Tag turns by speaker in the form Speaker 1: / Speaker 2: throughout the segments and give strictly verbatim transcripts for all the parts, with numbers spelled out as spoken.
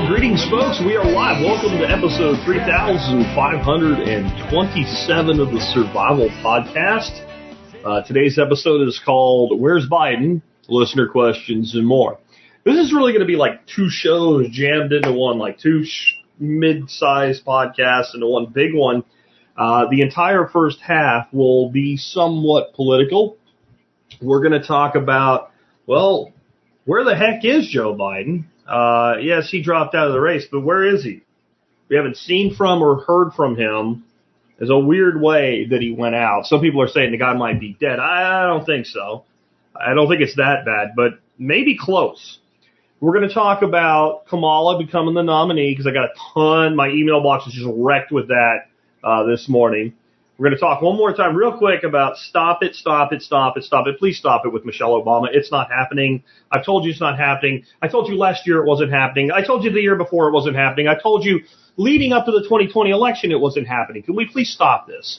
Speaker 1: Well, greetings, folks. We are live. Welcome to episode three thousand five hundred twenty-seven of the Survival Podcast. Uh, today's episode is called Where's Biden? Listener questions and more. This is really going to be like two shows jammed into one, like two sh- mid-sized podcasts into one big one. Uh, the entire first half will be somewhat political. We're going to talk about, well, where the heck is Joe Biden? Uh, yes, he dropped out of the race, but where is he? We haven't seen from or heard from him. There's a weird way that he went out. Some people are saying the guy might be dead. I, I don't think so. I don't think it's that bad, but maybe close. We're going to talk about Kamala becoming the nominee because I got a ton. My email box is just wrecked with that uh, this morning. We're going to talk one more time real quick about stop it, stop it, stop it, stop it. Please stop it with Michelle Obama. It's not happening. I've told you it's not happening. I told you last year it wasn't happening. I told you the year before it wasn't happening. I told you leading up to the twenty twenty election it wasn't happening. Can we please stop this?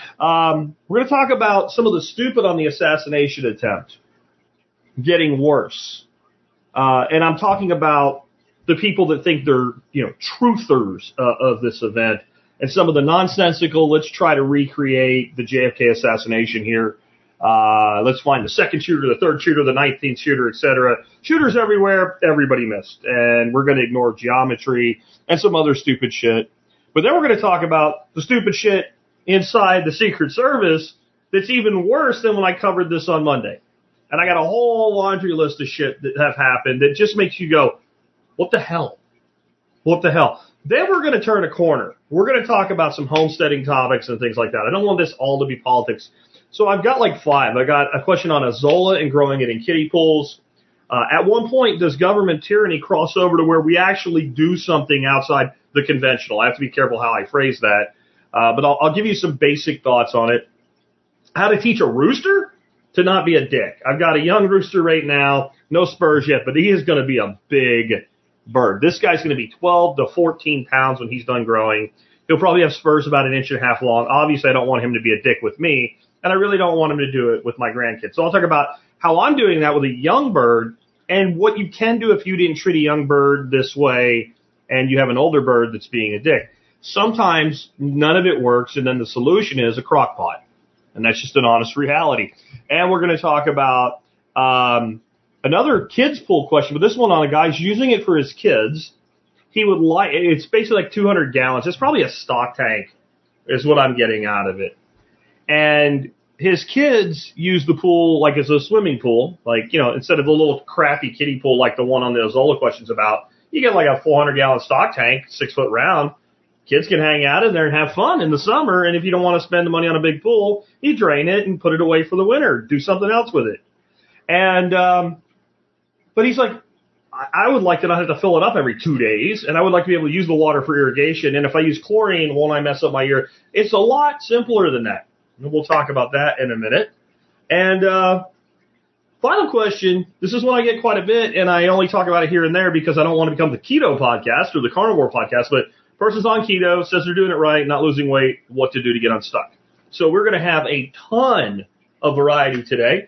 Speaker 1: Um, we're going to talk about some of the stupid on the assassination attempt getting worse. Uh, and I'm talking about the people that think they're, you know, truthers uh, of this event. And some of the nonsensical, let's try to recreate the J F K assassination here. Uh, let's find the second shooter, the third shooter, the nineteenth shooter, et cetera. Shooters everywhere, everybody missed. And we're going to ignore geometry and some other stupid shit. But then we're going to talk about the stupid shit inside the Secret Service that's even worse than when I covered this on Monday. And I got a whole laundry list of shit that have happened that just makes you go, what the hell? What the hell? Then we're going to turn a corner. We're going to talk about some homesteading topics and things like that. I don't want this all to be politics. So I've got like five. I got a question on Azolla and growing it in kiddie pools. Uh, at one point, does government tyranny cross over to where we actually do something outside the conventional? I have to be careful how I phrase that. Uh, but I'll, I'll give you some basic thoughts on it. How to teach a rooster to not be a dick. I've got a young rooster right now. No spurs yet, but he is going to be a big bird. This guy's going to be twelve to fourteen pounds when he's done growing. He'll probably have spurs about an inch and a half long. Obviously, I don't want him to be a dick with me, and I really don't want him to do it with my grandkids. So I'll talk about how I'm doing that with a young bird and what you can do if you didn't treat a young bird this way and you have an older bird that's being a dick. Sometimes none of it works, and then the solution is a crock pot, and that's just an honest reality. And we're going to talk about um another kids pool question, but this one on a guy's using it for his kids. He would like, it's basically like two hundred gallons. It's probably a stock tank is what I'm getting out of it. And his kids use the pool like as a swimming pool. Like, you know, instead of a little crappy kiddie pool like the one on the Azolla question's about, you get like a four hundred gallon stock tank, six foot round. Kids can hang out in there and have fun in the summer. And if you don't want to spend the money on a big pool, you drain it and put it away for the winter. Do something else with it. And, um, But he's like, I would like to not have to fill it up every two days, and I would like to be able to use the water for irrigation. And if I use chlorine, won't I mess up my ear? It's a lot simpler than that. And we'll talk about that in a minute. And uh final question, this is one I get quite a bit, and I only talk about it here and there because I don't want to become the keto podcast or the carnivore podcast, but person's on keto, says they're doing it right, not losing weight, what to do to get unstuck. So we're going to have a ton of variety today.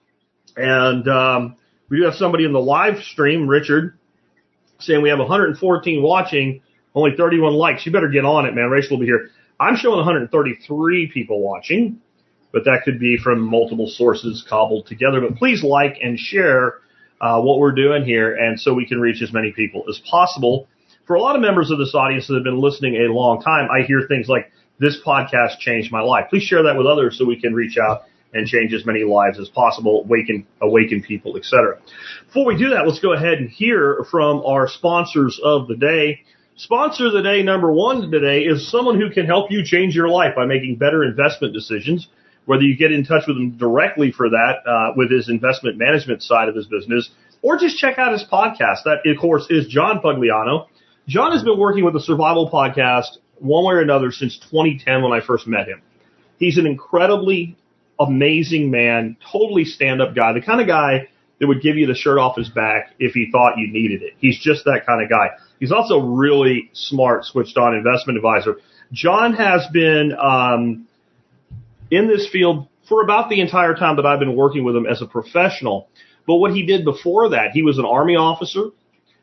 Speaker 1: And um we do have somebody in the live stream, Richard, saying we have one hundred fourteen watching, only thirty-one likes. You better get on it, man. Rachel will be here. I'm showing one hundred thirty-three people watching, but that could be from multiple sources cobbled together. But please like and share uh, what we're doing here, and so we can reach as many people as possible. For a lot of members of this audience that have been listening a long time, I hear things like, this podcast changed my life. Please share that with others so we can reach out and change as many lives as possible, awaken, awaken people, et cetera. Before we do that, let's go ahead and hear from our sponsors of the day. Sponsor of the day number one today is someone who can help you change your life by making better investment decisions. Whether you get in touch with him directly for that, uh, with his investment management side of his business, or just check out his podcast. That, of course, is John Pugliano. John has been working with the Survival Podcast one way or another since twenty ten when I first met him. He's an incredibly amazing man, totally stand-up guy, the kind of guy that would give you the shirt off his back if he thought you needed it. He's just that kind of guy. He's also really smart, switched-on investment advisor. John has been um, in this field for about the entire time that I've been working with him as a professional. But what he did before that, he was an Army officer.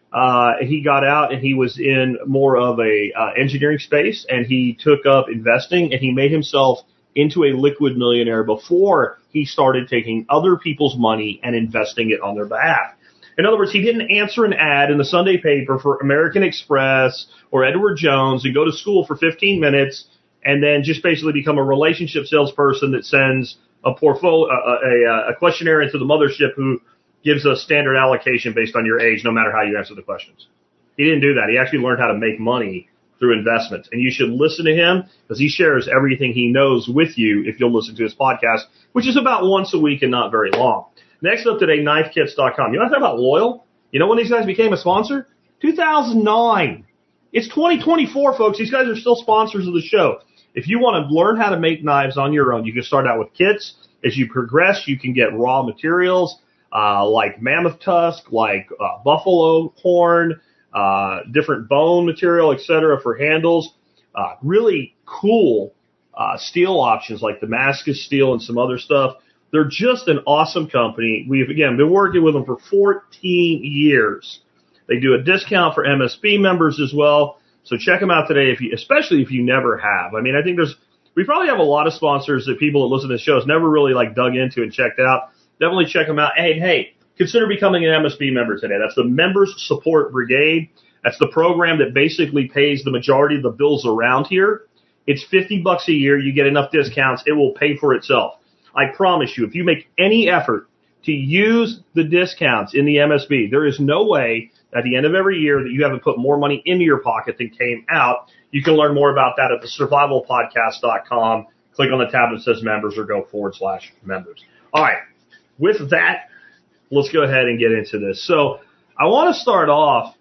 Speaker 1: Uh, he got out and he was in more of a uh, engineering space, and he took up investing, and he made himself into a liquid millionaire before he started taking other people's money and investing it on their behalf. In other words, he didn't answer an ad in the Sunday paper for American Express or Edward Jones and go to school for fifteen minutes and then just basically become a relationship salesperson that sends a portfolio, a, a, a questionnaire into the mothership who gives a standard allocation based on your age, no matter how you answer the questions. He didn't do that. He actually learned how to make money through investments. And you should listen to him because he shares everything he knows with you if you'll listen to his podcast, which is about once a week and not very long. Next up today, knife kits dot com. You want to talk about loyal? You know when these guys became a sponsor? two thousand nine. It's twenty twenty-four, folks. These guys are still sponsors of the show. If you want to learn how to make knives on your own, you can start out with kits. As you progress, you can get raw materials uh, like mammoth tusk, like uh, buffalo horn, uh, different bone material, et cetera, for handles. Uh, really cool uh, steel options like Damascus steel and some other stuff. They're just an awesome company. We've, again, been working with them for fourteen years. They do a discount for M S B members as well. So check them out today, if you, especially if you never have. I mean, I think there's, we probably have a lot of sponsors that people that listen to the shows never really like dug into and checked out. Definitely check them out. Hey, hey, consider becoming an M S B member today. That's the Members Support Brigade. That's the program that basically pays the majority of the bills around here. It's fifty bucks a year. You get enough discounts. It will pay for itself. I promise you, if you make any effort to use the discounts in the M S B, there is no way at the end of every year that you haven't put more money into your pocket than came out. You can learn more about that at the survival podcast dot com. Click on the tab that says members or go forward slash members. All right. With that, let's go ahead and get into this. So I want to start off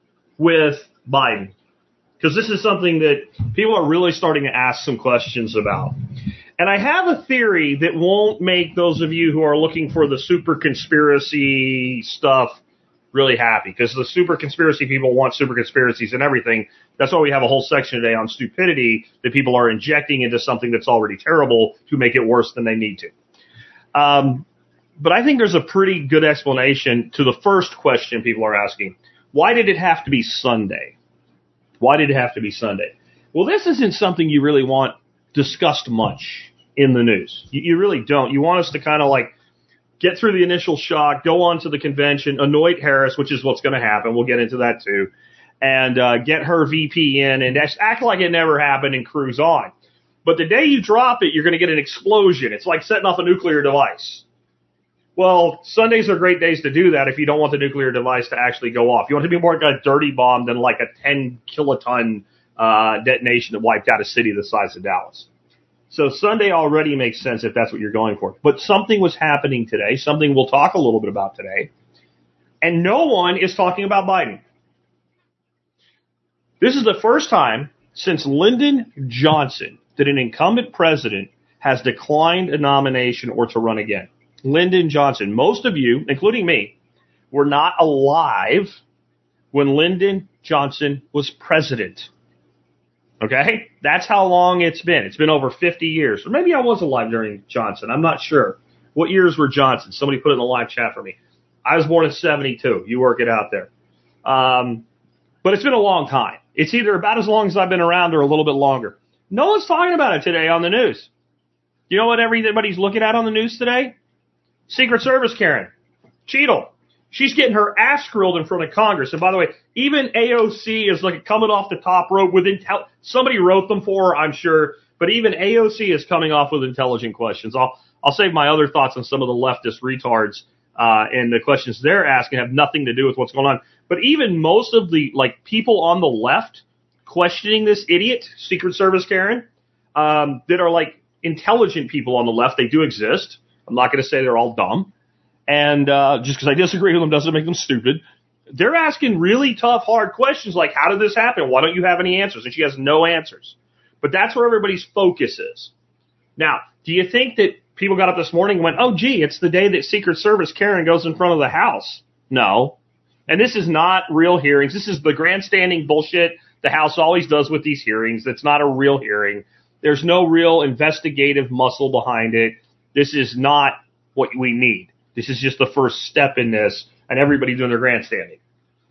Speaker 1: with Biden, because this is something that people are really starting to ask some questions about. And I have a theory that won't make those of you who are looking for the super conspiracy stuff really happy, because the super conspiracy people want super conspiracies and everything. That's why we have a whole section today on stupidity that people are injecting into something that's already terrible to make it worse than they need to. Um, but I think there's a pretty good explanation to the first question people are asking. Why did it have to be Sunday? Why did it have to be Sunday? Well, this isn't something you really want discussed much in the news. You, you really don't. You want us to kind of like get through the initial shock, go on to the convention, anoint Harris, which is what's going to happen. We'll get into that too. And uh, get her V P in and act like it never happened and cruise on. But the day you drop it, you're going to get an explosion. It's like setting off a nuclear device. Well, Sundays are great days to do that if you don't want the nuclear device to actually go off. You want it to be more like a dirty bomb than like a ten kiloton uh, detonation that wiped out a city the size of Dallas. So Sunday already makes sense if that's what you're going for. But something was happening today, something we'll talk a little bit about today, and no one is talking about Biden. This is the first time since Lyndon Johnson that an incumbent president has declined a nomination or to run again. Lyndon Johnson. Most of you, including me, were not alive when Lyndon Johnson was president. Okay? That's how long it's been. It's been over fifty years. Or maybe I was alive during Johnson. I'm not sure. What years were Johnson? Somebody put it in the live chat for me. I was born in seventy-two. You work it out there. Um, but it's been a long time. It's either about as long as I've been around or a little bit longer. No one's talking about it today on the news. You know what everybody's looking at on the news today? Secret Service Karen Cheadle. She's getting her ass grilled in front of Congress. And by the way, even A O C is like coming off the top rope with intel. Somebody wrote them for her, I'm sure. But even A O C is coming off with intelligent questions. I'll I'll save my other thoughts on some of the leftist retards uh, and the questions they're asking have nothing to do with what's going on. But even most of the like people on the left questioning this idiot, Secret Service Karen, um, that are like intelligent people on the left, they do exist. I'm not going to say they're all dumb. And uh, just because I disagree with them doesn't make them stupid. They're asking really tough, hard questions like, how did this happen? Why don't you have any answers? And she has no answers. But that's where everybody's focus is. Now, do you think that people got up this morning and went, oh, gee, it's the day that Secret Service Karen goes in front of the House? No. And this is not real hearings. This is the grandstanding bullshit the House always does with these hearings. That's not a real hearing. There's no real investigative muscle behind it. This is not what we need. This is just the first step in this, and everybody doing their grandstanding.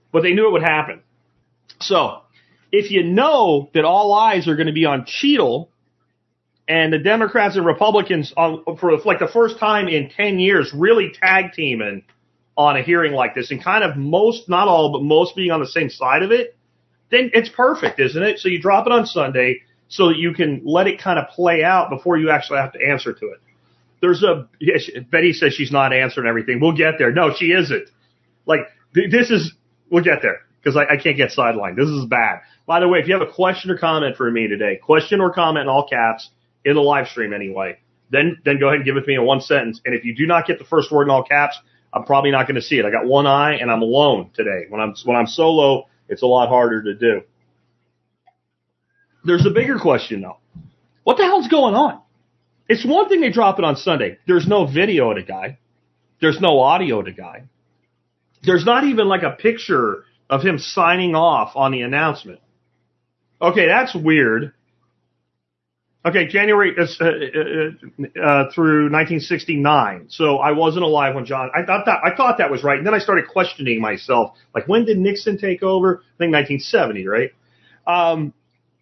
Speaker 1: but they knew it would happen. So if you know that all eyes are going to be on Cheadle and the Democrats and Republicans on, for like the first time in ten years really tag teaming on a hearing like this and kind of most, not all, but most being on the same side of it, then it's perfect, isn't it? So you drop it on Sunday so that you can let it kind of play out before you actually have to answer to it. There's a, Betty says she's not answering everything. We'll get there. No, she isn't. Like, this is, we'll get there because I, I can't get sidelined. This is bad. By the way, if you have a question or comment for me today, question or comment in all caps in the live stream anyway, then, then go ahead and give it to me in one sentence. And if you do not get the first word in all caps, I'm probably not going to see it. I got one eye and I'm alone today. When I'm, when I'm solo, it's a lot harder to do. There's a bigger question though. What the hell's going on? It's one thing they drop it on Sunday. There's no video of the guy. There's no audio of the guy. There's not even like a picture of him signing off on the announcement. Okay, that's weird. Okay, January uh, uh, uh, through nineteen sixty-nine. So I wasn't alive when John. I thought that I thought that was right, and then I started questioning myself. Like, when did Nixon take over? I think nineteen seventy, right? Um.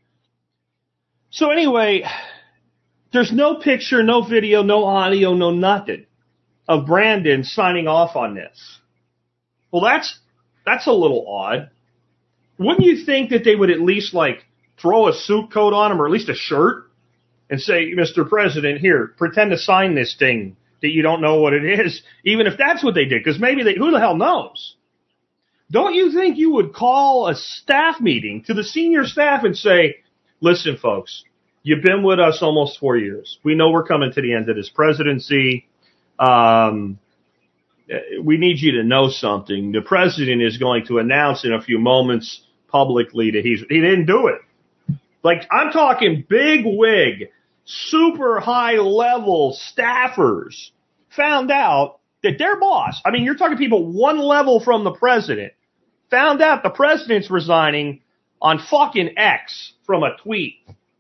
Speaker 1: So anyway. There's no picture, no video, no audio, no nothing of Brandon signing off on this. Well, that's that's a little odd. Wouldn't you think that they would at least, like, throw a suit coat on him or at least a shirt and say, Mister President, here, pretend to sign this thing that you don't know what it is, even if that's what they did, because maybe they, who the hell knows? Don't you think you would call a staff meeting to the senior staff and say, listen, folks, you've been with us almost four years. We know we're coming to the end of this presidency. Um, we need you to know something. The president is going to announce in a few moments publicly that he's, he didn't do it. Like, I'm talking big wig, super high level staffers found out that their boss, I mean, you're talking people one level from the president, found out the president's resigning on fucking X from a tweet.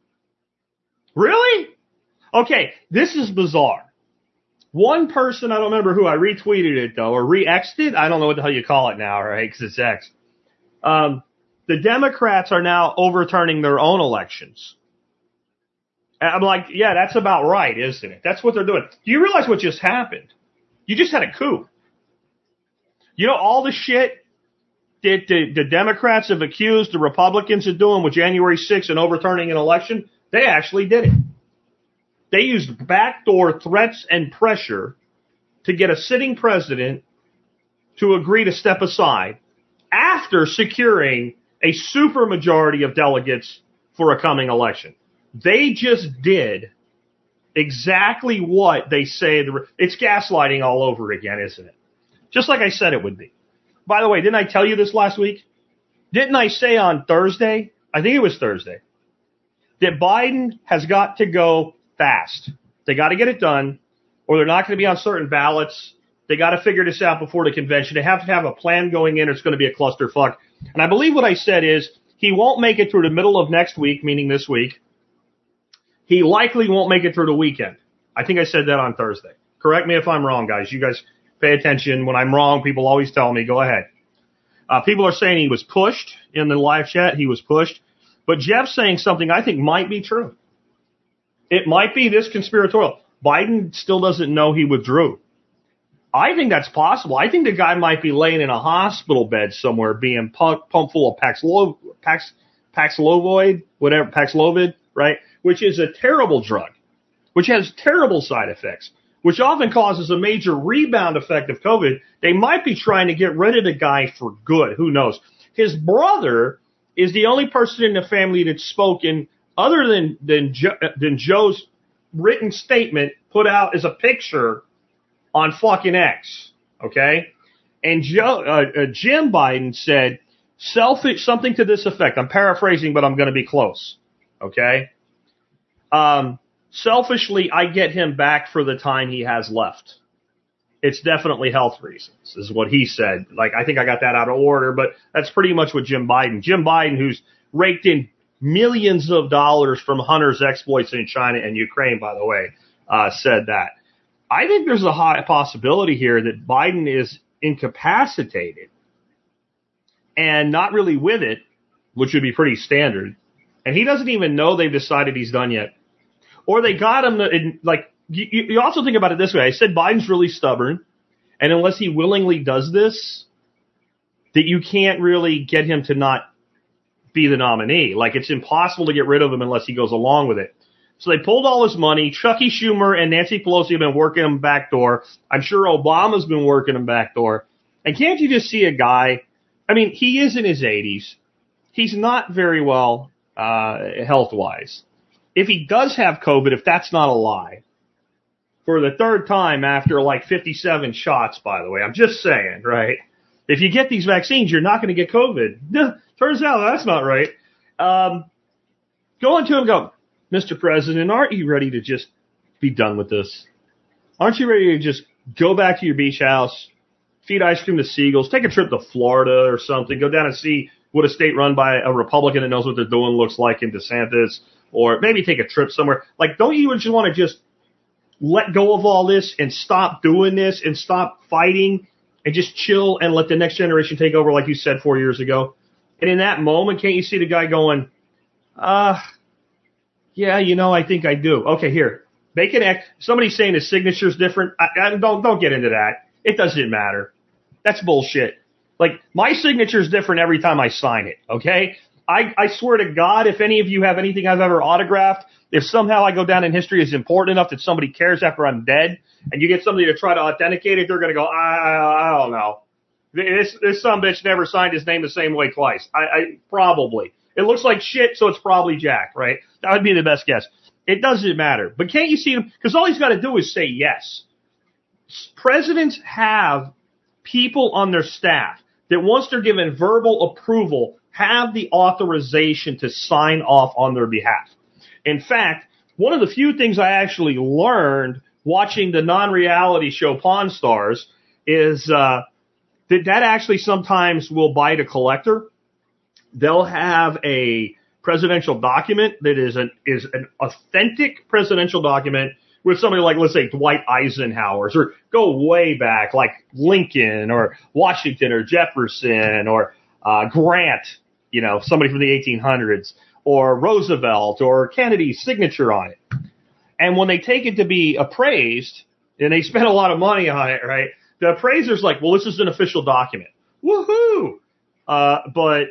Speaker 1: Really? Okay, this is bizarre. One person, I don't remember who, I retweeted it though, or re-X'd it. I don't know what the hell you call it now, right? Because it's X. Um, the Democrats are now overturning their own elections. And I'm like, yeah, that's about right, isn't it? That's what they're doing. Do you realize what just happened? You just had a coup. You know all the shit that the, the Democrats have accused the Republicans of doing with January sixth and overturning an election? They actually did it. They used backdoor threats and pressure to get a sitting president to agree to step aside after securing a supermajority of delegates for a coming election. They just did exactly what they say. It's gaslighting all over again, isn't it? Just like I said it would be. By the way, didn't I tell you this last week? Didn't I say on Thursday, I think it was Thursday, that Biden has got to go fast. They got to get it done, or they're not going to be on certain ballots. They got to figure this out before the convention. They have to have a plan going in, or it's going to be a clusterfuck. And I believe what I said is he won't make it through the middle of next week, meaning this week. He likely won't make it through the weekend. I think I said that on Thursday. Correct me if I'm wrong, guys. You guys pay attention. When I'm wrong, people always tell me, go ahead. Uh, people are saying he was pushed in the live chat. He was pushed. But Jeff's saying something I think might be true. It might be this conspiratorial. Biden still doesn't know he withdrew. I think that's possible. I think the guy might be laying in a hospital bed somewhere being pumped full of Paxlo, Pax, Paxlovid, whatever, Paxlovid, right? Which is a terrible drug, which has terrible side effects, which often causes a major rebound effect of COVID. They might be trying to get rid of the guy for good. Who knows? His brother is the only person in the family that's spoken other than, than, jo- than Joe's written statement put out as a picture on fucking X, okay? And Joe, uh, uh, Jim Biden said selfish, something to this effect. I'm paraphrasing, but I'm going to be close, okay? Um, selfishly, I get him back for the time he has left. It's definitely health reasons, is what he said. Like, I think I got that out of order, but that's pretty much what Jim Biden, Jim Biden, who's raked in millions of dollars from Hunter's exploits in China and Ukraine, by the way, uh, said that. I think there's a high possibility here that Biden is incapacitated and not really with it, which would be pretty standard. And he doesn't even know they've decided he's done yet. Or they got him, to, in, like, you, you also think about it this way. I said Biden's really stubborn, and unless he willingly does this, that you can't really get him to not be the nominee. Like, it's impossible to get rid of him unless he goes along with it. So they pulled all his money. Chucky Schumer and Nancy Pelosi have been working him backdoor. I'm sure Obama's been working him backdoor. And can't you just see a guy? I mean, he is in his eighties. He's not very well uh, health-wise. If he does have COVID, if that's not a lie, for the third time after like fifty-seven shots, by the way, I'm just saying, right? If you get these vaccines, you're not going to get COVID. Turns out that's not right. Um, go into him and go, Mister President, aren't you ready to just be done with this? Aren't you ready to just go back to your beach house, feed ice cream to seagulls, take a trip to Florida or something, go down and see what a state run by a Republican that knows what they're doing looks like in DeSantis, or maybe take a trip somewhere. Like, don't you just want to just let go of all this and stop doing this and stop fighting and just chill and let the next generation take over like you said four years ago? And in that moment, can't you see the guy going, uh, yeah, you know, I think I do. Okay, here. Make an act. Somebody's saying his signature's different. I, I, don't don't get into that. It doesn't matter. That's bullshit. Like, my signature's different every time I sign it, okay? I, I swear to God, if any of you have anything I've ever autographed, if somehow I go down in history as important enough that somebody cares after I'm dead, and you get somebody to try to authenticate it, they're going to go, I, I, I don't know. This, this sumbitch never signed his name the same way twice. I, I probably. It looks like shit, so it's probably Jack, right? That would be the best guess. It doesn't matter. But can't you see him? Because all he's got to do is say yes. Presidents have people on their staff that once they're given verbal approval, have the authorization to sign off on their behalf. In fact, one of the few things I actually learned watching the non-reality show Pawn Stars is uh, that that actually sometimes will bite a collector. They'll have a presidential document that is an is an authentic presidential document with somebody like, let's say, Dwight Eisenhower, or go way back like Lincoln or Washington or Jefferson or uh, Grant, you know, somebody from the eighteen hundreds, or Roosevelt or Kennedy's signature on it. And when they take it to be appraised, and they spend a lot of money on it, right, the appraiser's like, well, this is an official document. Woohoo! Uh, but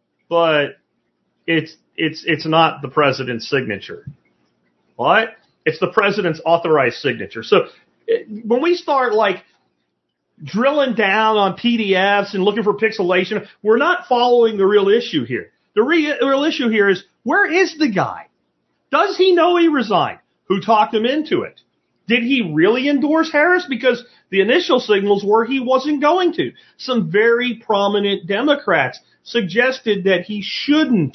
Speaker 1: but it's it's it's not the president's signature. What? It's the president's authorized signature. So it, when we start like drilling down on P D Fs and looking for pixelation, we're not following the real issue here. The re- real issue here is, where is the guy? Does he know he resigned? Who talked him into it? Did he really endorse Harris? Because the initial signals were he wasn't going to. Some very prominent Democrats suggested that he shouldn't,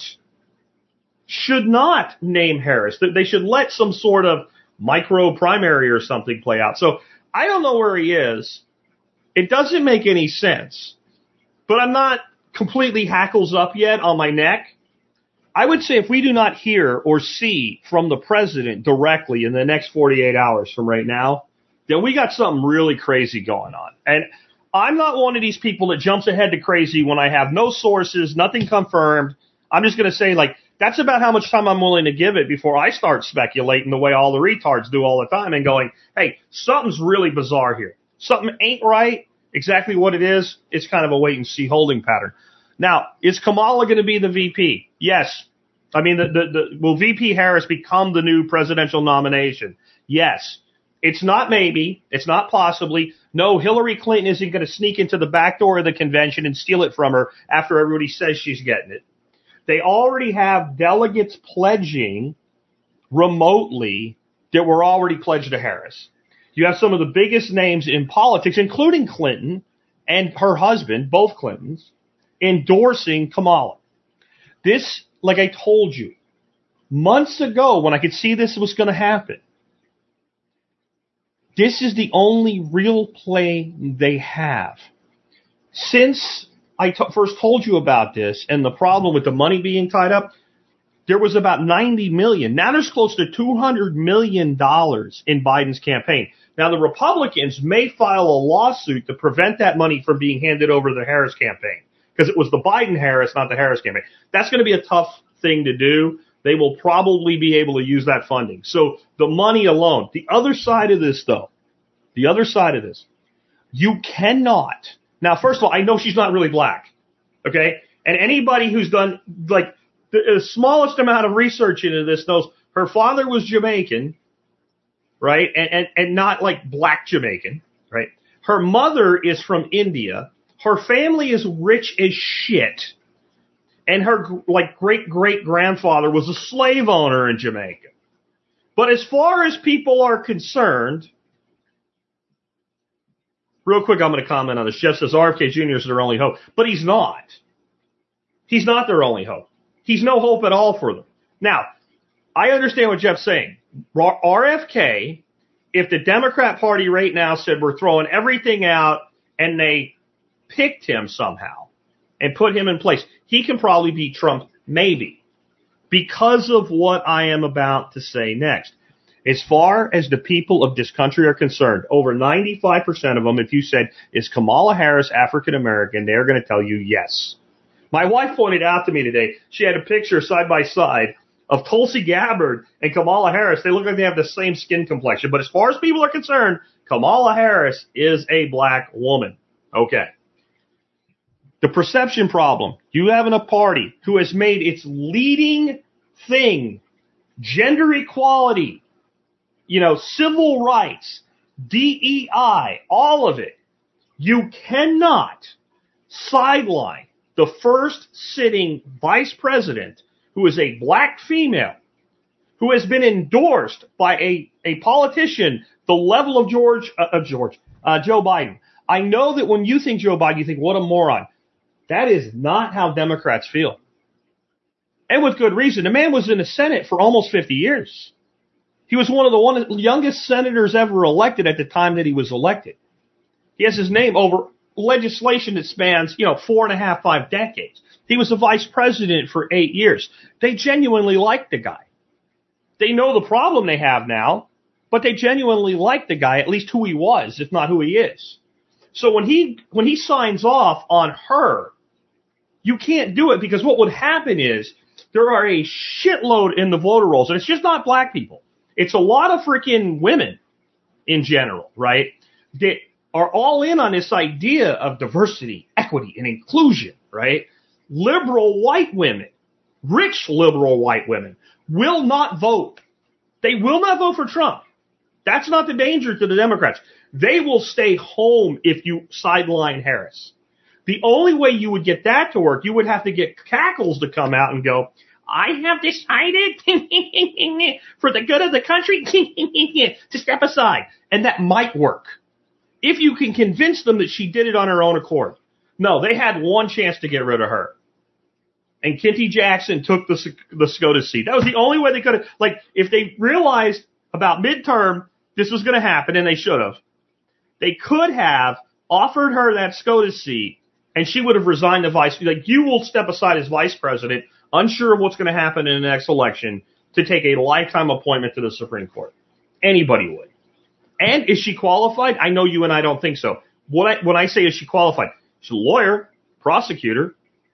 Speaker 1: should not name Harris, that they should let some sort of micro primary or something play out. So I don't know where he is. It doesn't make any sense, but I'm not completely hackles up yet on my neck. I would say if we do not hear or see from the president directly in the next forty-eight hours from right now, then we got something really crazy going on. And I'm not one of these people that jumps ahead to crazy when I have no sources, nothing confirmed. I'm just going to say, like, that's about how much time I'm willing to give it before I start speculating the way all the retards do all the time and going, hey, something's really bizarre here. Something ain't right. Exactly what it is, it's kind of a wait-and-see holding pattern. Now, is Kamala going to be the V P? Yes. I mean, the, the, the, will V P Harris become the new presidential nomination? Yes. It's not maybe. It's not possibly. No, Hillary Clinton isn't going to sneak into the back door of the convention and steal it from her after everybody says she's getting it. They already have delegates pledging remotely that were already pledged to Harris. You have some of the biggest names in politics, including Clinton and her husband, both Clintons, endorsing Kamala. This, like I told you, months ago when I could see this was going to happen, this is the only real play they have. Since I t- first told you about this and the problem with the money being tied up, there was about ninety million dollars. Now there's close to two hundred million dollars in Biden's campaign. Now the Republicans may file a lawsuit to prevent that money from being handed over to the Harris campaign. because it was the Biden-Harris, not the Harris campaign. That's going to be a tough thing to do. They will probably be able to use that funding. So the money alone. The other side of this, though, the other side of this, you cannot. Now, first of all, I know she's not really black, okay? And anybody who's done, like, the, the smallest amount of research into this knows her father was Jamaican, right? And, and, and not, like, black Jamaican, right? Her mother is from India. Her family is rich as shit. And her, like, great-great-grandfather was a slave owner in Jamaica. But as far as people are concerned, real quick, I'm going to comment on this. Jeff says R F K Junior is their only hope. But he's not. He's not their only hope. He's no hope at all for them. Now, I understand what Jeff's saying. R F K, if the Democrat Party right now said we're throwing everything out and they picked him somehow and put him in place, he can probably beat Trump, maybe, because of what I am about to say next. As far as the people of this country are concerned, over ninety-five percent of them, if you said, is Kamala Harris African American, they're going to tell you yes. My wife pointed out to me today, she had a picture side by side of Tulsi Gabbard and Kamala Harris. They look like they have the same skin complexion. But as far as people are concerned, Kamala Harris is a black woman. Okay. The perception problem. You have a party who has made its leading thing gender equality, you know, civil rights, D E I, all of it. You cannot sideline the first sitting vice president who is a black female, who has been endorsed by a, a politician the level of George, uh, of George, uh, Joe Biden. I know that when you think Joe Biden, you think, what a moron. That is not how Democrats feel. And with good reason. The man was in the Senate for almost fifty years. He was one of the one, youngest senators ever elected at the time that he was elected. He has his name over legislation that spans, you know, four and a half, five decades. He was the vice president for eight years. They genuinely like the guy. They know the problem they have now, but they genuinely like the guy, at least who he was, if not who he is. So when he when he signs off on her, you can't do it, because what would happen is there are a shitload in the voter rolls, and it's just not black people. It's a lot of freaking women in general, right, that are all in on this idea of diversity, equity, and inclusion, right? Liberal white women, rich liberal white women, will not vote. They will not vote for Trump. That's not the danger to the Democrats. They will stay home if you sideline Harris. The only way you would get that to work, you would have to get Cackles to come out and go, I have decided for the good of the country to step aside. And that might work if you can convince them that she did it on her own accord. No, they had one chance to get rid of her. And Kenty Jackson took the, the SCOTUS seat. That was the only way they could have. Like, if they realized about midterm this was going to happen, and they should have, they could have offered her that SCOTUS seat, and she would have resigned the vice. Like, you will step aside as vice president, unsure of what's going to happen in the next election, to take a lifetime appointment to the Supreme Court. Anybody would. And is she qualified? I know you and I don't think so. What I, when I say is she qualified, she's a lawyer, prosecutor,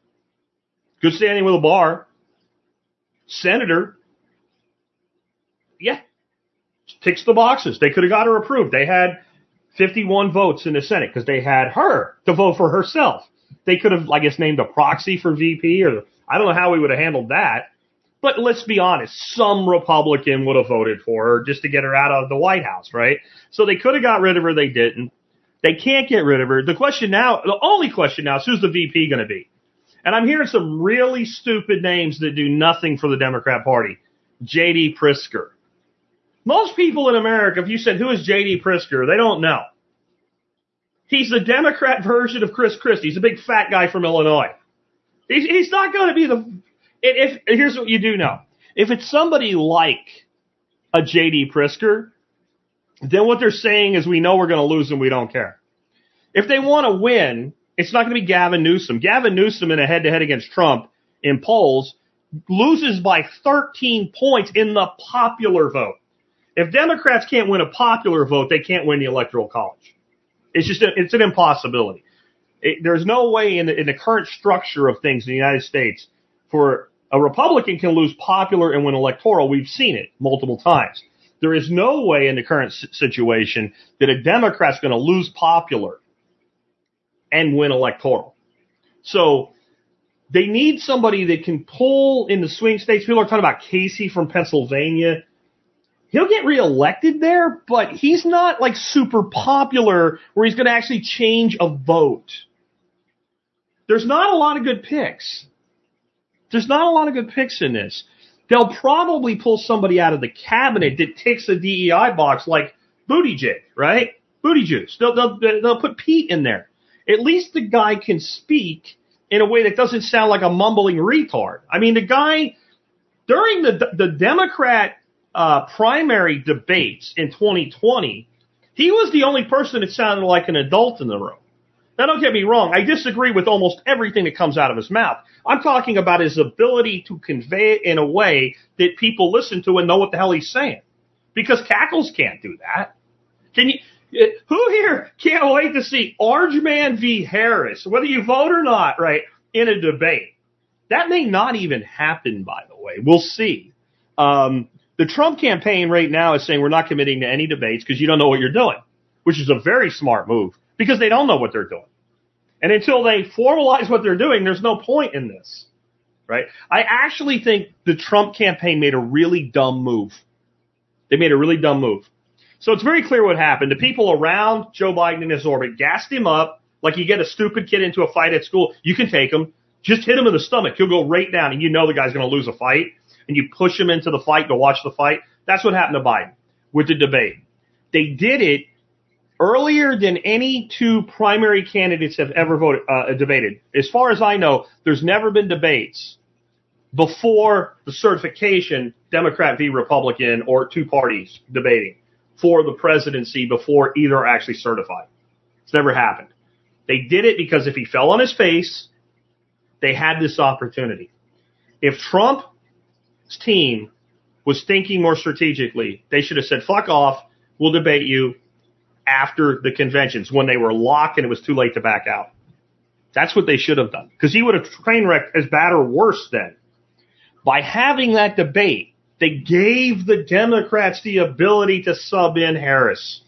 Speaker 1: good standing with a bar, senator. Yeah, ticks the boxes. They could have got her approved. They had fifty-one votes in the Senate because they had her to vote for herself. They could have, I guess, named a proxy for V P, or I don't know how we would have handled that. But let's be honest, some Republican would have voted for her just to get her out of the White House, right? So they could have got rid of her. They didn't. They can't get rid of her. The question now, the only question now is, who's the V P going to be? And I'm hearing some really stupid names that do nothing for the Democrat Party. J D Pritzker. Most people in America, if you said, who is J D Pritzker, they don't know. He's the Democrat version of Chris Christie. He's a big fat guy from Illinois. He's, he's not going to be the... If, if here's what you do know. If it's somebody like a J D Pritzker, then what they're saying is, we know we're going to lose and we don't care. If they want to win, it's not going to be Gavin Newsom. Gavin Newsom in a head-to-head against Trump in polls loses by thirteen points in the popular vote. If Democrats can't win a popular vote, they can't win the Electoral College. It's just a, it's an impossibility. It, there's no way in the, in the current structure of things in the United States for a Republican can lose popular and win electoral. We've seen it multiple times. There is no way in the current situation that a Democrat's going to lose popular and win electoral. So they need somebody that can pull in the swing states. People are talking about Casey from Pennsylvania. He'll get reelected there, but he's not like super popular where he's going to actually change a vote. There's not a lot of good picks. There's not a lot of good picks in this. They'll probably pull somebody out of the cabinet that ticks a D E I box like Buttigieg, right? Buttigieg. They'll, they'll, they'll put Pete in there. At least the guy can speak in a way that doesn't sound like a mumbling retard. I mean, the guy, during the the Democrat uh, primary debates in twenty twenty, he was the only person that sounded like an adult in the room. Now, don't get me wrong. I disagree with almost everything that comes out of his mouth. I'm talking about his ability to convey it in a way that people listen to and know what the hell he's saying. Because Cackles can't do that. Can you? Who here can't wait to see Archman v. Harris, whether you vote or not, right, in a debate? That may not even happen, by the way. We'll see. Um, the Trump campaign right now is saying we're not committing to any debates because you don't know what you're doing, which is a very smart move because they don't know what they're doing. And until they formalize what they're doing, there's no point in this, right? I actually think the Trump campaign made a really dumb move. They made a really dumb move. So it's very clear what happened. The people around Joe Biden in his orbit gassed him up like you get a stupid kid into a fight at school. You can take him. Just hit him in the stomach. He'll go right down, and you know the guy's going to lose a fight. And you push him into the fight to watch the fight. That's what happened to Biden with the debate. They did it earlier than any two primary candidates have ever voted, uh, debated. As far as I know, there's never been debates before the certification, Democrat v. Republican, or two parties debating for the presidency before either are actually certified. It's never happened. They did it because if he fell on his face, they had this opportunity. If Trump's team was thinking more strategically, they should have said, fuck off, we'll debate you after the conventions when they were locked and it was too late to back out. That's what they should have done. Because he would have train wrecked as bad or worse then. By having that debate, they gave the Democrats the ability to sub in Harris.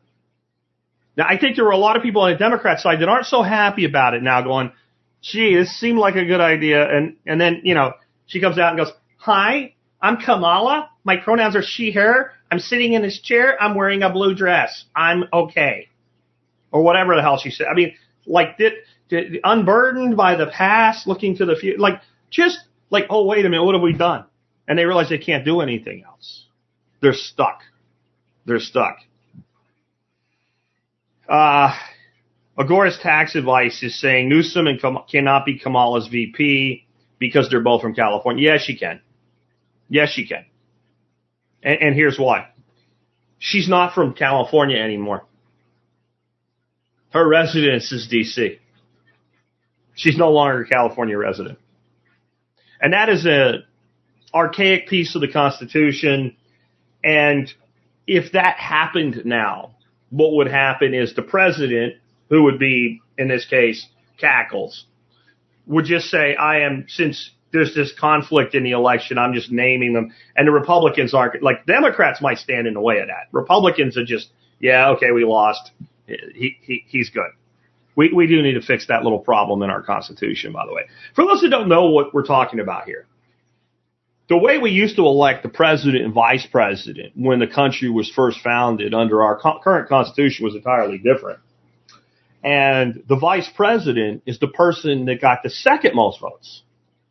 Speaker 1: Now, I think there were a lot of people on the Democrat side that aren't so happy about it now going, gee, this seemed like a good idea. And, and then, you know, she comes out and goes, hi, I'm Kamala. My pronouns are she, her. I'm sitting in this chair. I'm wearing a blue dress. I'm okay. Or whatever the hell she said. I mean, like, did, did, unburdened by the past, looking to the future. Like, just like, oh, wait a minute, what have we done? And they realize they can't do anything else. They're stuck. They're stuck. Uh, Agora's tax advice is saying Newsom and Kam- cannot be Kamala's V P because they're both from California. Yes, she can. Yes, she can. And, and here's why. She's not from California anymore. Her residence is D C. She's no longer a California resident. And that is a archaic piece of the Constitution. And if that happened now, what would happen is the president, who would be, in this case, Cackles, would just say, I am, since there's this conflict in the election, I'm just naming them. And the Republicans aren't, like, Democrats might stand in the way of that. Republicans are just, yeah, okay, we lost. He, he he's good. We we do need to fix that little problem in our Constitution, by the way. For those who don't know what we're talking about here, the way we used to elect the president and vice president when the country was first founded under our co- current Constitution was entirely different. And the vice president is the person that got the second most votes.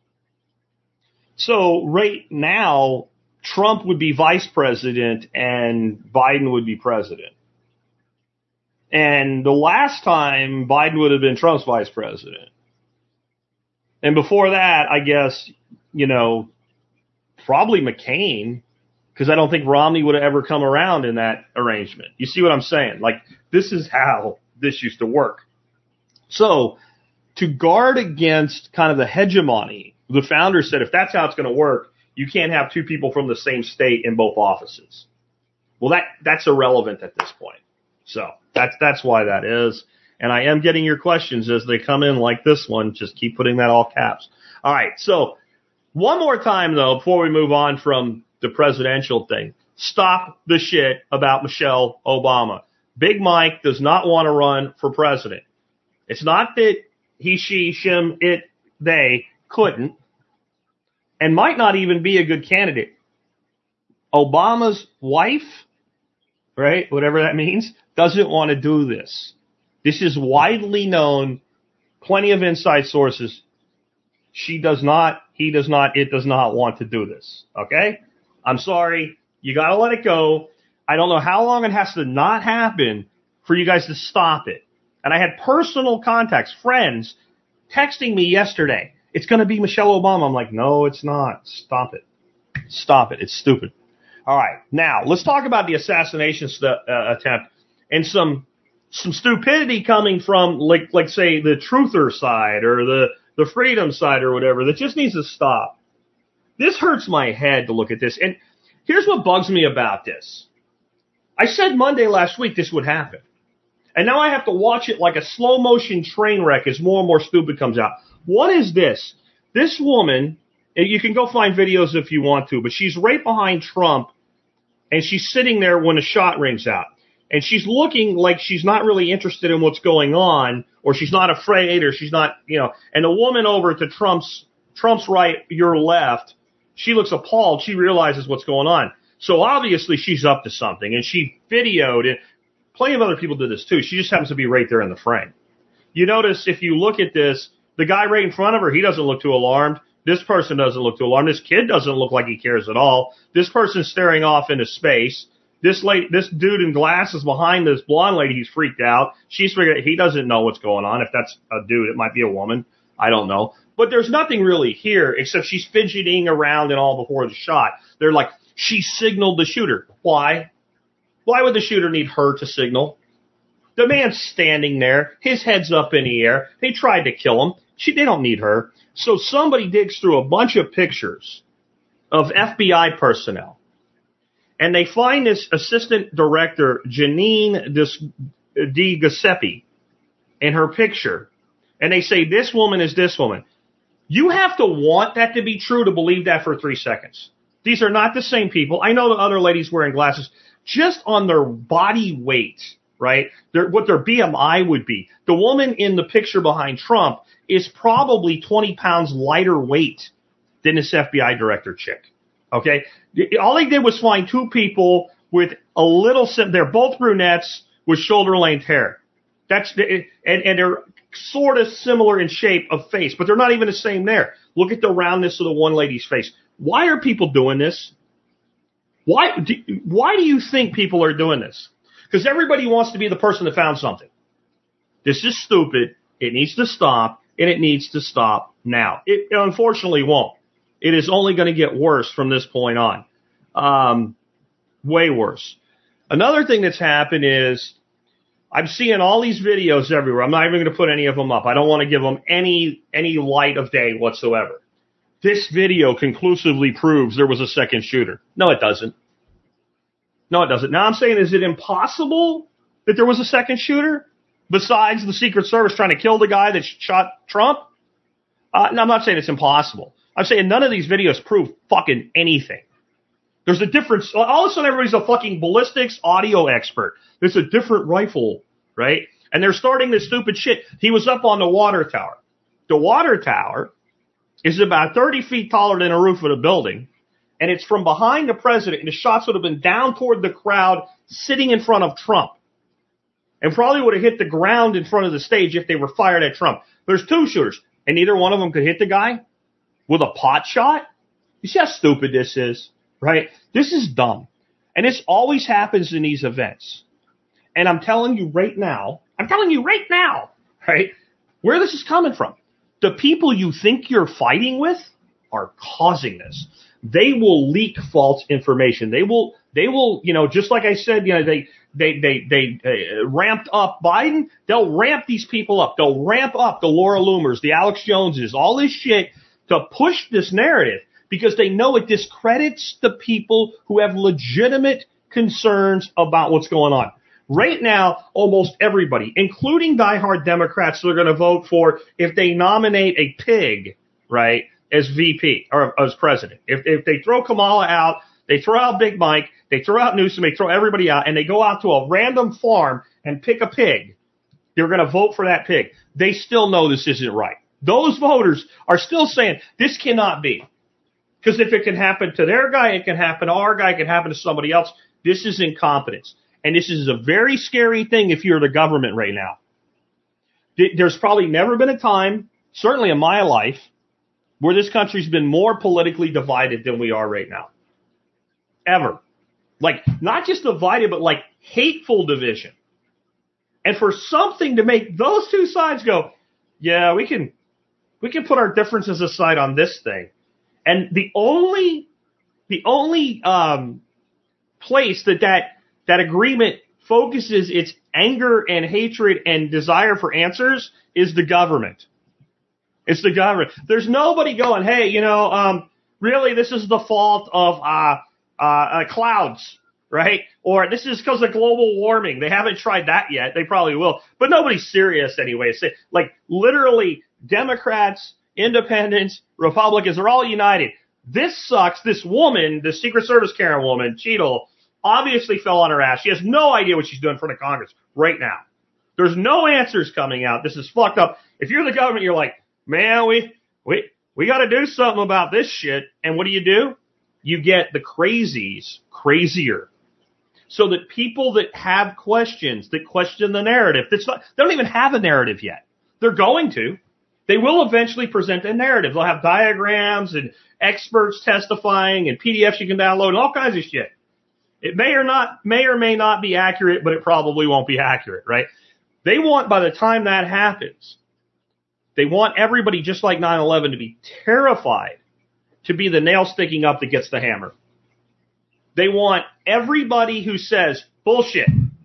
Speaker 1: So right now, Trump would be vice president and Biden would be president. And the last time, Biden would have been Trump's vice president. And before that, I guess, you know, probably McCain, because I don't think Romney would have ever come around in that arrangement. You see what I'm saying? Like, this is how this used to work. So, to guard against kind of the hegemony, the founder said, if that's how it's going to work, you can't have two people from the same state in both offices. Well, that that's irrelevant at this point. So that's that's why that is. And I am getting your questions as they come in like this one. Just keep putting that all caps. All right. So one more time, though, before we move on from the presidential thing, stop the shit about Michelle Obama. Big Mike does not want to run for president. It's not that he, she, shim, it, they couldn't and might not even be a good candidate. Obama's wife, right, whatever that means, doesn't want to do this. This is widely known, plenty of inside sources. She does not, he does not, it does not want to do this, okay? I'm sorry. You got to let it go. I don't know how long it has to not happen for you guys to stop it. And I had personal contacts, friends, texting me yesterday. It's going to be Michelle Obama. I'm like, no, it's not. Stop it. Stop it. It's stupid. All right. Now, let's talk about the assassination st- uh, attempt and some some stupidity coming from, like, like say, the truther side or the, the freedom side or whatever that just needs to stop. This hurts my head to look at this. And here's what bugs me about this. I said Monday last week this would happen. And now I have to watch it like a slow motion train wreck as more and more stupid comes out. What is this? This woman, you can go find videos if you want to, but she's right behind Trump and she's sitting there when a shot rings out. And she's looking like she's not really interested in what's going on, or she's not afraid, or she's not, you know, and the woman over to Trump's, Trump's right, your left, she looks appalled. She realizes what's going on. So obviously she's up to something, and she videoed it. Plenty of other people did this too. She just happens to be right there in the frame. You notice if you look at this, the guy right in front of her, he doesn't look too alarmed. This person doesn't look too alarmed. This kid doesn't look like he cares at all. This person's staring off into space. This lady, this dude in glasses behind this blonde lady, he's freaked out. She's figured he doesn't know what's going on. If that's a dude, it might be a woman. I don't know. But there's nothing really here except she's fidgeting around and all before the shot. They're like, she signaled the shooter. Why? Why would the shooter need her to signal? The man's standing there. His head's up in the air. They tried to kill him. She, they don't need her. So somebody digs through a bunch of pictures of F B I personnel. And they find this assistant director, Janine DeGiuseppe, in her picture. And they say, this woman is this woman. You have to want that to be true to believe that for three seconds. These are not the same people. I know the other ladies wearing glasses. Just on their body weight, right, their, what their B M I would be. The woman in the picture behind Trump is probably twenty pounds lighter weight than this F B I director chick. Okay? All they did was find two people with a little, they're both brunettes with shoulder-length hair. That's the, and, and they're sort of similar in shape of face, but they're not even the same there. Look at the roundness of the one lady's face. Why are people doing this? Why do, why do you think people are doing this? Because everybody wants to be the person that found something. This is stupid. It needs to stop, and it needs to stop now. It unfortunately won't. It is only going to get worse from this point on. Um, way worse. Another thing that's happened is I'm seeing all these videos everywhere. I'm not even going to put any of them up. I don't want to give them any any light of day whatsoever. This video conclusively proves there was a second shooter. No, it doesn't. No, it doesn't. Now I'm saying, is it impossible that there was a second shooter besides the Secret Service trying to kill the guy that shot Trump? Uh, no, I'm not saying it's impossible. I'm saying none of these videos prove fucking anything. There's a difference. All of a sudden, everybody's a fucking ballistics audio expert. There's a different rifle, right? And they're starting this stupid shit. He was up on the water tower. The water tower is about thirty feet taller than the roof of the building, and it's from behind the president, and the shots would have been down toward the crowd sitting in front of Trump, and probably would have hit the ground in front of the stage if they were fired at Trump. There's two shooters, and neither one of them could hit the guy with a pot shot. You see how stupid this is, right? This is dumb, and this always happens in these events. And I'm telling you right now, I'm telling you right now, right, where this is coming from. The people you think you're fighting with are causing this. They will leak false information. They will, they will, you know, just like I said, you know, they, they, they, they uh, ramped up Biden. They'll ramp these people up. They'll ramp up the Laura Loomers, the Alex Joneses, all this shit to push this narrative because they know it discredits the people who have legitimate concerns about what's going on. Right now, almost everybody, including diehard Democrats, they're going to vote for if they nominate a pig, right, as V P or as president. If, if they throw Kamala out, they throw out Big Mike, they throw out Newsom, they throw everybody out, and they go out to a random farm and pick a pig, they're going to vote for that pig. They still know this isn't right. Those voters are still saying this cannot be. Because if it can happen to their guy, it can happen to our guy, it can happen to somebody else. This is incompetence. And this is a very scary thing if you're the government right now. There's probably never been a time, certainly in my life, where this country's been more politically divided than we are right now. Ever. Like, not just divided, but like hateful division. And for something to make those two sides go, yeah, we can, we can put our differences aside on this thing. And the only, the only, um, place that that, that agreement focuses its anger and hatred and desire for answers is the government. It's the government. There's nobody going, hey, you know, um, really, this is the fault of, uh, uh, uh clouds, right? Or this is because of global warming. They haven't tried that yet. They probably will. But nobody's serious anyway. So, like, literally, Democrats, Independents, Republicans are all united. This sucks. This woman, the Secret Service Karen woman, Cheadle, obviously fell on her ass. She has no idea what she's doing in front of Congress right now. There's no answers coming out. This is fucked up. If you're the government, you're like, man, we we we got to do something about this shit. And what do you do? You get the crazies crazier. So that people that have questions, that question the narrative, that's not, they don't even have a narrative yet. They're going to. They will eventually present a narrative. They'll have diagrams and experts testifying and P D Fs you can download and all kinds of shit. It may or not, may or may not be accurate, but it probably won't be accurate, right? They want, by the time that happens, they want everybody, just like nine eleven, to be terrified to be the nail sticking up that gets the hammer. They want everybody who says, bullshit.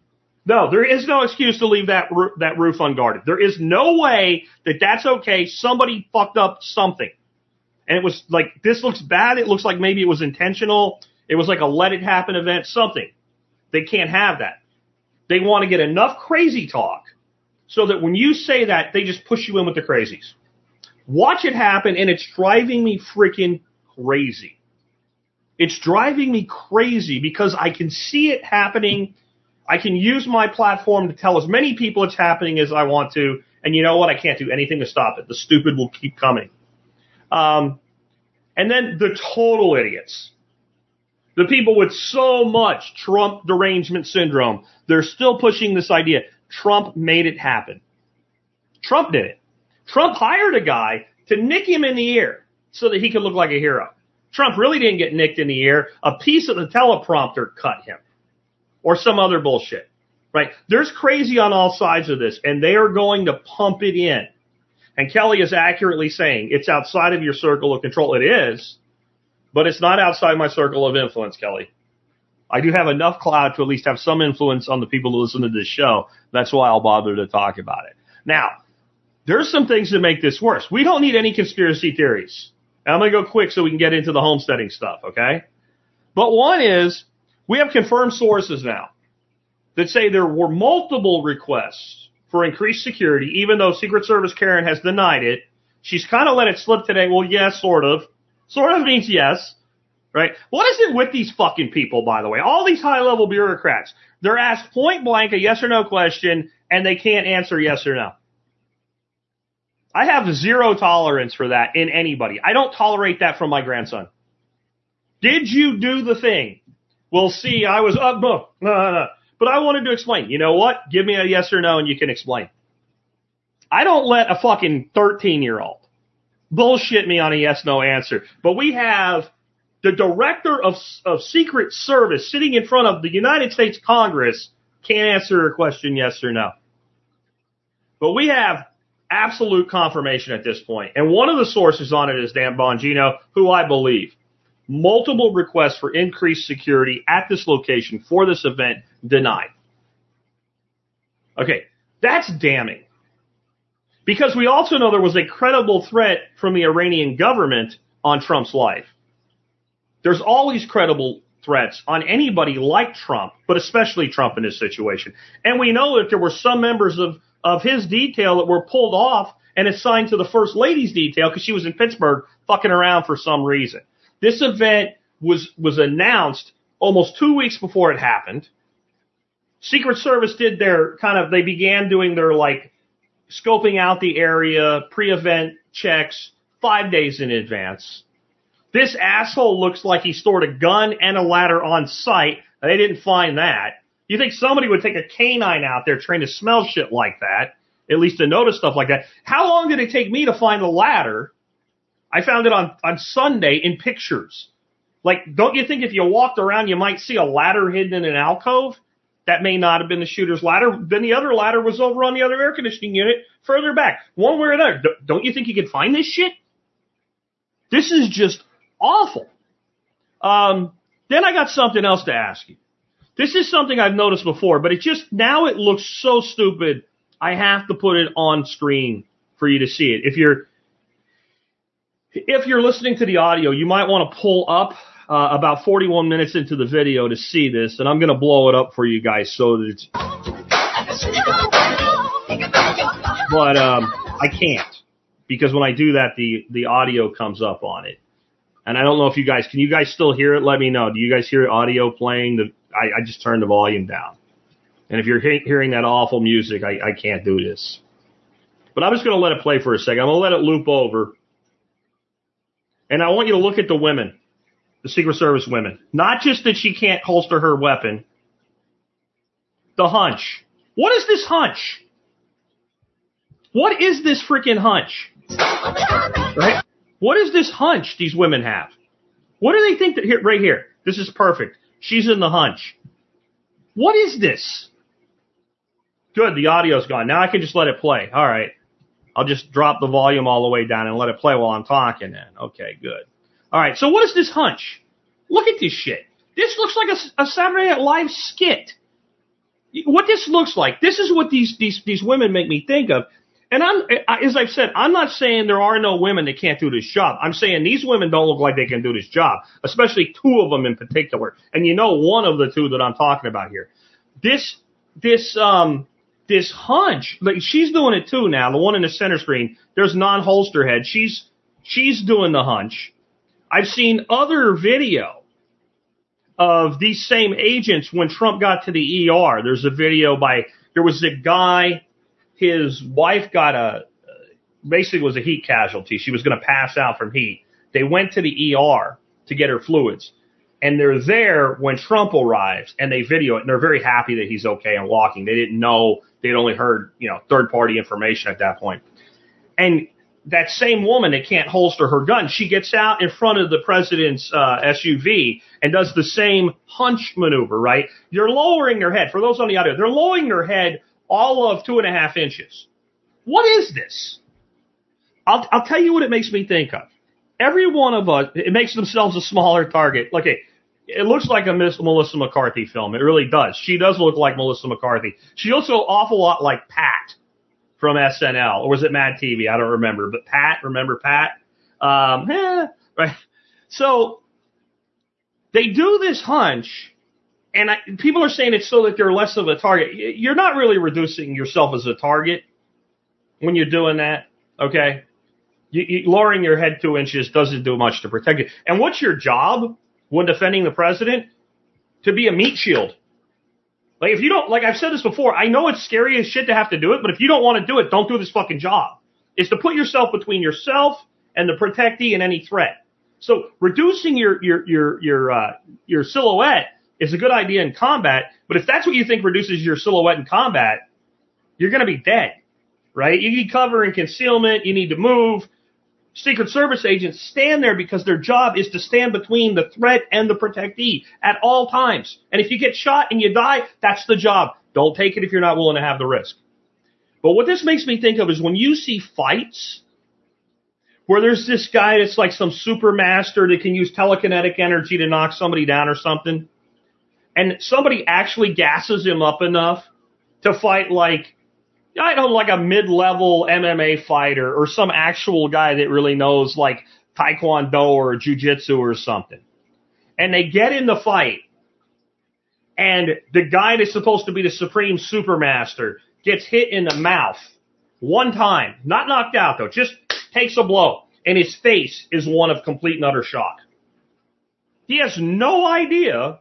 Speaker 1: No, there is no excuse to leave that roof, that roof unguarded. There is no way that that's okay. Somebody fucked up something. And it was like, this looks bad. It looks like maybe it was intentional. It was like a let it happen event, something. They can't have that. They want to get enough crazy talk so that when you say that, they just push you in with the crazies. Watch it happen, and it's driving me freaking crazy. It's driving me crazy because I can see it happening. I can use my platform to tell as many people it's happening as I want to. And you know what? I can't do anything to stop it. The stupid will keep coming. Um, and then the total idiots. The people with so much Trump derangement syndrome, they're still pushing this idea. Trump made it happen. Trump did it. Trump hired a guy to nick him in the ear so that he could look like a hero. Trump really didn't get nicked in the ear. A piece of the teleprompter cut him. Or some other bullshit. Right? There's crazy on all sides of this, and they are going to pump it in. And Kelly is accurately saying it's outside of your circle of control. It is, but it's not outside my circle of influence, Kelly. I do have enough clout to at least have some influence on the people who listen to this show. That's why I'll bother to talk about it. Now, there's some things that make this worse. We don't need any conspiracy theories. I'm going to go quick so we can get into the homesteading stuff, okay? But one is, we have confirmed sources now that say there were multiple requests for increased security, even though Secret Service Karen has denied it. She's kind of let it slip today. Well, yes, sort of. Sort of means yes, right? What is it with these fucking people, by the way? All these high-level bureaucrats. They're asked point blank a yes or no question, and they can't answer yes or no. I have zero tolerance for that in anybody. I don't tolerate that from my grandson. Did you do the thing? Well, see, I was up. No, no, no. But I wanted to explain. You know what? Give me a yes or no and you can explain. I don't let a fucking thirteen-year-old bullshit me on a yes-no answer. But we have the director of, of Secret Service sitting in front of the United States Congress can't answer a question yes or no. But we have absolute confirmation at this point. And one of the sources on it is Dan Bongino, who I believe. Multiple requests for increased security at this location for this event denied. Okay, that's damning. Because we also know there was a credible threat from the Iranian government on Trump's life. There's always credible threats on anybody like Trump, but especially Trump in this situation. And we know that there were some members of, of his detail that were pulled off and assigned to the First Lady's detail because she was in Pittsburgh fucking around for some reason. This event was was announced almost two weeks before it happened. Secret Service did their kind of, they began doing their like scoping out the area, pre-event checks five days in advance. This asshole looks like he stored a gun and a ladder on site. They didn't find that. You think somebody would take a canine out there trained to smell shit like that, at least to notice stuff like that? How long did it take me to find the ladder? I found it on, on Sunday in pictures. Like, don't you think if you walked around, you might see a ladder hidden in an alcove? That may not have been the shooter's ladder. Then the other ladder was over on the other air conditioning unit further back. One way or another. Don't you think you could find this shit? This is just awful. Um, then I got something else to ask you. This is something I've noticed before, but it just, now it looks so stupid, I have to put it on screen for you to see it. If you're, if you're listening to the audio, you might want to pull up uh, about forty-one minutes into the video to see this, and I'm going to blow it up for you guys so that it's, but um, I can't, because when I do that, the, the audio comes up on it. And I don't know if you guys, can you guys still hear it? Let me know. Do you guys hear audio playing? The, I, I just turned the volume down. And if you're he- hearing that awful music, I, I can't do this. But I'm just going to let it play for a second. I'm going to let it loop over. And I want you to look at the women, the Secret Service women. Not just that she can't holster her weapon. The hunch. What is this hunch? What is this freaking hunch? Right? What is this hunch these women have? What do they think that here, right here? This is perfect. She's in the hunch. What is this? Good, the audio's gone. Now I can just let it play. All right. I'll just drop the volume all the way down and let it play while I'm talking then. Okay, good. All right, so what is this hunch? Look at this shit. This looks like a, a Saturday Night Live skit. What this looks like, this is what these, these, these women make me think of. And I'm, as I've said, I'm not saying there are no women that can't do this job. I'm saying these women don't look like they can do this job, especially two of them in particular. And you know one of the two that I'm talking about here. This, this, um, this hunch, like she's doing it too now. The one in the center screen, there's non-holster head. She's, she's doing the hunch. I've seen other video of these same agents when Trump got to the E R. There's a video by, there was a guy. His wife got a, basically was a heat casualty. She was going to pass out from heat. They went to the E R to get her fluids. And they're there when Trump arrives, and they video it, and they're very happy that he's okay and walking. They didn't know, they'd only heard, you know, third-party information at that point. And that same woman that can't holster her gun, she gets out in front of the president's uh, S U V and does the same hunch maneuver, right? You're lowering their head. For those on the audio, they're lowering their head all of two and a half inches. What is this? I'll, I'll tell you what it makes me think of. Every one of us, it makes themselves a smaller target. Okay, it looks like a Miss Melissa McCarthy film. It really does. She does look like Melissa McCarthy. She looks an awful lot like Pat from S N L. Or was it Mad T V? I don't remember. But Pat, remember Pat? Um, eh, right. So they do this hunch. And I, people are saying it's so that they're less of a target. You're not really reducing yourself as a target when you're doing that, okay? You, you, lowering your head two inches doesn't do much to protect you. And what's your job when defending the president? To be a meat shield. Like, if you don't, like I've said this before, I know it's scary as shit to have to do it, but if you don't want to do it, don't do this fucking job. It's to put yourself between yourself and the protectee and any threat. So reducing your, your, your, your, uh, your silhouette is a good idea in combat, but if that's what you think reduces your silhouette in combat, you're going to be dead, right? You need cover and concealment. You need to move. Secret Service agents stand there because their job is to stand between the threat and the protectee at all times. And if you get shot and you die, that's the job. Don't take it if you're not willing to have the risk. But what this makes me think of is when you see fights where there's this guy that's like some super master that can use telekinetic energy to knock somebody down or something, and somebody actually gasses him up enough to fight like, I don't know, like a mid-level M M A fighter or some actual guy that really knows like Taekwondo or Jiu-Jitsu or something. and they get in the fight, and the guy that's supposed to be the supreme supermaster gets hit in the mouth one time, not knocked out though, just takes a blow, and his face is one of complete and utter shock. He has no idea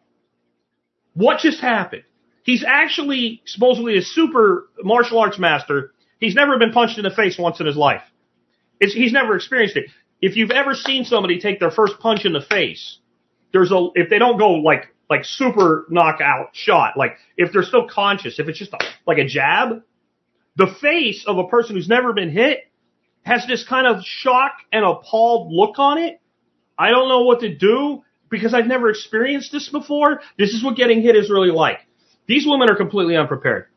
Speaker 1: what just happened. He's actually supposedly a super martial arts master. He's never been punched in the face once in his life. It's, he's never experienced it. If you've ever seen somebody take their first punch in the face, there's a, if they don't go like, like super knockout shot, like if they're still conscious, if it's just a, like a jab, the face of a person who's never been hit has this kind of shock and appalled look on it. I don't know what to do because I've never experienced this before. This is what getting hit is really like. These women are completely unprepared.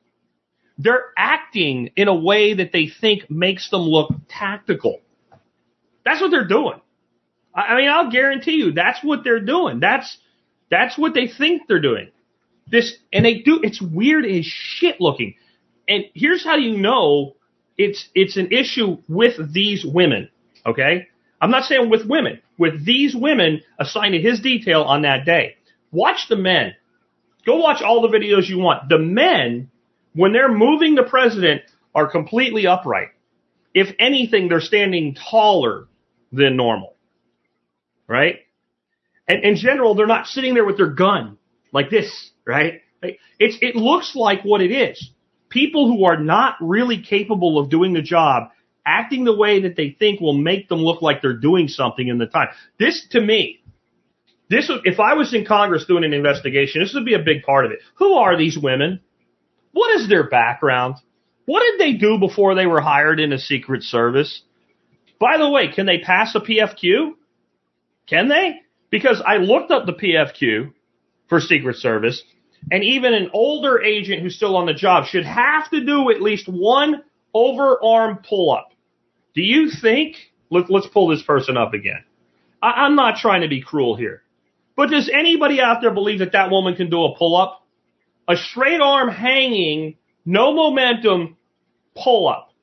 Speaker 1: They're acting in a way that they think makes them look tactical. That's what they're doing. I mean, I'll guarantee you that's what they're doing. That's that's what they think they're doing. This, and they do. It's weird as shit looking. And here's how you know it's it's an issue with these women. Okay, I'm not saying with women. With these women assigned to his detail on that day. Watch the men. Go watch all the videos you want. The men, when they're moving the president, are completely upright. If anything, they're standing taller than normal. Right? And in general, they're not sitting there with their gun like this, right? It's, it looks like what it is. People who are not really capable of doing the job, acting the way that they think will make them look like they're doing something in the time. This, to me, this, if I was in Congress doing an investigation, this would be a big part of it. Who are these women? What is their background? What did they do before they were hired in a Secret Service? By the way, can they pass a P F Q? Can they? Because I looked up the P F Q for Secret Service, and even an older agent who's still on the job should have to do at least one overarm pull-up. Do you think, let, let's pull this person up again. I, I'm not trying to be cruel here. But does anybody out there believe that that woman can do a pull-up? A straight arm hanging, no momentum pull-up.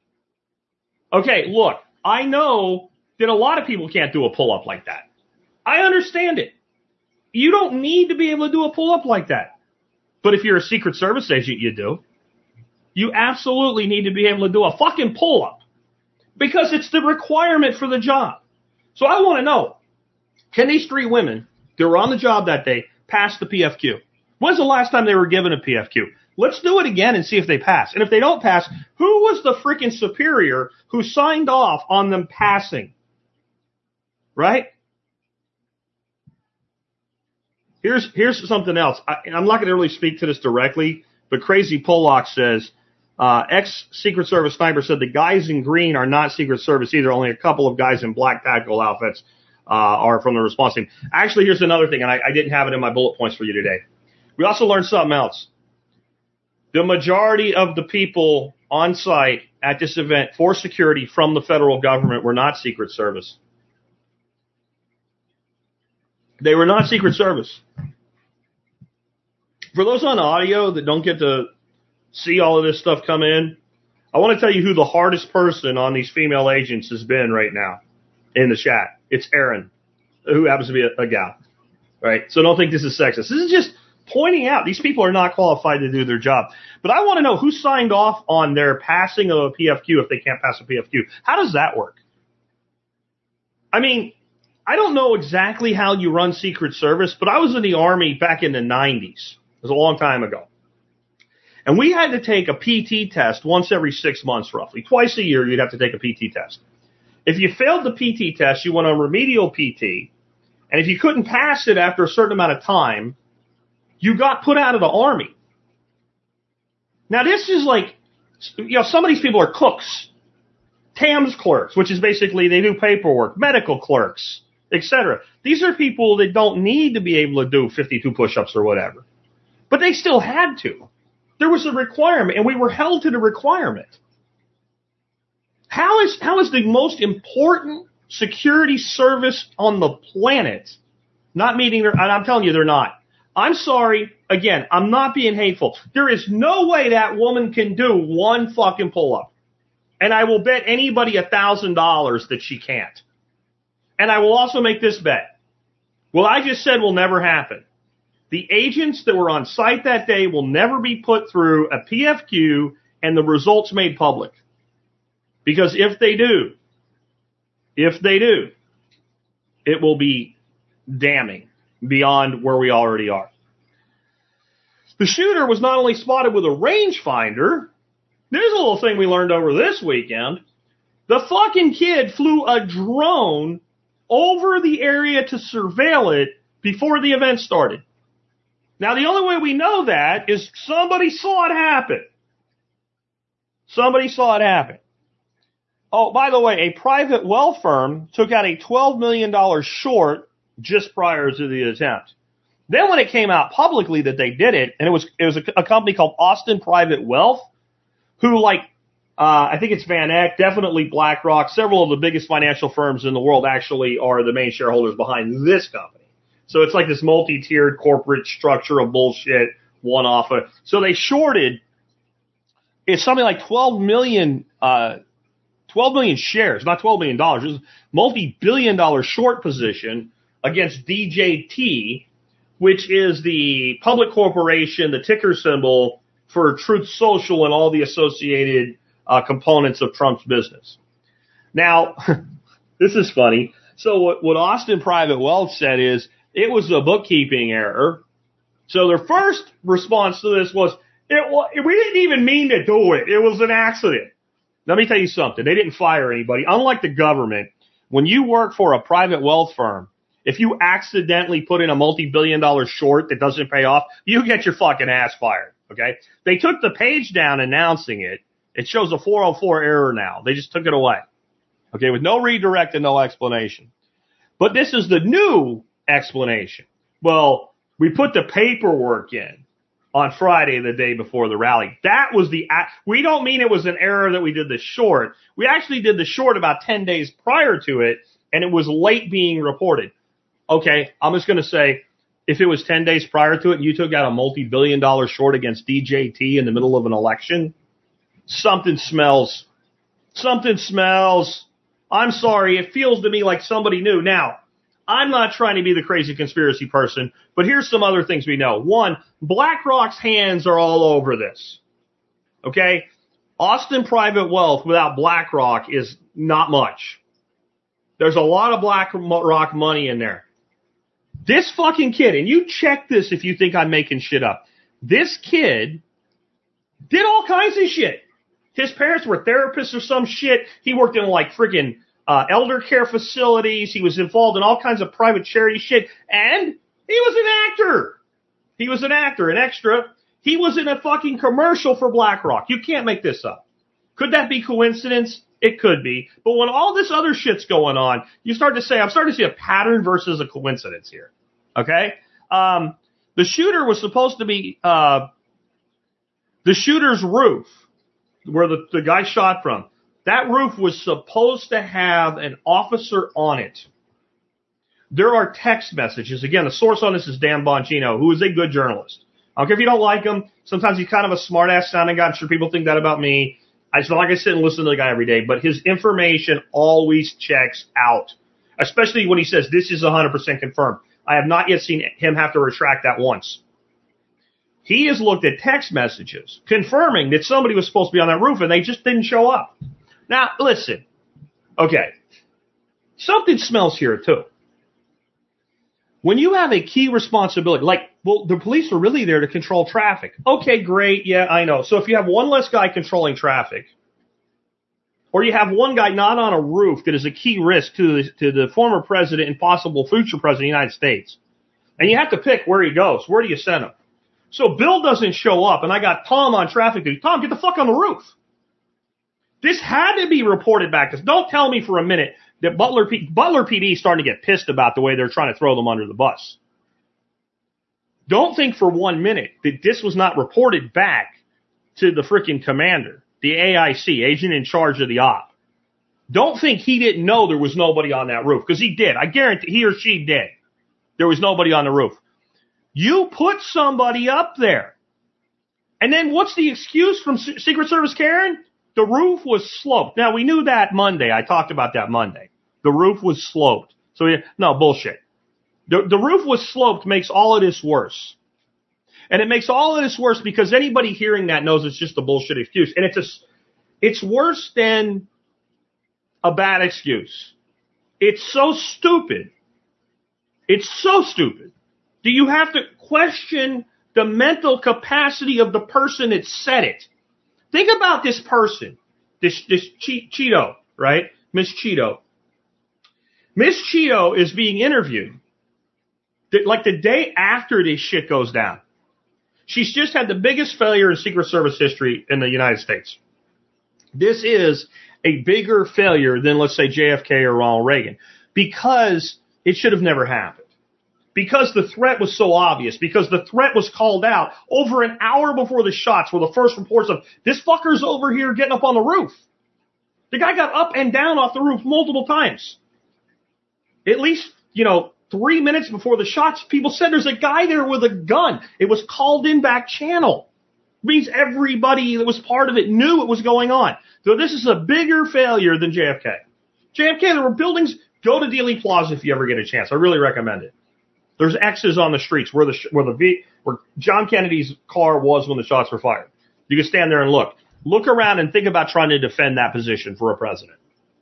Speaker 1: Okay, look, I know that a lot of people can't do a pull-up like that. I understand it. You don't need to be able to do a pull-up like that. But if you're a Secret Service agent, you do. You absolutely need to be able to do a fucking pull-up. Because it's the requirement for the job. So I want to know, can these three women that were on the job that day pass the P F Q? When's the last time they were given a P F Q? Let's do it again and see if they pass. And if they don't pass, who was the freaking superior who signed off on them passing? Right? Here's here's something else. I, I'm not going to really speak to this directly, but Crazy Pollock says, uh, ex-Secret Service sniper said the guys in green are not Secret Service either. Only a couple of guys in black tactical outfits uh, are from the response team. Actually, here's another thing, and I, I didn't have it in my bullet points for you today. We also learned something else. The majority of the people on site at this event for security from the federal government were not Secret Service. They were not Secret Service. For those on audio that don't get to see all of this stuff come in, I want to tell you who the hardest person on these female agents has been right now in the chat. It's Erin, who happens to be a, a gal. Right? So don't think this is sexist. This is just pointing out these people are not qualified to do their job. But I want to know who signed off on their passing of a P F Q if they can't pass a P F Q. How does that work? I mean, I don't know exactly how you run Secret Service, but I was in the Army back in the nineties. It was a long time ago. And we had to take a P T test once every six months, roughly. Twice a year, you'd have to take a P T test. If you failed the P T test, you went on remedial P T. And if you couldn't pass it after a certain amount of time, you got put out of the Army. Now, this is like, you know, some of these people are cooks, T A M S clerks, which is basically they do paperwork, medical clerks, et cetera. These are people that don't need to be able to do fifty-two push-ups or whatever. But they still had to. There was a requirement, and we were held to the requirement. How is, how is the most important security service on the planet not meeting their, and I'm telling you they're not. I'm sorry. Again, I'm not being hateful. There is no way that woman can do one fucking pull-up. And I will bet anybody a thousand dollars that she can't. And I will also make this bet. What I just said will never happen. The agents that were on site that day will never be put through a P F Q and the results made public. Because if they do, if they do, it will be damning beyond where we already are. The shooter was not only spotted with a rangefinder. There's a little thing we learned over this weekend. The fucking kid flew a drone over the area to surveil it before the event started. Now, the only way we know that is somebody saw it happen. Somebody saw it happen. Oh, by the way, a private wealth firm took out a twelve million dollars short just prior to the attempt. Then when it came out publicly that they did it, and it was it was a, a company called Austin Private Wealth, who like, uh, I think it's Van Eck, definitely BlackRock, several of the biggest financial firms in the world actually are the main shareholders behind this company. So it's like this multi-tiered corporate structure of bullshit, one-off. So they shorted, it's something like twelve million, uh, twelve million shares, not twelve million dollars. It was a multi-billion dollar short position against D J T, which is the public corporation, the ticker symbol for Truth Social and all the associated uh, components of Trump's business. Now, this is funny. So what, what Austin Private Wealth said is, it was a bookkeeping error. So their first response to this was, it, we didn't even mean to do it. It was an accident. Let me tell you something. They didn't fire anybody. Unlike the government, when you work for a private wealth firm, if you accidentally put in a multi-billion dollar short that doesn't pay off, you get your fucking ass fired. Okay? They took the page down announcing it. It shows a four oh four error now. They just took it away. Okay? With no redirect and no explanation. But this is the new explanation. Well, we put the paperwork in on Friday, the day before the rally. That was the, we don't mean it was an error that we did the short. We actually did the short about ten days prior to it, and it was late being reported. Okay, I'm just going to say, if it was ten days prior to it and you took out a multi-billion dollar short against D J T in the middle of an election, something smells. Something smells. I'm sorry, it feels to me like somebody knew. Now, I'm not trying to be the crazy conspiracy person, but here's some other things we know. One, BlackRock's hands are all over this. Okay? Austin Private Wealth without BlackRock is not much. There's a lot of BlackRock money in there. This fucking kid, and you check this if you think I'm making shit up. This kid did all kinds of shit. His parents were therapists or some shit. He worked in like freaking Uh, elder care facilities. He was involved in all kinds of private charity shit. And he was an actor. He was an actor, an extra. He was in a fucking commercial for BlackRock. You can't make this up. Could that be coincidence? It could be. But when all this other shit's going on, you start to say, I'm starting to see a pattern versus a coincidence here. Okay? Um, the shooter was supposed to be, uh, the shooter's roof, where the, the guy shot from. That roof was supposed to have an officer on it. There are text messages. Again, the source on this is Dan Bongino, who is a good journalist. I don't care if you don't like him. Sometimes he's kind of a smart-ass sounding guy. I'm sure people think that about me. It's not like I sit and listen to the guy every day, but his information always checks out, especially when he says this is one hundred percent confirmed. I have not yet seen him have to retract that once. He has looked at text messages confirming that somebody was supposed to be on that roof, and they just didn't show up. Now, listen. Okay. Something smells here, too. When you have a key responsibility, like, well, the police are really there to control traffic. Okay, great. Yeah, I know. So if you have one less guy controlling traffic, or you have one guy not on a roof that is a key risk to the, to the former president and possible future president of the United States, and you have to pick where he goes, where do you send him? So Bill doesn't show up, and I got Tom on traffic duty. Tom, get the fuck on the roof. This had to be reported back. Because don't tell me for a minute that Butler, P- Butler P D is starting to get pissed about the way they're trying to throw them under the bus. Don't think for one minute that this was not reported back to the freaking commander, the A I C, agent in charge of the op. Don't think he didn't know there was nobody on that roof, because he did. I guarantee he or she did. There was nobody on the roof. You put somebody up there. And then what's the excuse from S- Secret Service Karen? The roof was sloped. Now, we knew that Monday. I talked about that Monday. The roof was sloped. So, no, bullshit. The, the roof was sloped makes all of this worse. And it makes all of this worse because anybody hearing that knows it's just a bullshit excuse. And it's a, it's worse than a bad excuse. It's so stupid. It's so stupid that you have to question the mental capacity of the person that said it. Think about this person, this, this che- Cheeto, right? Miss Cheeto. Miss Cheeto is being interviewed like the day after this shit goes down. She's just had the biggest failure in Secret Service history in the United States. This is a bigger failure than, let's say, J F K or Ronald Reagan, because it should have never happened. Because the threat was so obvious, because the threat was called out over an hour before the shots were the first reports of, this fucker's over here getting up on the roof. The guy got up and down off the roof multiple times. At least, you know, three minutes before the shots, people said there's a guy there with a gun. It was called in back channel. It means everybody that was part of it knew it was going on. So this is a bigger failure than J F K. J F K, there were buildings. Go to Dealey Plaza if you ever get a chance. I really recommend it. There's X's on the streets where the where the V where John Kennedy's car was when the shots were fired. You can stand there and look. Look around and think about trying to defend that position for a president.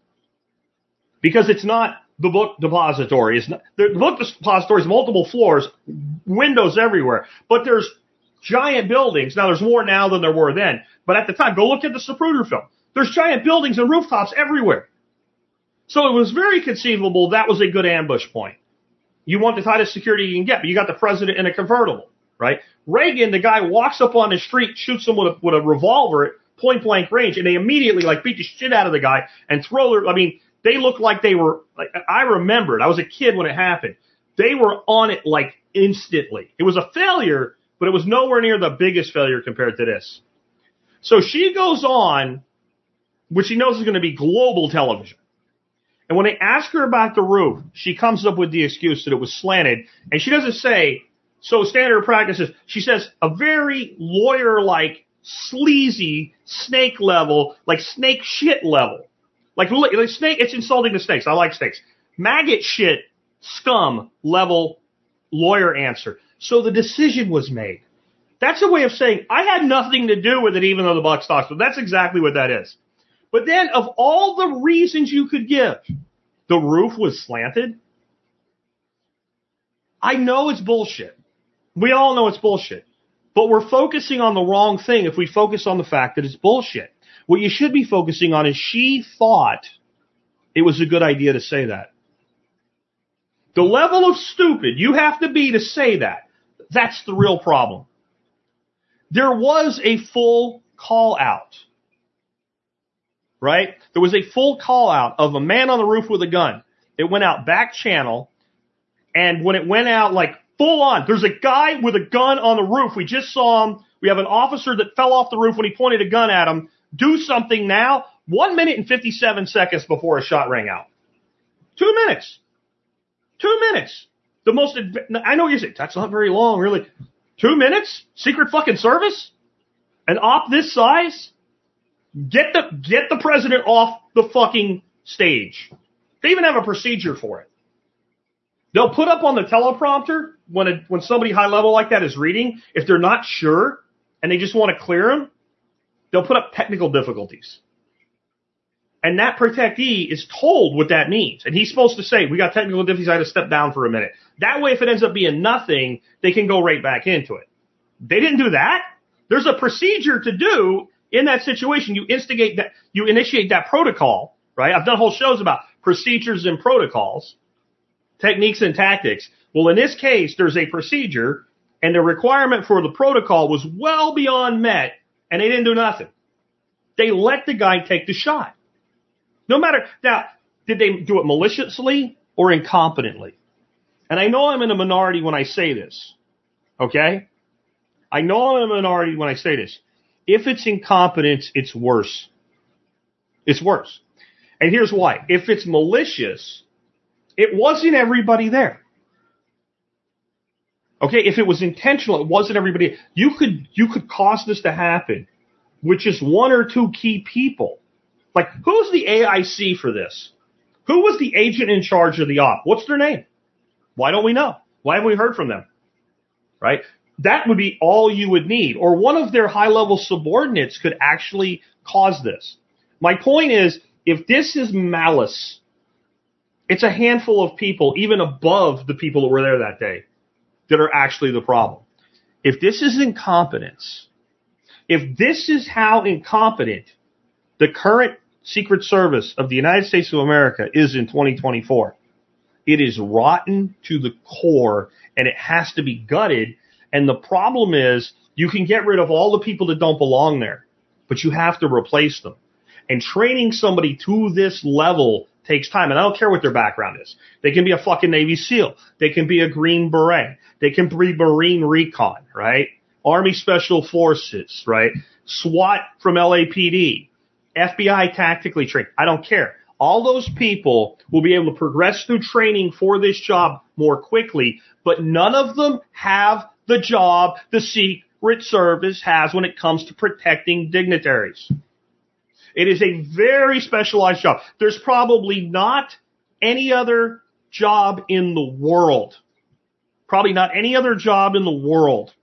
Speaker 1: Because it's not the book depository. It's not, the book depository is multiple floors, windows everywhere. But there's giant buildings. Now, there's more now than there were then. But at the time, go look at the Zapruder film. There's giant buildings and rooftops everywhere. So it was very conceivable that was a good ambush point. You want the tightest security you can get, but you got the president in a convertible, right? Reagan, the guy walks up on the street, shoots him with a, with a revolver at point blank range, and they immediately like beat the shit out of the guy and throw their, I mean, they looked like they were, like, I remember it. I was a kid when it happened. They were on it like instantly. It was a failure, but it was nowhere near the biggest failure compared to this. So she goes on, which she knows is going to be global television. And when they ask her about the roof, she comes up with the excuse that it was slanted. And she doesn't say, so standard practices. She says a very lawyer-like, sleazy, snake level, like snake shit level. Like, like snake, it's insulting to snakes. I like snakes. Maggot shit, scum level lawyer answer. So the decision was made. That's a way of saying, I had nothing to do with it even though the buck stops. So that's exactly what that is. But then of all the reasons you could give, the roof was slanted. I know it's bullshit. We all know it's bullshit. But we're focusing on the wrong thing if we focus on the fact that it's bullshit. What you should be focusing on is she thought it was a good idea to say that. The level of stupid you have to be to say that, that's the real problem. There was a full call out. Right? There was a full call out of a man on the roof with a gun. It went out back channel. And when it went out like full on, there's a guy with a gun on the roof. We just saw him. We have an officer that fell off the roof when he pointed a gun at him. Do something now. One minute and fifty-seven seconds before a shot rang out. Two minutes. Two minutes. The most, I know you're saying, that's not very long, really. Two minutes? Secret fucking service? An op this size? Get the get the president off the fucking stage. They even have a procedure for it. They'll put up on the teleprompter when a, when somebody high level like that is reading, if they're not sure and they just want to clear them, they'll put up technical difficulties. And that protectee is told what that means. And he's supposed to say, we got technical difficulties, I had to step down for a minute. That way, if it ends up being nothing, they can go right back into it. They didn't do that. There's a procedure to do. In that situation, you instigate that, you initiate that protocol, right? I've done whole shows about procedures and protocols, techniques and tactics. Well, in this case, there's a procedure, and the requirement for the protocol was well beyond met, and they didn't do nothing. They let the guy take the shot. No matter, now, did they do it maliciously or incompetently? And I know I'm in a minority when I say this, okay? I know I'm in a minority when I say this. If it's incompetence, it's worse. It's worse. And here's why. If it's malicious, it wasn't everybody there. Okay, if it was intentional, it wasn't everybody. You could you could cause this to happen with just one or two key people. Like, who's the A I C for this? Who was the agent in charge of the op? What's their name? Why don't we know? Why haven't we heard from them? Right? That would be all you would need. Or one of their high-level subordinates could actually cause this. My point is, if this is malice, it's a handful of people, even above the people that were there that day, that are actually the problem. If this is incompetence, if this is how incompetent the current Secret Service of the United States of America is in twenty twenty-four, it is rotten to the core, and it has to be gutted. And the problem is, you can get rid of all the people that don't belong there, but you have to replace them. And training somebody to this level takes time. And I don't care what their background is. They can be a fucking Navy SEAL. They can be a Green Beret. They can be Marine Recon, right? Army Special Forces, right? SWAT from L A P D. F B I tactically trained. I don't care. All those people will be able to progress through training for this job more quickly, but none of them have the job the Secret Service has when it comes to protecting dignitaries. It is a very specialized job. There's probably not any other job in the world, probably not any other job in the world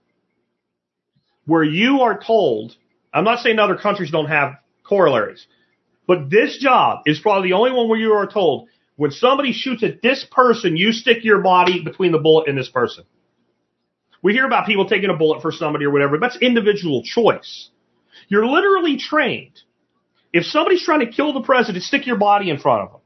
Speaker 1: where you are told, I'm not saying other countries don't have corollaries, but this job is probably the only one where you are told, when somebody shoots at this person, you stick your body between the bullet and this person. We hear about people taking a bullet for somebody or whatever, but that's individual choice. You're literally trained. If somebody's trying to kill the president, stick your body in front of them.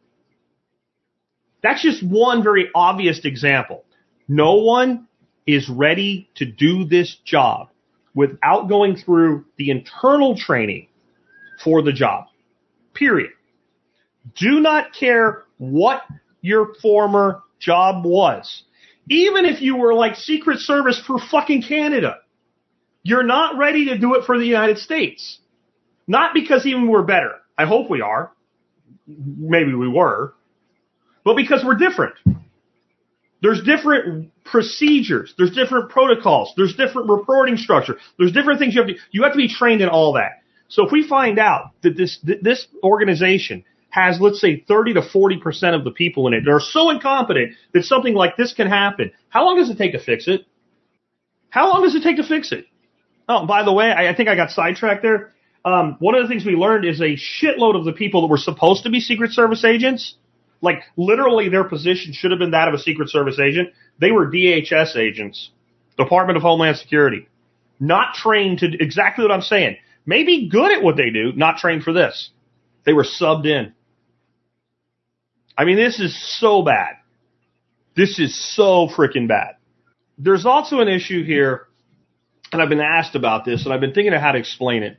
Speaker 1: That's just one very obvious example. No one is ready to do this job without going through the internal training for the job. Period. Do not care what your former job was. Even if you were like Secret Service for fucking Canada, you're not ready to do it for the United States. Not because even we're better. I hope we are. Maybe we were. But because we're different. There's different procedures. There's different protocols. There's different reporting structure. There's different things you have to, you have to be trained in all that. So if we find out that this, this organization has, let's say, thirty to forty percent of the people in it that are so incompetent that something like this can happen, how long does it take to fix it? How long does it take to fix it? Oh, by the way, I, I think I got sidetracked there. Um, one of the things we learned is a shitload of the people that were supposed to be Secret Service agents, like literally their position should have been that of a Secret Service agent. They were D H S agents, Department of Homeland Security, not trained to exactly what I'm saying. Maybe good at what they do, not trained for this. They were subbed in. I mean, this is so bad. This is so freaking bad. There's also an issue here, and I've been asked about this, and I've been thinking of how to explain it.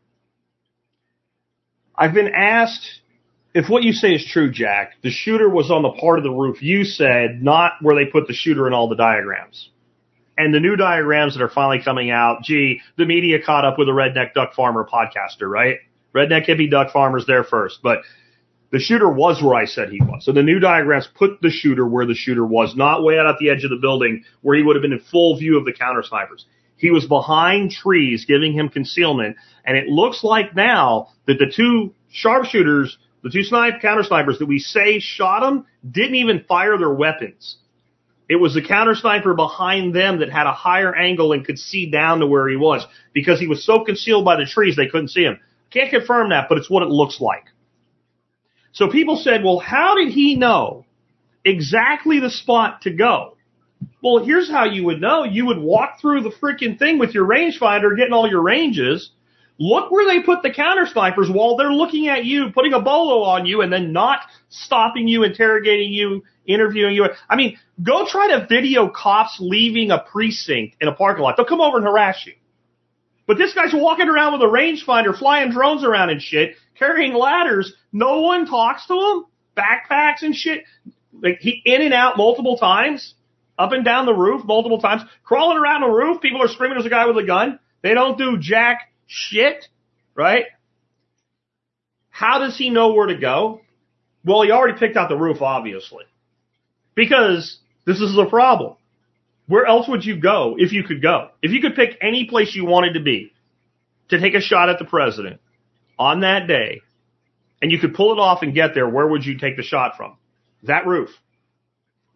Speaker 1: I've been asked if what you say is true, Jack, the shooter was on the part of the roof you said, not where they put the shooter in all the diagrams. And the new diagrams that are finally coming out, gee, the media caught up with a redneck duck farmer podcaster, right? Redneck hippie duck farmer's there first. But the shooter was where I said he was. So the new diagrams put the shooter where the shooter was, not way out at the edge of the building where he would have been in full view of the counter snipers. He was behind trees giving him concealment. And it looks like now that the two sharpshooters, the two snipe counter snipers that we say shot him, didn't even fire their weapons. It was the counter sniper behind them that had a higher angle and could see down to where he was because he was so concealed by the trees they couldn't see him. Can't confirm that, but it's what it looks like. So people said, well, how did he know exactly the spot to go? Well, here's how you would know. You would walk through the freaking thing with your rangefinder, getting all your ranges. Look where they put the counter snipers while they're looking at you, putting a bolo on you, and then not stopping you, interrogating you, interviewing you. I mean, go try to video cops leaving a precinct in a parking lot. They'll come over and harass you. But this guy's walking around with a rangefinder, flying drones around and shit, carrying ladders. No one talks to him. Backpacks and shit. Like he in and out multiple times, up and down the roof multiple times, crawling around the roof. People are screaming, there's a guy with a gun. They don't do jack shit, right? How does he know where to go? Well, he already picked out the roof, obviously. Because this is the problem. Where else would you go if you could go? If you could pick any place you wanted to be to take a shot at the president on that day, and you could pull it off and get there, where would you take the shot from? That roof.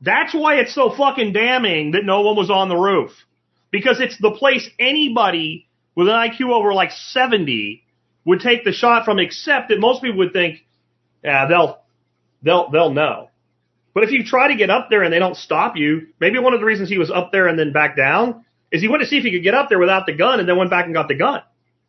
Speaker 1: That's why it's so fucking damning that no one was on the roof. Because it's the place anybody with an I Q over like seventy would take the shot from, except that most people would think, yeah, they'll, they'll, they'll know. But if you try to get up there and they don't stop you, maybe one of the reasons he was up there and then back down is he went to see if he could get up there without the gun and then went back and got the gun.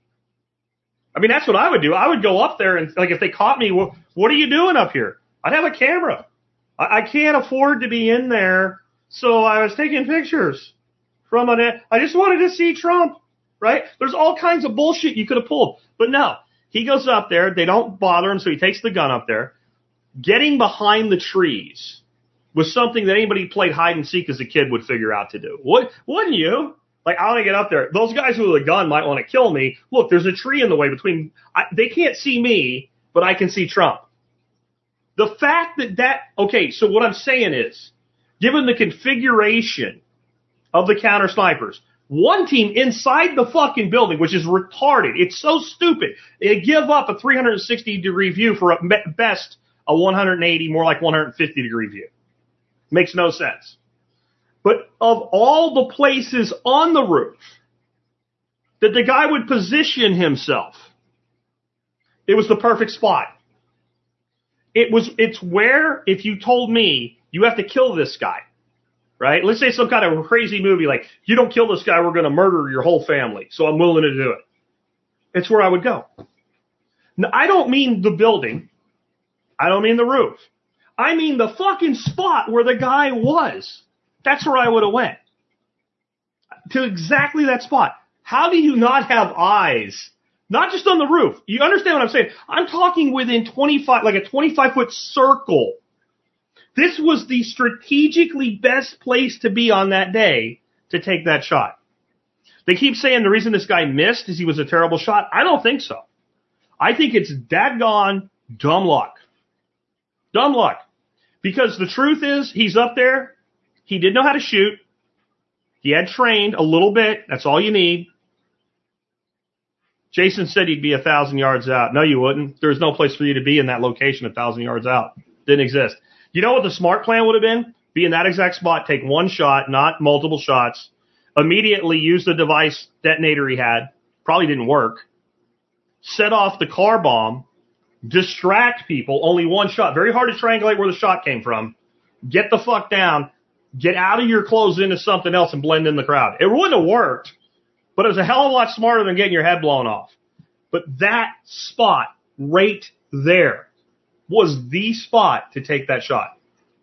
Speaker 1: I mean, that's what I would do. I would go up there and, like, if they caught me, well, what are you doing up here? I'd have a camera. I, I can't afford to be in there, so I was taking pictures from an, I just wanted to see Trump, right? There's all kinds of bullshit you could have pulled. But no, he goes up there. They don't bother him, so he takes the gun up there. Getting behind the trees was something that anybody who played hide and seek as a kid would figure out to do. What, wouldn't you? Like, I want to get up there. Those guys with a gun might want to kill me. Look, there's a tree in the way between, I, they can't see me, but I can see Trump. The fact that that, okay, so what I'm saying is, given the configuration of the counter snipers, one team inside the fucking building, which is retarded. It's so stupid. They give up a three hundred sixty degree view for at best a one hundred eighty, more like one hundred fifty degree view. Makes no sense. But of all the places on the roof that the guy would position himself, it was the perfect spot. It was, it's where, if you told me you have to kill this guy, right? Let's say some kind of crazy movie like, you don't kill this guy, we're going to murder your whole family, so I'm willing to do it. It's where I would go. Now, I don't mean the building. I don't mean the roof. I mean the fucking spot where the guy was. That's where I would have went. To exactly that spot. How do you not have eyes? Not just on the roof. You understand what I'm saying? I'm talking within twenty-five, like a twenty-five foot circle. This was the strategically best place to be on that day to take that shot. They keep saying the reason this guy missed is he was a terrible shot. I don't think so. I think it's dadgone dumb luck. Dumb luck. Because the truth is, he's up there. He did know how to shoot. He had trained a little bit. That's all you need. Jason said he'd be a thousand yards out. No, you wouldn't. There's no place for you to be in that location a thousand yards out. Didn't exist. You know what the smart plan would have been? Be in that exact spot, take one shot, not multiple shots, immediately use the device detonator he had. Probably didn't work. Set off the car bomb. Distract people. Only one shot. Very hard to triangulate where the shot came from. Get the fuck down. Get out of your clothes into something else and blend in the crowd. It wouldn't have worked, but it was a hell of a lot smarter than getting your head blown off. But that spot right there was the spot to take that shot.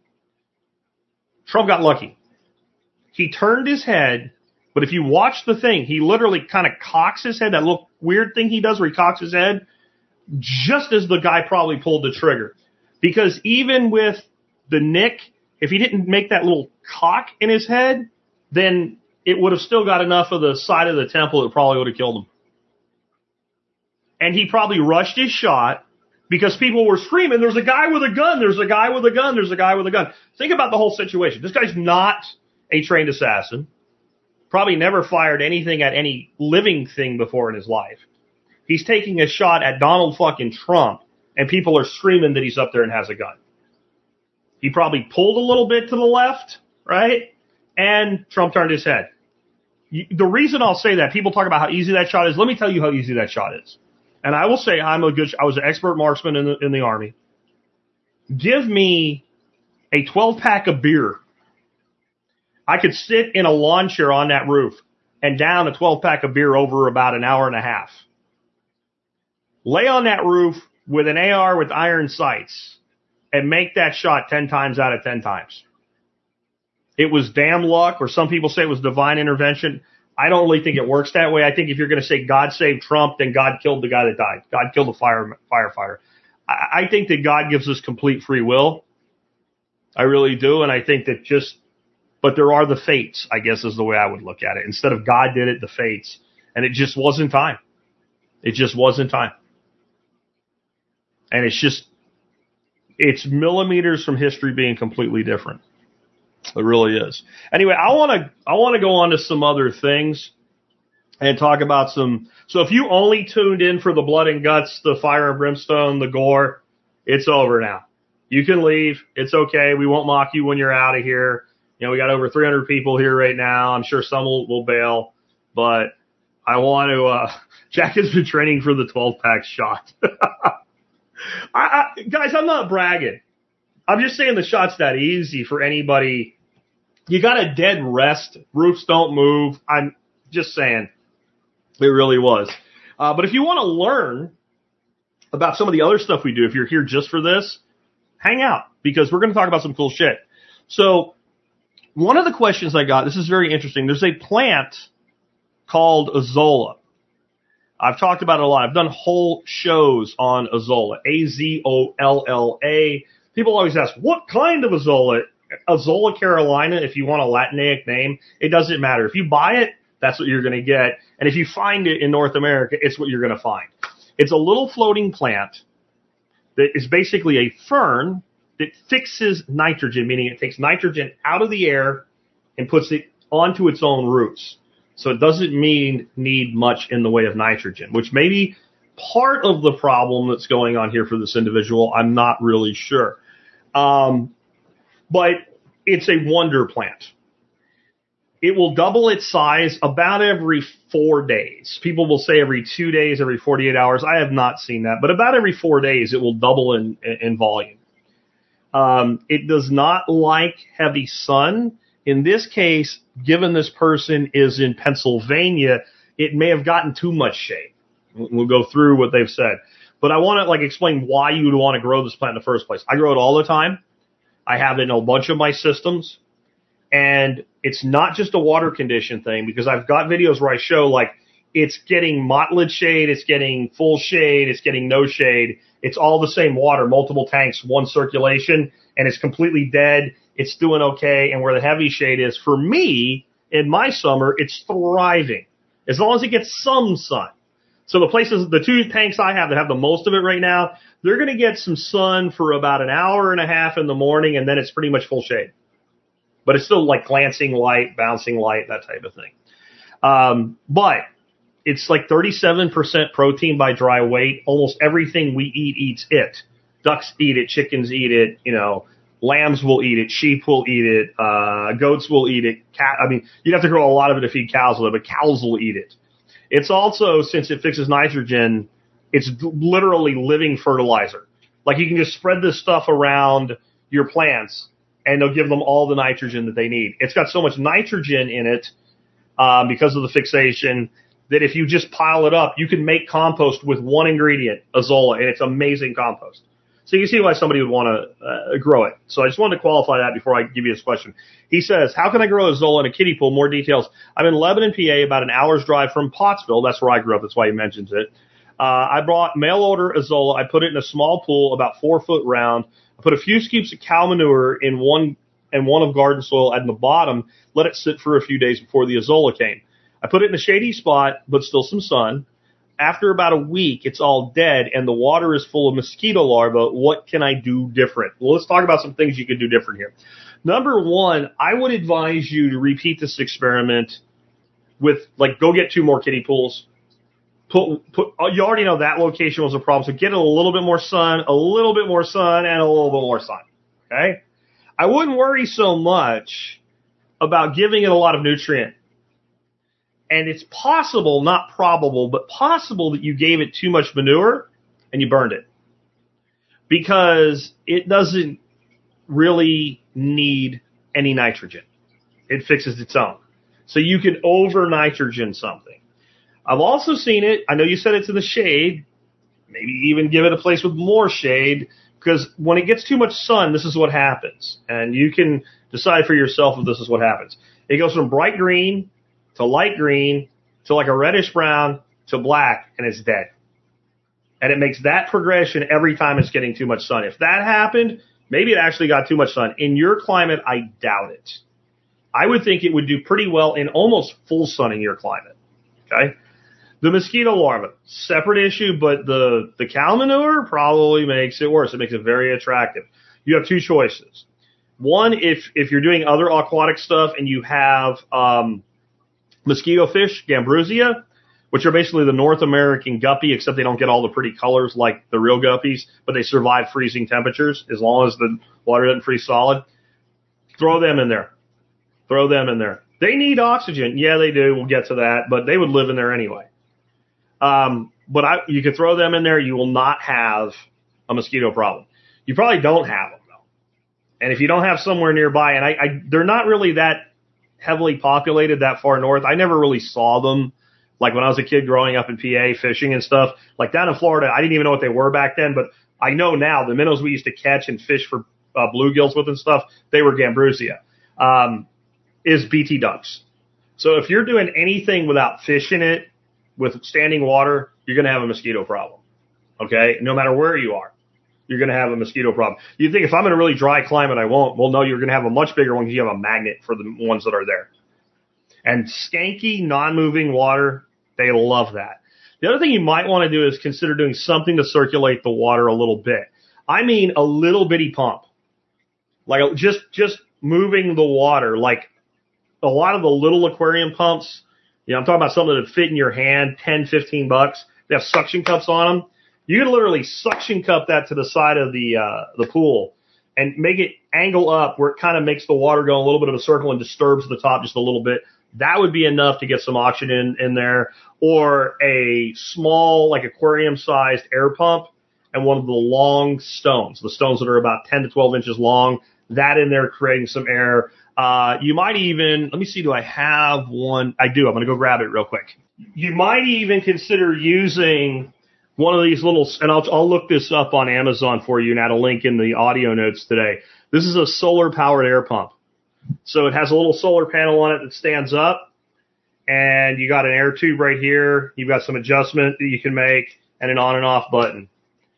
Speaker 1: Trump got lucky. He turned his head, but if you watch the thing, he literally kind of cocks his head, that little weird thing he does where he cocks his head, just as the guy probably pulled the trigger. Because even with the nick, if he didn't make that little cock in his head, then it would have still got enough of the side of the temple that probably would have killed him. And he probably rushed his shot because people were screaming, there's a guy with a gun, there's a guy with a gun, there's a guy with a gun. Think about the whole situation. This guy's not a trained assassin. Probably never fired anything at any living thing before in his life. He's taking a shot at Donald fucking Trump, and people are screaming that he's up there and has a gun. He probably pulled a little bit to the left, right? And Trump turned his head. The reason I'll say that, people talk about how easy that shot is. Let me tell you how easy that shot is. And I will say I'm a good, I was an expert marksman in the, in the Army. Give me a twelve pack of beer. I could sit in a lawn chair on that roof and down a twelve pack of beer over about an hour and a half. Lay on that roof with an A R with iron sights and make that shot ten times out of ten times. It was damn luck, or some people say it was divine intervention. I don't really think it works that way. I think if you're going to say God saved Trump, then God killed the guy that died. God killed the fire, firefighter. I, I think that God gives us complete free will. I really do. And I think that just, but there are the fates, I guess is the way I would look at it. Instead of God did it, the fates. And it just wasn't time. It just wasn't time. And it's just, it's millimeters from history being completely different. It really is. Anyway, I want to I want to go on to some other things and talk about some. So if you only tuned in for the blood and guts, the fire and brimstone, the gore, it's over now. You can leave. It's okay. We won't mock you when you're out of here. You know, we got over three hundred people here right now. I'm sure some will, will bail, but I want to, uh, Jack has been training for the twelve pack shot. I, I, guys, I'm not bragging. I'm just saying the shot's that easy for anybody. You got a dead rest. Roofs don't move. I'm just saying it really was. Uh, but if you want to learn about some of the other stuff we do, if you're here just for this, hang out because we're going to talk about some cool shit. So one of the questions I got, this is very interesting. There's a plant called Azolla. I've talked about it a lot. I've done whole shows on Azolla, A Z O L L A. People always ask, what kind of Azolla? Azolla Carolina, if you want a Latinaic name, it doesn't matter. If you buy it, that's what you're going to get. And if you find it in North America, it's what you're going to find. It's a little floating plant that is basically a fern that fixes nitrogen, meaning it takes nitrogen out of the air and puts it onto its own roots. So it doesn't mean need much in the way of nitrogen, which may be part of the problem that's going on here for this individual. I'm not really sure. Um, but it's a wonder plant. It will double its size about every four days. People will say every two days, every forty-eight hours. I have not seen that, but about every four days, it will double in, in volume. Um, it does not like heavy sun. In this case, given this person is in Pennsylvania, it may have gotten too much shade. We'll go through what they've said. But I want to like explain why you would want to grow this plant in the first place. I grow it all the time. I have it in a bunch of my systems. And it's not just a water condition thing because I've got videos where I show like it's getting mottled shade, it's getting full shade, it's getting no shade. It's all the same water, multiple tanks, one circulation, and it's completely dead. It's doing okay. And where the heavy shade is, for me, in my summer, it's thriving as long as it gets some sun. So the places, the two tanks I have that have the most of it right now, they're going to get some sun for about an hour and a half in the morning, and then it's pretty much full shade. But it's still like glancing light, bouncing light, that type of thing. Um, but it's like thirty-seven percent protein by dry weight. Almost everything we eat eats it. Ducks eat it, chickens eat it, you know, lambs will eat it, sheep will eat it, uh, goats will eat it. Cat, I mean, you'd have to grow a lot of it to feed cows with it, but cows will eat it. It's also, since it fixes nitrogen, it's literally living fertilizer. Like you can just spread this stuff around your plants and they'll give them all the nitrogen that they need. It's got so much nitrogen in it um, because of the fixation that if you just pile it up, you can make compost with one ingredient, Azolla, and it's amazing compost. So you can see why somebody would want to uh, grow it. So I just wanted to qualify that before I give you this question. He says, how can I grow Azolla in a kiddie pool? More details. I'm in Lebanon, P A, about an hour's drive from Pottsville. That's where I grew up. That's why he mentions it. Uh, I brought mail order Azolla. I put it in a small pool about four foot round. I put a few scoops of cow manure in one and one of garden soil at the bottom. Let it sit for a few days before the Azolla came. I put it in a shady spot, but still some sun. After about a week, it's all dead, and the water is full of mosquito larvae. What can I do different? Well, let's talk about some things you could do different here. Number one, I would advise you to repeat this experiment with, like, go get two more kiddie pools. Put, put, you already know that location was a problem, so get a little bit more sun, a little bit more sun, and a little bit more sun, okay? I wouldn't worry so much about giving it a lot of nutrient. And it's possible, not probable, but possible that you gave it too much manure and you burned it. Because it doesn't really need any nitrogen. It fixes its own. So you can over nitrogen something. I've also seen it, I know you said it's in the shade, maybe even give it a place with more shade, because when it gets too much sun, this is what happens. And you can decide for yourself if this is what happens. It goes from bright green to light green, to like a reddish brown, to black, and it's dead. And it makes that progression every time it's getting too much sun. If that happened, maybe it actually got too much sun. In your climate, I doubt it. I would think it would do pretty well in almost full sun in your climate. Okay? The mosquito larva, separate issue, but the, the cow manure probably makes it worse. It makes it very attractive. You have two choices. One, if, if you're doing other aquatic stuff and you have, um, mosquito fish, Gambrusia, which are basically the North American guppy, except they don't get all the pretty colors like the real guppies, but they survive freezing temperatures as long as the water doesn't freeze solid. Throw them in there. Throw them in there. They need oxygen. Yeah, they do. We'll get to that, but they would live in there anyway. Um, but I, you could throw them in there. You will not have a mosquito problem. You probably don't have them, though. And if you don't have somewhere nearby, and I, I they're not really that heavily populated that far north. I never really saw them. Like when I was a kid growing up in P A fishing and stuff, like down in Florida, I didn't even know what they were back then, but I know now the minnows we used to catch and fish for uh, bluegills with and stuff, they were Gambrusia, um, is B T ducks. So if you're doing anything without fish in it, with standing water, you're going to have a mosquito problem. Okay? No matter where you are, you're going to have a mosquito problem. You think if I'm in a really dry climate, I won't. Well, no, you're going to have a much bigger one because you have a magnet for the ones that are there. And skanky, non-moving water, they love that. The other thing you might want to do is consider doing something to circulate the water a little bit. I mean a little bitty pump. Like just, just moving the water. Like a lot of the little aquarium pumps, you know, I'm talking about something that would fit in your hand, ten, fifteen bucks. They have suction cups on them. You can literally suction cup that to the side of the, uh, the pool and make it angle up where it kind of makes the water go a little bit of a circle and disturbs the top just a little bit. That would be enough to get some oxygen in, in there. Or a small, like aquarium-sized air pump and one of the long stones, the stones that are about ten to twelve inches long, that in there creating some air. Uh, you might even, let me see, do I have one? I do. I'm going to go grab it real quick. You might even consider using one of these little, and I'll, I'll look this up on Amazon for you and add a link in the audio notes today. This is a solar-powered air pump. So it has a little solar panel on it that stands up, and you got an air tube right here. You've got some adjustment that you can make and an on and off button.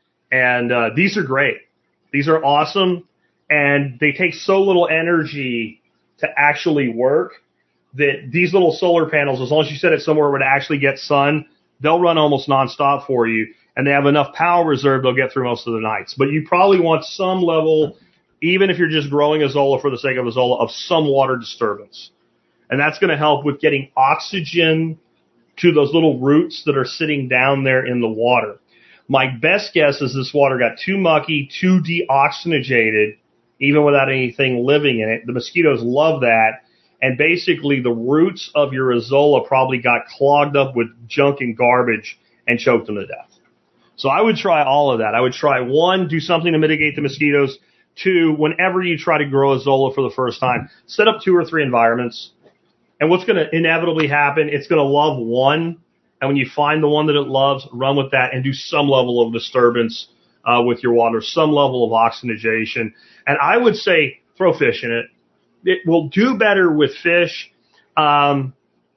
Speaker 1: And uh, these are great. These are awesome, and they take so little energy to actually work that these little solar panels, as long as you set it somewhere where it actually gets sun, they'll run almost nonstop for you, and they have enough power reserve they'll get through most of the nights. But you probably want some level, even if you're just growing a Zola for the sake of a Zola, of some water disturbance. And that's going to help with getting oxygen to those little roots that are sitting down there in the water. My best guess is this water got too mucky, too deoxygenated, even without anything living in it. The mosquitoes love that. And basically the roots of your Azolla probably got clogged up with junk and garbage and choked them to death. So I would try all of that. I would try, one, do something to mitigate the mosquitoes. Two, whenever you try to grow a Zola for the first time, set up two or three environments. And what's going to inevitably happen, it's going to love one. And when you find the one that it loves, run with that and do some level of disturbance uh, with your water, some level of oxygenation. And I would say throw fish in it. It will do better with fish. Um,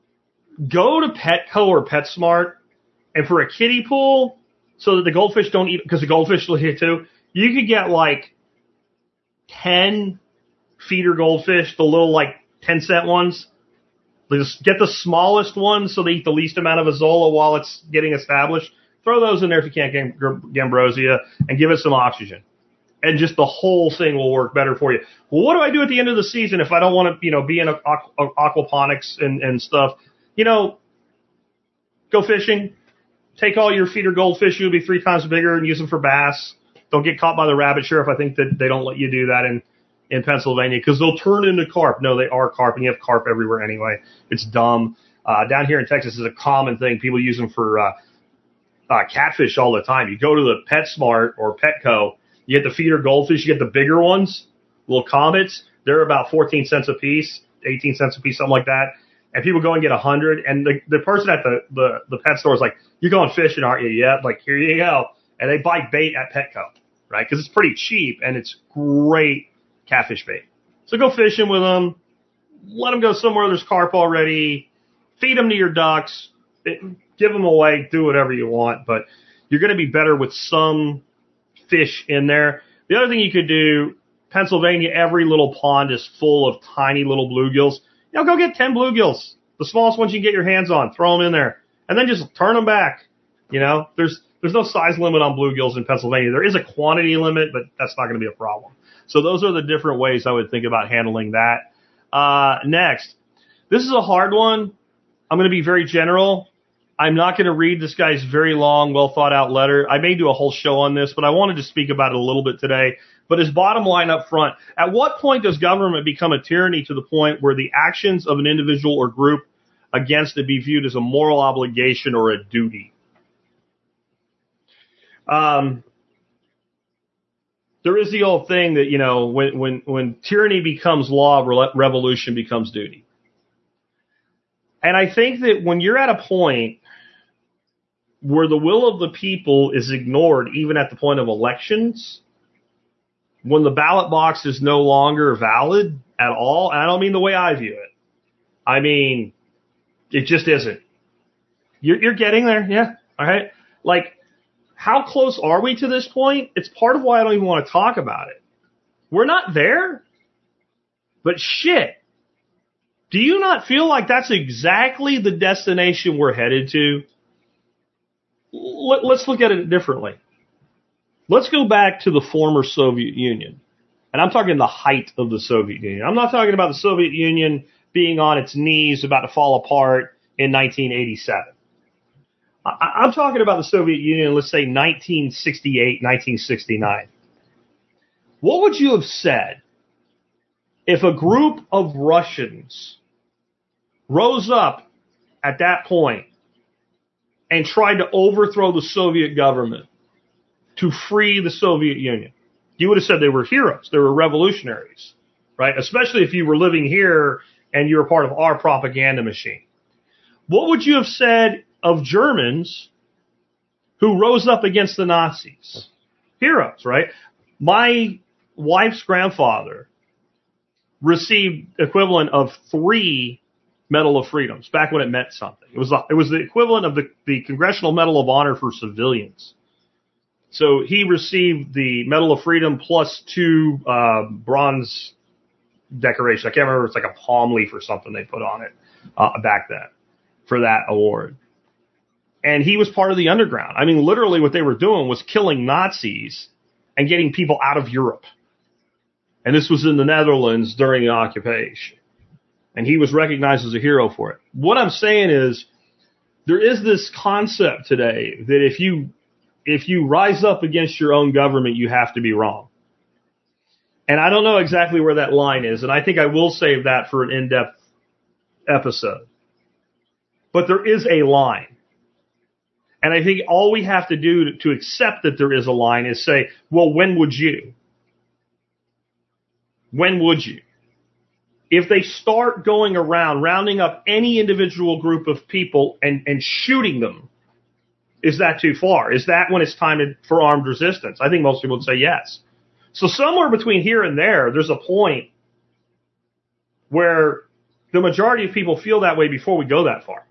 Speaker 1: go to Petco or PetSmart, and for a kiddie pool, so that the goldfish don't eat, because the goldfish will hit too, you could get like ten feeder goldfish, the little like ten cent ones. Just get the smallest ones so they eat the least amount of Azolla while it's getting established. Throw those in there if you can't get Gambrosia, and give it some oxygen. And just the whole thing will work better for you. Well, what do I do at the end of the season if I don't want to, you know, be in a, a, aquaponics and, and stuff? You know, go fishing. Take all your feeder goldfish. You'll be three times bigger and use them for bass. Don't get caught by the rabbit sheriff. I think that they don't let you do that in, in Pennsylvania because they'll turn into carp. No, they are carp, and you have carp everywhere anyway. It's dumb. Uh, down here in Texas is a common thing. People use them for uh, uh, catfish all the time. You go to the PetSmart or Petco. You get the feeder goldfish. You get the bigger ones, little comets. They're about fourteen cents a piece, eighteen cents a piece, something like that. And people go and get a hundred. And the, the person at the, the, the pet store is like, "You're going fishing, aren't you?" "Yeah." Like, "Here you go." And they buy bait at Petco, right? Because it's pretty cheap and it's great catfish bait. So go fishing with them. Let them go somewhere there's carp already. Feed them to your ducks. It, give them away. Do whatever you want. But you're going to be better with some fish in there. The other thing you could do, Pennsylvania, every little pond is full of tiny little bluegills. You know, go get ten bluegills, the smallest ones you can get your hands on. Throw them in there, and then just turn them back. You know, there's there's no size limit on bluegills in Pennsylvania. There is a quantity limit, but that's not going to be a problem. So those are the different ways I would think about handling that. Uh, next, this is a hard one. I'm going to be very general. I'm not going to read this guy's very long, well thought out letter. I may do a whole show on this, but I wanted to speak about it a little bit today. But his bottom line up front, at what point does government become a tyranny to the point where the actions of an individual or group against it be viewed as a moral obligation or a duty? Um, there is the old thing that, you know, when, when, when tyranny becomes law, revolution becomes duty. And I think that when you're at a point where the will of the people is ignored, even at the point of elections, when the ballot box is no longer valid at all, and I don't mean the way I view it. I mean, it just isn't. You're, you're getting there, yeah, all right? Like, how close are we to this point? It's part of why I don't even want to talk about it. We're not there, but shit. Do you not feel like that's exactly the destination we're headed to? Let's look at it differently. Let's go back to the former Soviet Union. And I'm talking the height of the Soviet Union. I'm not talking about the Soviet Union being on its knees about to fall apart in nineteen eighty-seven. I'm talking about the Soviet Union, let's say nineteen sixty-eight, nineteen sixty-nine. What would you have said if a group of Russians rose up at that point and tried to overthrow the Soviet government to free the Soviet Union? You would have said they were heroes. They were revolutionaries, right? Especially if you were living here and you were part of our propaganda machine. What would you have said of Germans who rose up against the Nazis? Heroes, right? My wife's grandfather received equivalent of three Medal of Freedoms back when it meant something. It was the, it was the equivalent of the, the Congressional Medal of Honor for civilians. So he received the Medal of Freedom plus two uh, bronze decorations. I can't remember. It's like a palm leaf or something they put on it uh, back then for that award. And he was part of the underground. I mean, literally what they were doing was killing Nazis and getting people out of Europe. And this was in the Netherlands during the occupation. And he was recognized as a hero for it. What I'm saying is there is this concept today that if you if you rise up against your own government, you have to be wrong. And I don't know exactly where that line is, and I think I will save that for an in-depth episode. But there is a line. And I think all we have to do to, to accept that there is a line is say, well, when would you? When would you? If they start going around, rounding up any individual group of people and, and shooting them, is that too far? Is that when it's time to, for armed resistance? I think most people would say yes. So somewhere between here and there, there's a point where the majority of people feel that way before we go that far.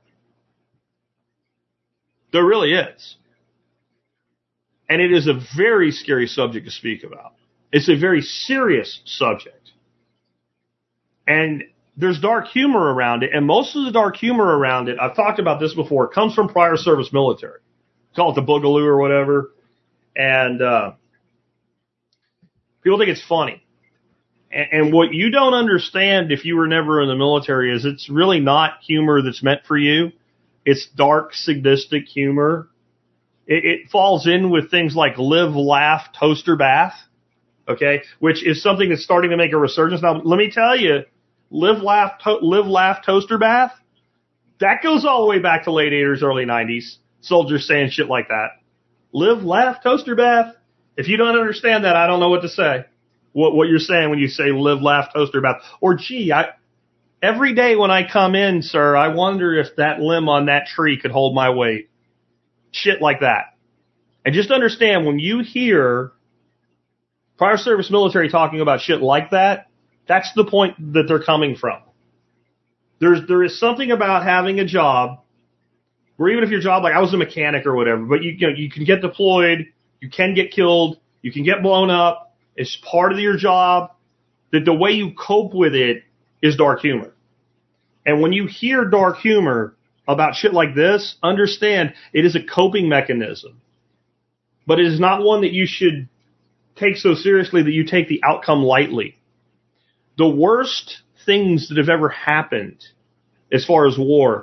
Speaker 1: There really is. And it is a very scary subject to speak about. It's a very serious subject. And there's dark humor around it, and most of the dark humor around it, I've talked about this before, comes from prior service military. Call it the boogaloo or whatever. And uh, people think it's funny. And, and what you don't understand if you were never in the military is it's really not humor that's meant for you. It's dark, sadistic humor. It, it falls in with things like live, laugh, toaster bath, okay, which is something that's starting to make a resurgence. Now, let me tell you, live, laugh, to- live, laugh, toaster bath, that goes all the way back to late eighties, early nineties. Soldiers saying shit like that. Live, laugh, toaster bath. If you don't understand that, I don't know what to say. What what you're saying when you say live, laugh, toaster bath. Or, gee, I every day when I come in, sir, I wonder if that limb on that tree could hold my weight. Shit like that. And just understand, when you hear prior service military talking about shit like that, that's the point that they're coming from. There's there is something about having a job where even if your job, like I was a mechanic or whatever, but you, you know, you can get deployed, you can get killed, you can get blown up. It's part of your job. That the way you cope with it is dark humor. And when you hear dark humor about shit like this, understand it is a coping mechanism. But it is not one that you should take so seriously that you take the outcome lightly. The worst things that have ever happened as far as war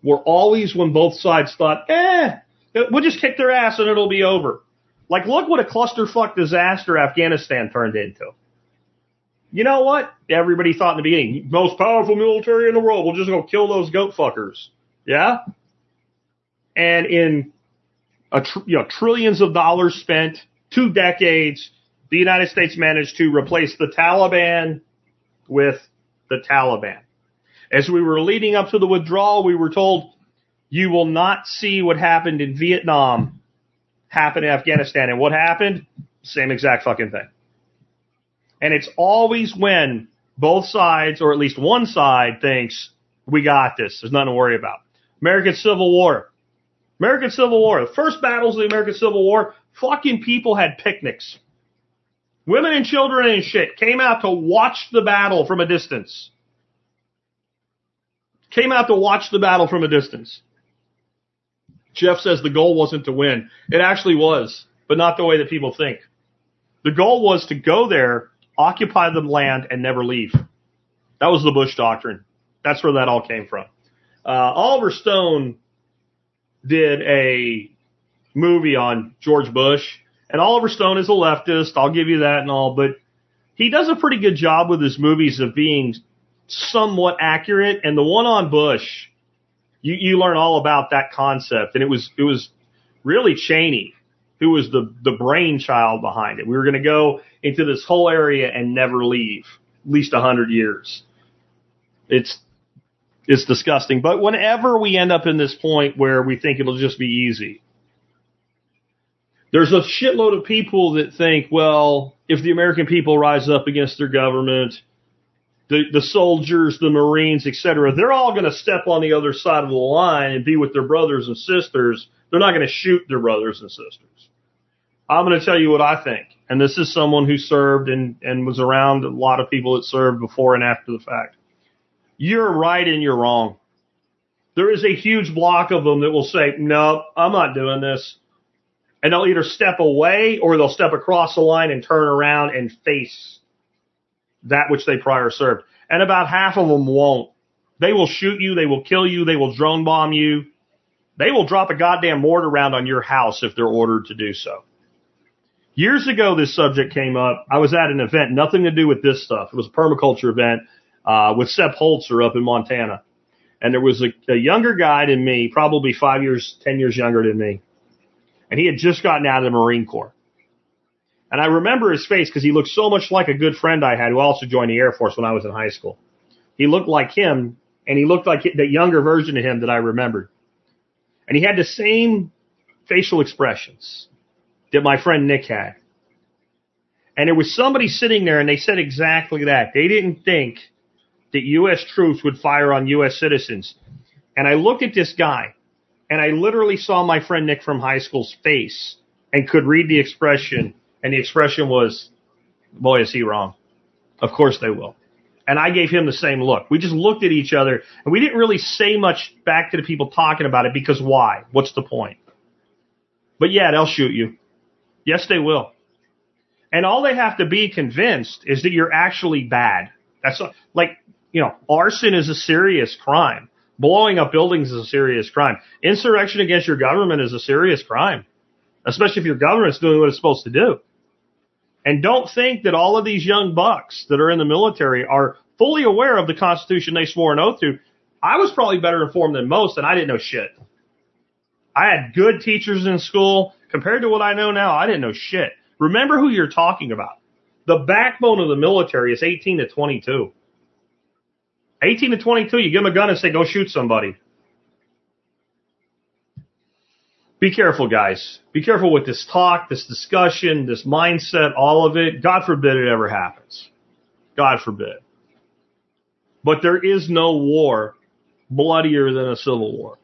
Speaker 1: were always when both sides thought, eh, we'll just kick their ass and it'll be over. Like, look what a clusterfuck disaster Afghanistan turned into. You know what? Everybody thought in the beginning, most powerful military in the world, we'll just go kill those goat fuckers. Yeah? And in a tr- you know, trillions of dollars spent, two decades, the United States managed to replace the Taliban with the Taliban. As we were leading up to the withdrawal, we were told, you will not see what happened in Vietnam happen in Afghanistan. And what happened? Same exact fucking thing. And it's always when both sides, or at least one side, thinks, we got this. There's nothing to worry about. American Civil War. American Civil War. The first battles of the American Civil War, fucking people had picnics. Women and children and shit came out to watch the battle from a distance. Came out to watch the battle from a distance. Jeff says the goal wasn't to win. It actually was, but not the way that people think. The goal was to go there, occupy the land, and never leave. That was the Bush Doctrine. That's where that all came from. Uh, Oliver Stone did a movie on George Bush, and Oliver Stone is a leftist. I'll give you that and all, but he does a pretty good job with his movies of being somewhat accurate. And the one on Bush, you, you learn all about that concept, and it was it was really Cheney who was the the brainchild behind it. We were going to go into this whole area and never leave, at least a hundred years. It's it's disgusting. But whenever we end up in this point where we think it'll just be easy, there's a shitload of people that think, well, if the American people rise up against their government, the, the soldiers, the Marines, et cetera, they're all going to step on the other side of the line and be with their brothers and sisters. They're not going to shoot their brothers and sisters. I'm going to tell you what I think. And this is someone who served and, and was around a lot of people that served before and after the fact. You're right and you're wrong. There is a huge block of them that will say, no, I'm not doing this. And they'll either step away or they'll step across the line and turn around and face that which they prior served. And about half of them won't. They will shoot you. They will kill you. They will drone bomb you. They will drop a goddamn mortar round on your house if they're ordered to do so. Years ago, this subject came up. I was at an event, nothing to do with this stuff. It was a permaculture event uh, with Sepp Holzer up in Montana. And there was a, a younger guy than me, probably five years, ten years younger than me. And he had just gotten out of the Marine Corps. And I remember his face because he looked so much like a good friend I had who also joined the Air Force when I was in high school. He looked like him, and he looked like the younger version of him that I remembered. And he had the same facial expressions that my friend Nick had. And there was somebody sitting there, and they said exactly that. They didn't think that U S troops would fire on U S citizens. And I looked at this guy, and I literally saw my friend Nick from high school's face and could read the expression. And the expression was, boy, is he wrong. Of course they will. And I gave him the same look. We just looked at each other, and we didn't really say much back to the people talking about it, because why? What's the point? But yeah, they'll shoot you. Yes, they will. And all they have to be convinced is that you're actually bad. That's a, like, you know, arson is a serious crime. Blowing up buildings is a serious crime. Insurrection against your government is a serious crime, especially if your government's doing what it's supposed to do. And don't think that all of these young bucks that are in the military are fully aware of the Constitution they swore an oath to. I was probably better informed than most, and I didn't know shit. I had good teachers in school. Compared to what I know now, I didn't know shit. Remember who you're talking about. The backbone of the military is eighteen to twenty-two. eighteen to twenty-two, you give them a gun and say, go shoot somebody. Be careful, guys. Be careful with this talk, this discussion, this mindset, all of it. God forbid it ever happens. God forbid. But there is no war bloodier than a civil war.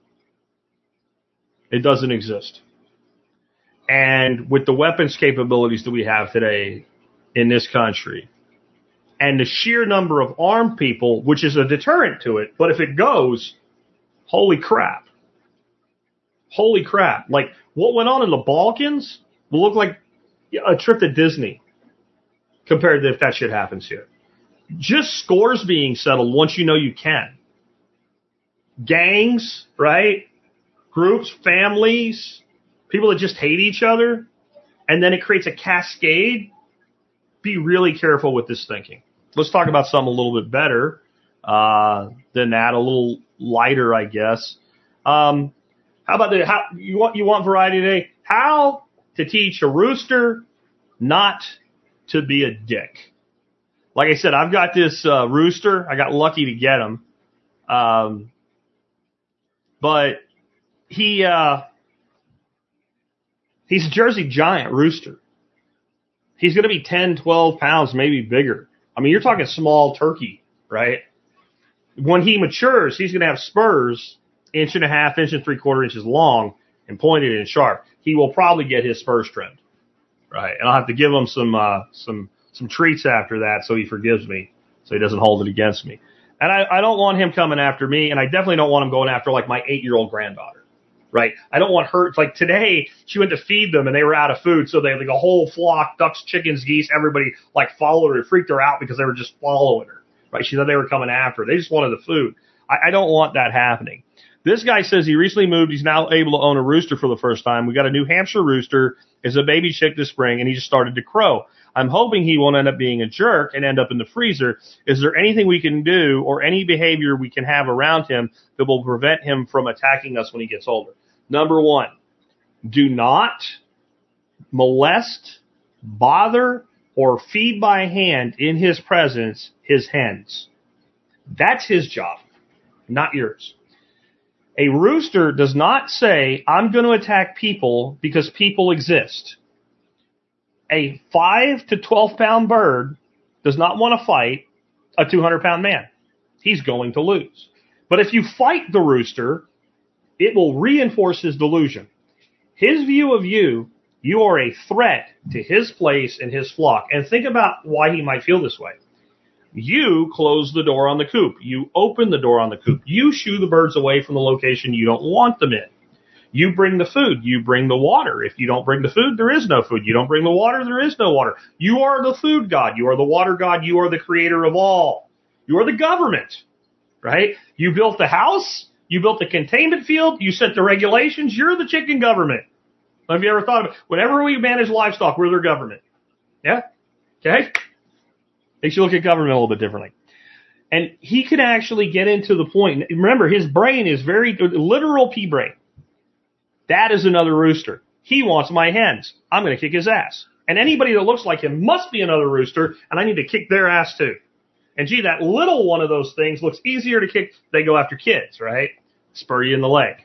Speaker 1: It doesn't exist. And with the weapons capabilities that we have today in this country, and the sheer number of armed people, which is a deterrent to it, but if it goes, holy crap. Holy crap. Like, what went on in the Balkans will look like a trip to Disney compared to if that shit happens here. Just scores being settled once you know you can. gangs, right? Groups, families, people that just hate each other, and then it creates a cascade. Be really careful with this thinking. Let's talk about something a little bit better uh, than that, a little lighter, I guess. Um, how about the how you want you want variety today? How to teach a rooster not to be a dick. Like I said, I've got this uh, rooster. I got lucky to get him, um, but he uh, he's a Jersey Giant rooster. He's going to be ten, twelve pounds, maybe bigger. I mean, you're talking small turkey, right? When he matures, he's going to have spurs, inch and a half, inch and three quarter inches long, and pointed and sharp. He will probably get his spurs trimmed, right? And I'll have to give him some uh, some some treats after that, so he forgives me, so he doesn't hold it against me. And I, I don't want him coming after me, and I definitely don't want him going after like my eight-year-old granddaughter. Right. I don't want her. It's like today she went to feed them and they were out of food. So they like a whole flock, ducks, chickens, geese, everybody like followed her. It freaked her out because they were just following her. Right. She thought they were coming after her. They just wanted the food. I, I don't want that happening. This guy says he recently moved. He's now able to own a rooster for the first time. We got a New Hampshire rooster as a baby chick this spring and he just started to crow. I'm hoping he won't end up being a jerk and end up in the freezer. Is there anything we can do or any behavior we can have around him that will prevent him from attacking us when he gets older? Number one, do not molest, bother, or feed by hand in his presence his hens. That's his job, not yours. A rooster does not say, I'm going to attack people because people exist. A five to twelve pound bird does not want to fight a two hundred pound man. He's going to lose. But if you fight the rooster, it will reinforce his delusion. His view of you, you are a threat to his place and his flock. And think about why he might feel this way. You close the door on the coop. You open the door on the coop. You shoo the birds away from the location you don't want them in. You bring the food. You bring the water. If you don't bring the food, there is no food. You don't bring the water, there is no water. You are the food god. You are the water god. You are the creator of all. You are the government, right? You built the house. You built the containment field. You set the regulations. You're the chicken government. Have you ever thought of it? Whenever we manage livestock, we're their government. Yeah? Okay? Makes you look at government a little bit differently. And he can actually get into the point. Remember, his brain is very literal pea brain. That is another rooster. He wants my hens. I'm going to kick his ass. And anybody that looks like him must be another rooster, and I need to kick their ass too. And gee, that little one of those things looks easier to kick. They go after kids, right? Spur you in the leg.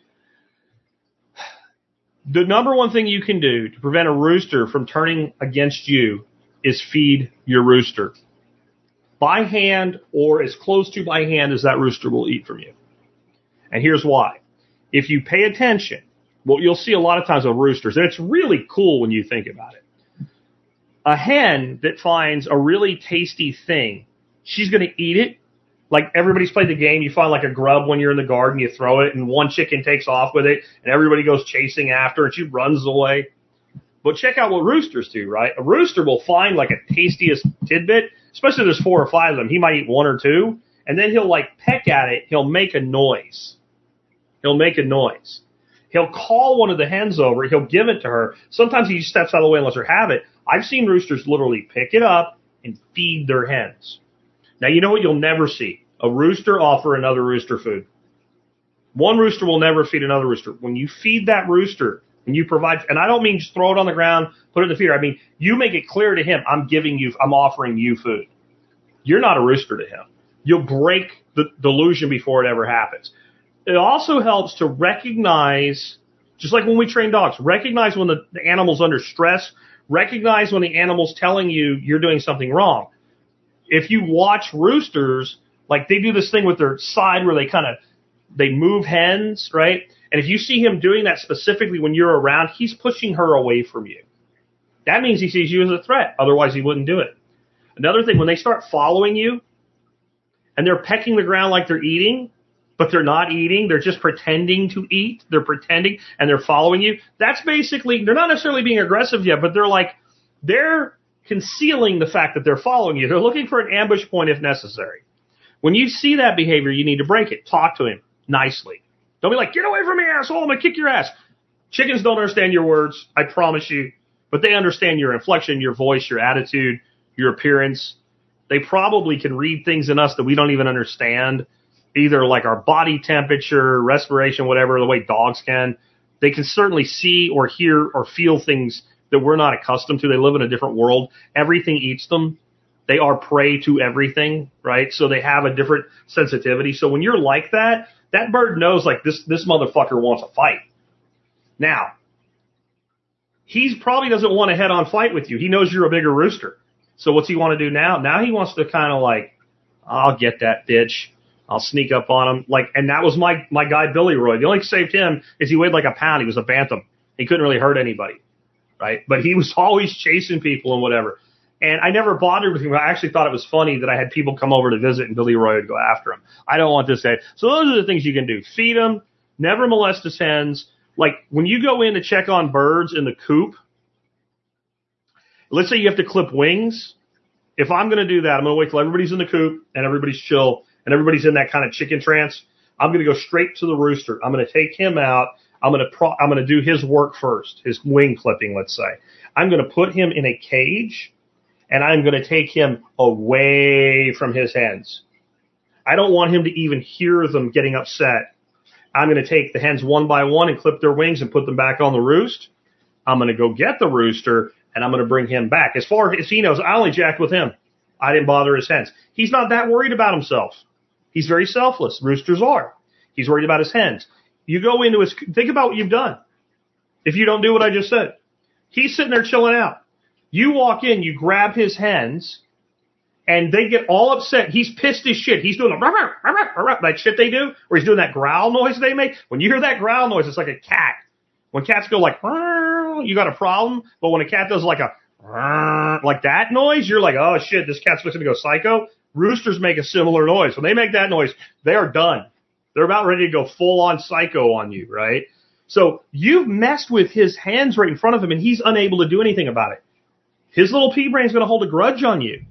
Speaker 1: The number one thing you can do to prevent a rooster from turning against you is feed your rooster. By hand or as close to by hand as that rooster will eat from you. And here's why. If you pay attention, what you'll see a lot of times with roosters, and it's really cool when you think about it. A hen that finds a really tasty thing, she's going to eat it. Like everybody's played the game, you find like a grub when you're in the garden, you throw it, and one chicken takes off with it, and everybody goes chasing after, and she runs away. But check out what roosters do, right? A rooster will find like a tastiest tidbit, especially if there's four or five of them. He might eat one or two, and then he'll like peck at it. He'll make a noise. He'll make a noise. He'll call one of the hens over. He'll give it to her. Sometimes he steps out of the way and lets her have it. I've seen roosters literally pick it up and feed their hens. Now, you know what you'll never see? A rooster offer another rooster food. One rooster will never feed another rooster. When you feed that rooster and you provide, and I don't mean just throw it on the ground, put it in the feeder. I mean, you make it clear to him, I'm giving you, I'm offering you food. You're not a rooster to him. You'll break the delusion before it ever happens. It also helps to recognize, just like when we train dogs, recognize when the, the animal's under stress, recognize when the animal's telling you you're doing something wrong. If you watch roosters, like they do this thing with their side where they kind of, they move hens, right? And if you see him doing that specifically when you're around, he's pushing her away from you. That means he sees you as a threat. Otherwise, he wouldn't do it. Another thing, when they start following you and they're pecking the ground like they're eating, but they're not eating, they're just pretending to eat, they're pretending, and they're following you, that's basically, they're not necessarily being aggressive yet, but they're like, they're concealing the fact that they're following you. They're looking for an ambush point if necessary. When you see that behavior, you need to break it. Talk to him. nicely. Don't be like, get away from me, asshole, I'm going to kick your ass. Chickens don't understand your words, I promise you, but they understand your inflection, your voice, your attitude, your appearance. They probably can read things in us that we don't even understand, either like our body temperature, respiration, whatever, the way dogs can. They can certainly see or hear or feel things that we're not accustomed to. They live in a different world. Everything eats them. They are prey to everything, right? So they have a different sensitivity. So when you're like that, that bird knows like this, this motherfucker wants a fight. Now, he probably doesn't want a head-on fight with you. He knows you're a bigger rooster. So what's he want to do now? Now he wants to kind of like, I'll get that bitch. I'll sneak up on him. Like, and that was my, my guy, Billy Roy. The only thing that saved him is he weighed like a pound. He was a bantam. He couldn't really hurt anybody, right? But he was always chasing people and whatever. And I never bothered with him. I actually thought it was funny that I had people come over to visit and Billy Roy would go after him. I don't want this guy. So those are the things you can do. Feed him. Never molest his hens. Like when you go in to check on birds in the coop, let's say you have to clip wings. If I'm going to do that, I'm going to wait till everybody's in the coop and everybody's chill and everybody's in that kind of chicken trance. I'm going to go straight to the rooster. I'm going to take him out. I'm going to pro- I'm going to do his work first, his wing clipping, let's say. I'm going to put him in a cage. And I'm going to take him away from his hens. I don't want him to even hear them getting upset. I'm going to take the hens one by one and clip their wings and put them back on the roost. I'm going to go get the rooster, and I'm going to bring him back. As far as he knows, I only jacked with him. I didn't bother his hens. He's not that worried about himself. He's very selfless. Roosters are. He's worried about his hens. You go into his – think about what you've done if you don't do what I just said. He's sitting there chilling out. You walk in, you grab his hens, and they get all upset. He's pissed as shit. He's doing the rah, rah, rah, rah, that shit they do, or he's doing that growl noise they make. When you hear that growl noise, it's like a cat. When cats go like, rah, you got a problem. But when a cat does like a, rah, like that noise, you're like, oh shit, this cat's fixing to go psycho. Roosters make a similar noise. When they make that noise, they are done. They're about ready to go full on psycho on you, right? So you've messed with his hens right in front of him, and he's unable to do anything about it. His little pea brain's going to hold a grudge on you.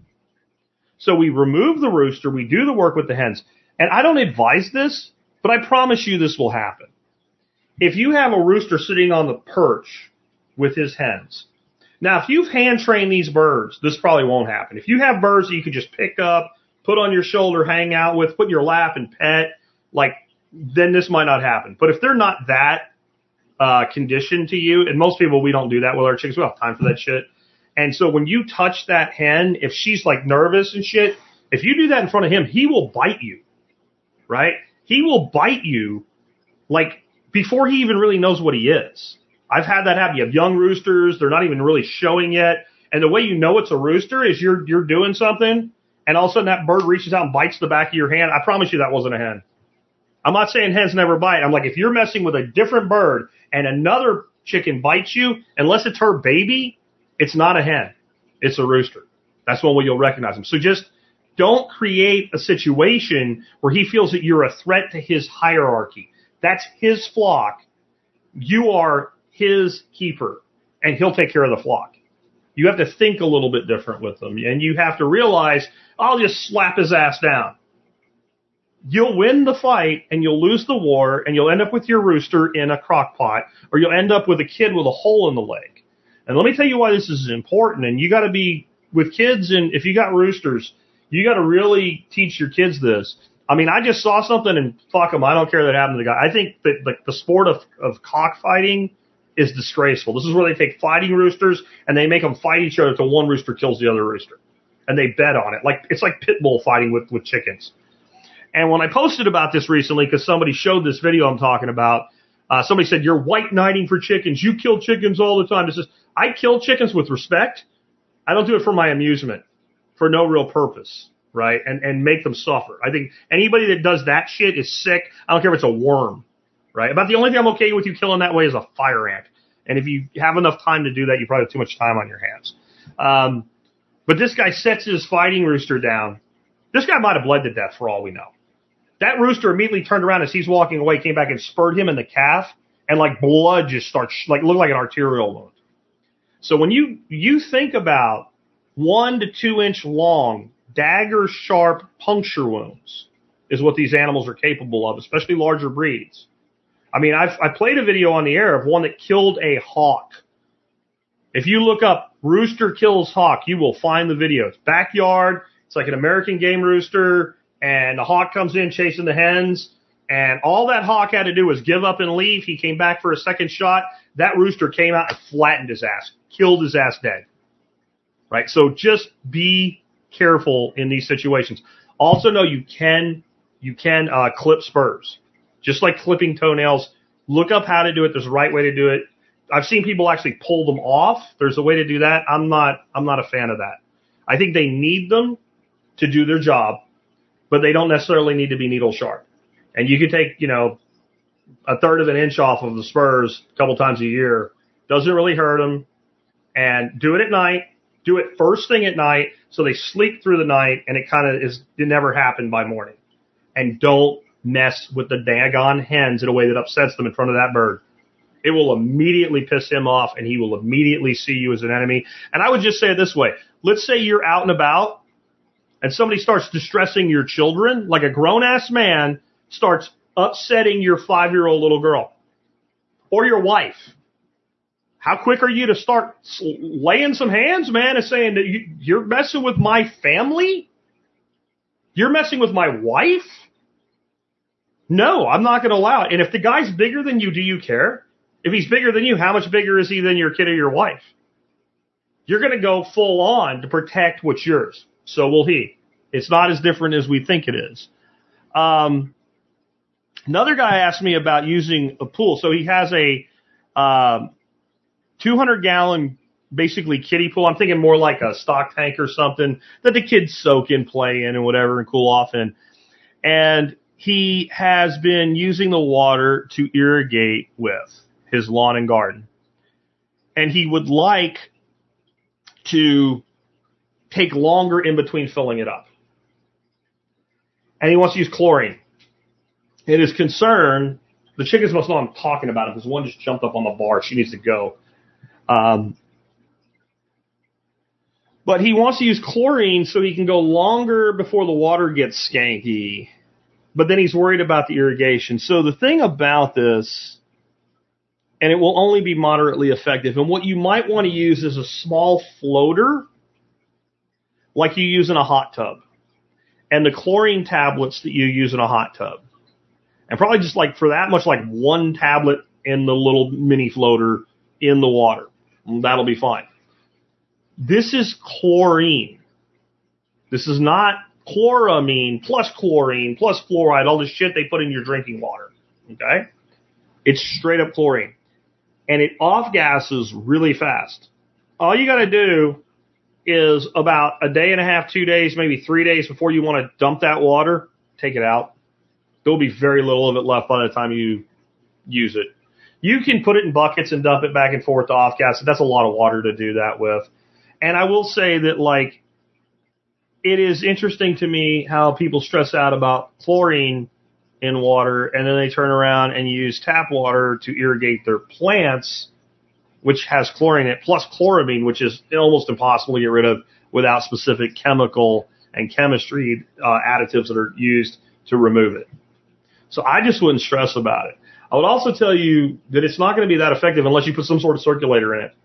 Speaker 1: So we remove the rooster. We do the work with the hens. And I don't advise this, but I promise you this will happen. If you have a rooster sitting on the perch with his hens. Now, if you've hand-trained these birds, this probably won't happen. If you have birds that you could just pick up, put on your shoulder, hang out with, put in your lap and pet, like, then this might not happen. But if they're not that uh, conditioned to you, and most people, we don't do that with our chickens. We don't have time for that shit. And so when you touch that hen, if she's like nervous and shit, if you do that in front of him, he will bite you, right? He will bite you like before he even really knows what he is. I've had that happen. You have young roosters. They're not even really showing yet. And the way you know it's a rooster is you're, you're doing something and all of a sudden that bird reaches out and bites the back of your hand. I promise you that wasn't a hen. I'm not saying hens never bite. I'm like, if you're messing with a different bird and another chicken bites you, unless it's her baby, it's not a hen. It's a rooster. That's one way you'll recognize him. So just don't create a situation where he feels that you're a threat to his hierarchy. That's his flock. You are his keeper, and he'll take care of the flock. You have to think a little bit different with them, and you have to realize, I'll just slap his ass down. You'll win the fight, and you'll lose the war, and you'll end up with your rooster in a crock pot, or you'll end up with a kid with a hole in the leg. And let me tell you why this is important. And you got to be with kids. And if you got roosters, you got to really teach your kids this. I mean, I just saw something and fuck them. I don't care that happened to the guy. I think that the, the sport of, of cockfighting is disgraceful. This is where they take fighting roosters and they make them fight each other until one rooster kills the other rooster. And they bet on it. Like, it's like pit bull fighting with, with chickens. And when I posted about this recently, because somebody showed this video I'm talking about, uh, somebody said, you're white knighting for chickens. You kill chickens all the time. This is, I kill chickens with respect. I don't do it for my amusement, for no real purpose, right? And and make them suffer. I think anybody that does that shit is sick. I don't care if it's a worm, right? About the only thing I'm okay with you killing that way is a fire ant. And if you have enough time to do that, you probably have too much time on your hands. Um, but this guy sets his fighting rooster down. This guy might have bled to death for all we know. That rooster immediately turned around as he's walking away, came back and spurred him in the calf, and like blood just starts, like looked like an arterial wound. So when you, you think about one to two inch long, dagger sharp puncture wounds is what these animals are capable of, especially larger breeds. I mean, I've, I played a video on the air of one that killed a hawk. If you look up rooster kills hawk, you will find the video. It's backyard. It's like an American game rooster, and the hawk comes in chasing the hens, and all that hawk had to do was give up and leave. He came back for a second shot. That rooster came out and flattened his ass, killed his ass dead. Right? So just be careful in these situations. Also know you can, you can uh, clip spurs. Just like clipping toenails. Look up how to do it. There's a right way to do it. I've seen people actually pull them off. There's a way to do that. I'm not, I'm not a fan of that. I think they need them to do their job, but they don't necessarily need to be needle sharp. And you can take, you know, a third of an inch off of the spurs a couple times a year. Doesn't really hurt them. And do it at night. Do it first thing at night so they sleep through the night, and it kind of is, it never happened by morning. And don't mess with the daggone hens in a way that upsets them in front of that bird. It will immediately piss him off, and he will immediately see you as an enemy. And I would just say it this way. Let's say you're out and about, and somebody starts distressing your children, like a grown-ass man starts upsetting your five-year-old little girl or your wife. How quick are you to start laying some hands, man, and saying that you, you're messing with my family? You're messing with my wife? No, I'm not going to allow it. And if the guy's bigger than you, do you care? If he's bigger than you, how much bigger is he than your kid or your wife? You're going to go full on to protect what's yours. So will he. It's not as different as we think it is. Um, another guy asked me about using a pool. So he has a um, two hundred gallon, basically kiddie pool. I'm thinking more like a stock tank or something that the kids soak in, play in, and whatever, and cool off in. And he has been using the water to irrigate with his lawn and garden. And he would like to take longer in between filling it up. And he wants to use chlorine. And his concern, the chickens must know I'm talking about it because one just jumped up on the bar. She needs to go. Um, but he wants to use chlorine so he can go longer before the water gets skanky. But then he's worried about the irrigation. So the thing about this, and it will only be moderately effective, and what you might want to use is a small floater like you use in a hot tub, and the chlorine tablets that you use in a hot tub. And probably just like for that much, like one tablet in the little mini floater in the water. That'll be fine. This is chlorine. This is not chloramine plus chlorine plus fluoride, all the shit they put in your drinking water. Okay? It's straight up chlorine. And it off-gasses really fast. All you got to do is about a day and a half, two days, maybe three days before you want to dump that water, take it out. There'll be very little of it left by the time you use it. You can put it in buckets and dump it back and forth to off-gas. That's a lot of water to do that with. And I will say that, like, it is interesting to me how people stress out about chlorine in water, and then they turn around and use tap water to irrigate their plants, which has chlorine in it, plus chloramine, which is almost impossible to get rid of without specific chemical and chemistry uh, additives that are used to remove it. So I just wouldn't stress about it. I would also tell you that it's not going to be that effective unless you put some sort of circulator in it.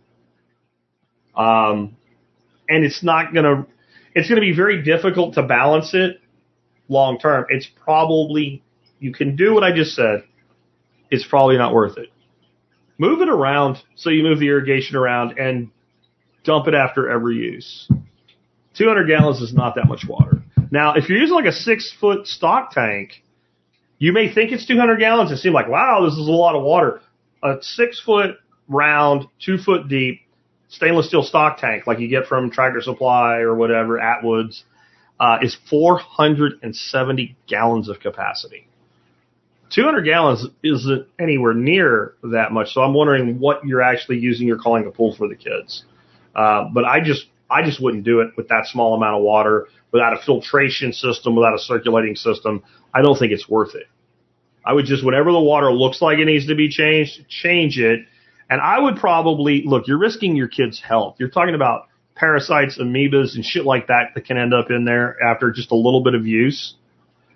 Speaker 1: Um, and it's not going to, it's going to be very difficult to balance it long term. It's probably, you can do what I just said. It's probably not worth it. Move it around so you move the irrigation around and dump it after every use. two hundred gallons is not that much water. Now, if you're using like a six foot stock tank, you may think it's two hundred gallons and seem like, wow, this is a lot of water. A six foot round, two foot deep stainless steel stock tank like you get from Tractor Supply or whatever, Atwoods, uh, is four hundred seventy gallons of capacity. two hundred gallons isn't anywhere near that much, so I'm wondering what you're actually using you're calling a pool for the kids. Uh, but I just I just wouldn't do it with that small amount of water, without a filtration system, without a circulating system. I don't think it's worth it. I would just, whenever the water looks like it needs to be changed, change it. And I would probably, look, you're risking your kid's health. You're talking about parasites, amoebas, and shit like that that can end up in there after just a little bit of use.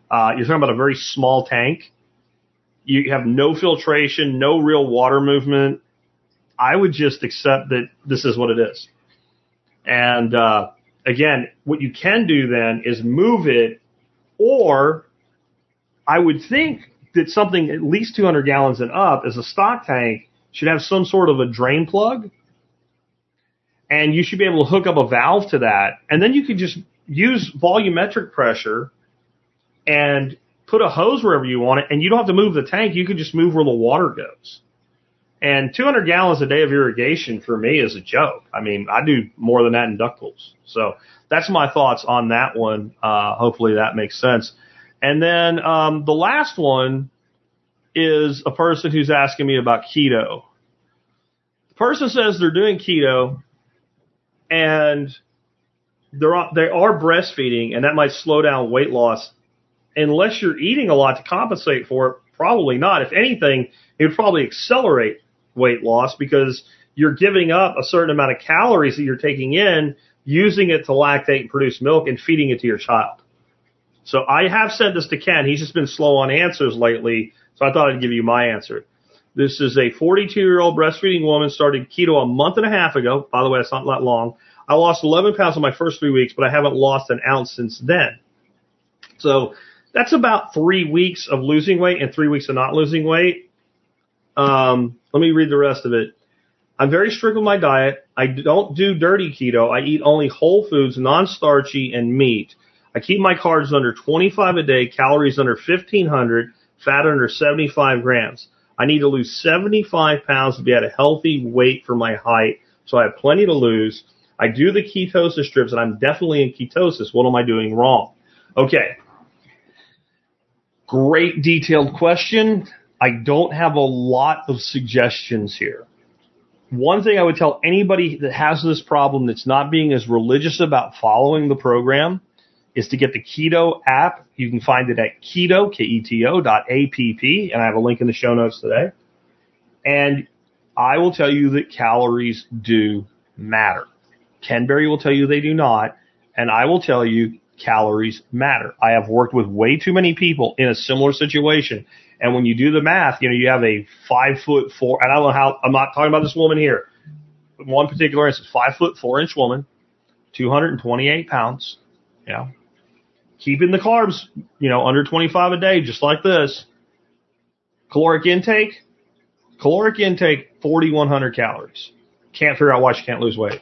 Speaker 1: Uh, you're talking about a very small tank. You have no filtration, no real water movement. I would just accept that this is what it is. And, uh, again, what you can do then is move it, or I would think that something at least two hundred gallons and up as a stock tank should have some sort of a drain plug. And you should be able to hook up a valve to that. And then you could just use volumetric pressure and put a hose wherever you want it. And you don't have to move the tank. You can just move where the water goes. And two hundred gallons a day of irrigation for me is a joke. I mean, I do more than that in duck pools. So that's my thoughts on that one. Uh, hopefully that makes sense. And then um, the last one is a person who's asking me about keto. The person says they're doing keto and they're, they are breastfeeding, and that might slow down weight loss. Unless you're eating a lot to compensate for it, probably not. If anything, it would probably accelerate weight loss because you're giving up a certain amount of calories that you're taking in, using it to lactate and produce milk and feeding it to your child. So I have sent this to Ken. He's just been slow on answers lately, so I thought I'd give you my answer. This is a forty-two-year-old breastfeeding woman, started keto a month and a half ago. By the way, it's not that long. I lost eleven pounds in my first three weeks, but I haven't lost an ounce since then. So that's about three weeks of losing weight and three weeks of not losing weight. Um, let me read the rest of it. I'm very strict with my diet. I don't do dirty keto. I eat only whole foods, non-starchy, and meat. I keep my carbs under twenty-five a day, calories under fifteen hundred, fat under seventy-five grams. I need to lose seventy-five pounds to be at a healthy weight for my height, so I have plenty to lose. I do the ketosis strips, and I'm definitely in ketosis. What am I doing wrong? Okay. Great detailed question. I don't have a lot of suggestions here. One thing I would tell anybody that has this problem that's not being as religious about following the program is to get the Keto app. You can find it at keto, K E T O dot A P P, and I have a link in the show notes today. And I will tell you that calories do matter. Ken Berry will tell you they do not, and I will tell you calories matter. I have worked with way too many people in a similar situation, and when you do the math, you know, you have a five foot four, and I don't know how, I'm not talking about this woman here, but one particular instance, five foot four inch woman, two hundred twenty-eight pounds, you know, keeping the carbs, you know, under twenty-five a day, just like this. Caloric intake, caloric intake, forty-one hundred calories. Can't figure out why she can't lose weight.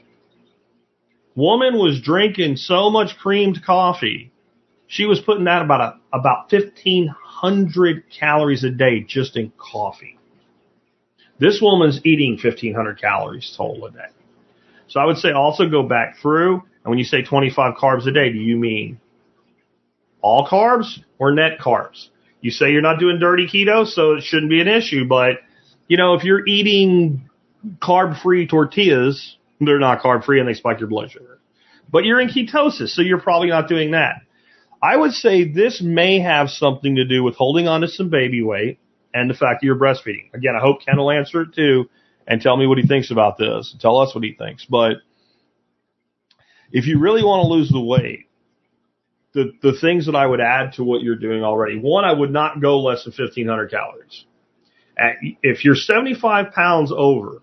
Speaker 1: Woman was drinking so much creamed coffee, she was putting that about a, about fifteen hundred calories a day just in coffee. This woman's eating fifteen hundred calories total a day. So I would say also go back through, and when you say twenty-five carbs a day, do you mean all carbs or net carbs? You say you're not doing dirty keto, so it shouldn't be an issue, but you know, if you're eating carb-free tortillas, they're not carb-free and they spike your blood sugar. But you're in ketosis, so you're probably not doing that. I would say this may have something to do with holding on to some baby weight and the fact that you're breastfeeding. Again, I hope Ken will answer it too and tell me what he thinks about this. Tell us what he thinks. But if you really want to lose the weight, the, the things that I would add to what you're doing already, one, I would not go less than fifteen hundred calories. At, if you're seventy-five pounds over,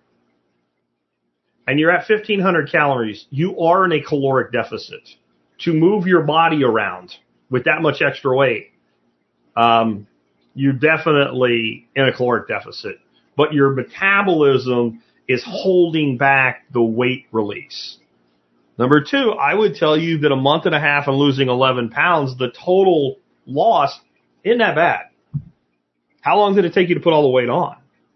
Speaker 1: and you're at fifteen hundred calories, you are in a caloric deficit. To move your body around with that much extra weight, um, you're definitely in a caloric deficit. But your metabolism is holding back the weight release. Number two, I would tell you that a month and a half and losing eleven pounds, the total loss isn't that bad. How long did it take you to put all the weight on?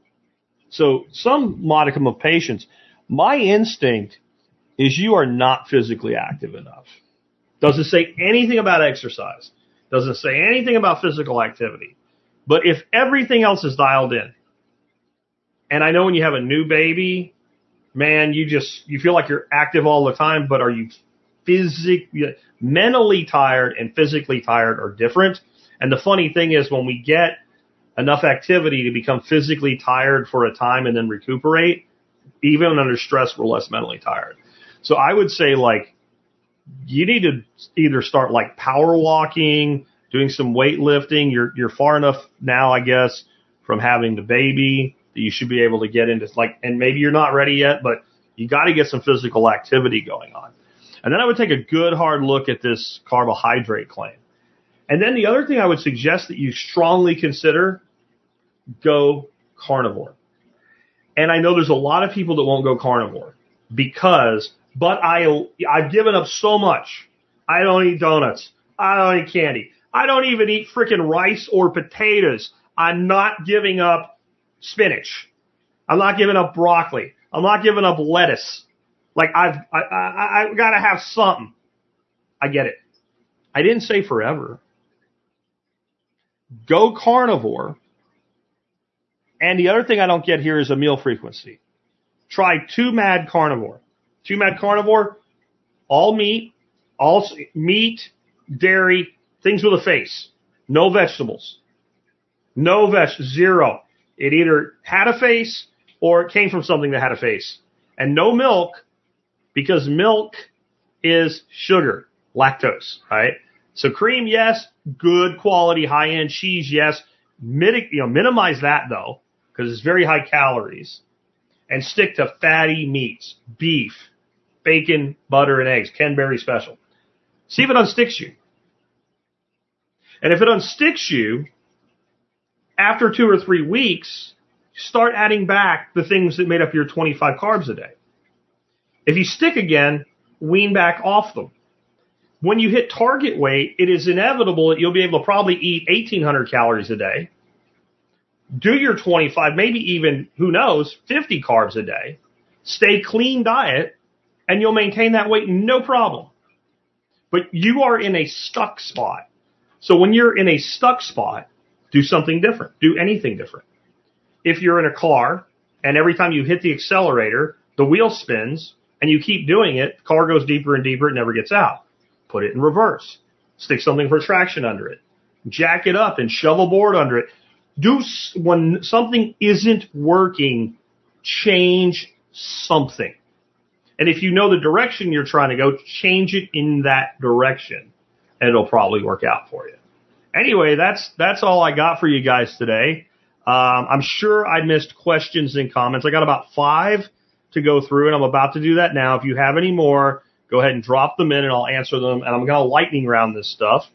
Speaker 1: So some modicum of patience. My instinct is you are not physically active enough. Doesn't say anything about exercise. Doesn't say anything about physical activity. But if everything else is dialed in, and I know when you have a new baby, man, you just, you feel like you're active all the time, but are you physically, mentally tired and physically tired are different. And the funny thing is when we get enough activity to become physically tired for a time and then recuperate, even under stress, we're less mentally tired. So I would say, like, you need to either start like power walking, doing some weightlifting. You're you're far enough now, I guess, from having the baby that you should be able to get into, like, and maybe you're not ready yet, but you got to get some physical activity going on. And then I would take a good hard look at this carbohydrate claim. And then the other thing I would suggest that you strongly consider, go carnivore. And I know there's a lot of people that won't go carnivore because, but I, I've given up so much. I don't eat donuts. I don't eat candy. I don't even eat freaking rice or potatoes. I'm not giving up spinach. I'm not giving up broccoli. I'm not giving up lettuce. Like I've, I, I, I've got to have something. I get it. I didn't say forever. Go carnivore. And the other thing I don't get here is a meal frequency. Try two mad carnivore. Two mad carnivore, all meat, all meat, dairy, things with a face. No vegetables. No veg, zero. It either had a face or it came from something that had a face. And no milk, because milk is sugar, lactose, right? So cream, yes. Good quality, high-end cheese, yes. Midi- you know, minimize that, though, because it's very high calories. And stick to fatty meats, beef, bacon, butter, and eggs. Ken Berry special. See if it unsticks you. And if it unsticks you, after two or three weeks, start adding back the things that made up your twenty-five carbs a day. If you stick again, wean back off them. When you hit target weight, it is inevitable that you'll be able to probably eat eighteen hundred calories a day. Do your twenty-five, maybe even, who knows, fifty carbs a day. Stay clean diet, and you'll maintain that weight no problem. But you are in a stuck spot. So when you're in a stuck spot, do something different. Do anything different. If you're in a car, and every time you hit the accelerator, the wheel spins, and you keep doing it, the car goes deeper and deeper, it never gets out. Put it in reverse. Stick something for traction under it. Jack it up and shove a board under it. Do, when something isn't working, change something. And if you know the direction you're trying to go, change it in that direction, and it'll probably work out for you. Anyway, that's that's all I got for you guys today. Um, I'm sure I missed questions and comments. I got about five to go through, and I'm about to do that now. If you have any more, go ahead and drop them in, and I'll answer them. And I'm going to lightning round this stuff.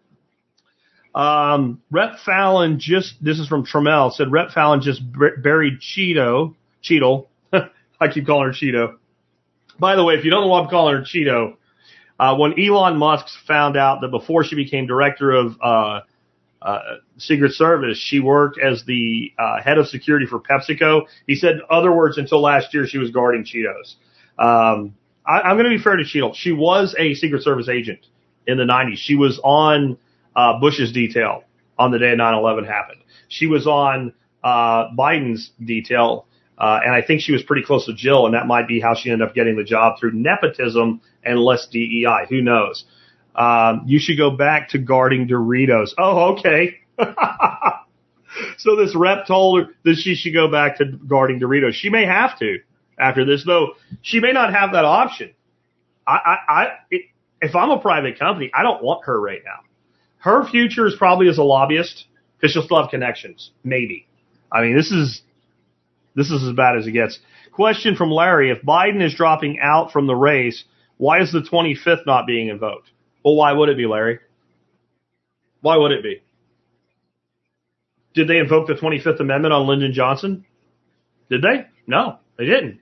Speaker 1: Um, Rep Fallon just, this is from Trammell, said Rep Fallon just buried Cheeto, Cheetle. I keep calling her Cheeto. By the way, if you don't know why I'm calling her Cheeto, uh, when Elon Musk found out that before she became director of, uh, uh, Secret Service, she worked as the, uh, head of security for PepsiCo. He said, in other words, until last year, she was guarding Cheetos. Um, I, I'm going to be fair to Cheeto. She was a Secret Service agent in the nineties. She was on, uh, Bush's detail on the day nine eleven happened. She was on, uh, Biden's detail. Uh, and I think she was pretty close to Jill, and that might be how she ended up getting the job, through nepotism and less D E I. Who knows? Um, you should go back to guarding Doritos. Oh, okay. So this rep told her that she should go back to guarding Doritos. She may have to after this, though. She may not have that option. I, I, I it, if I'm a private company, I don't want her right now. Her future is probably as a lobbyist, because she'll still have connections. Maybe. I mean, this is... This is as bad as it gets. Question from Larry. If Biden is dropping out from the race, why is the twenty-fifth not being invoked? Well, why would it be, Larry? Why would it be? Did they invoke the twenty-fifth Amendment on Lyndon Johnson? Did they? No, they didn't.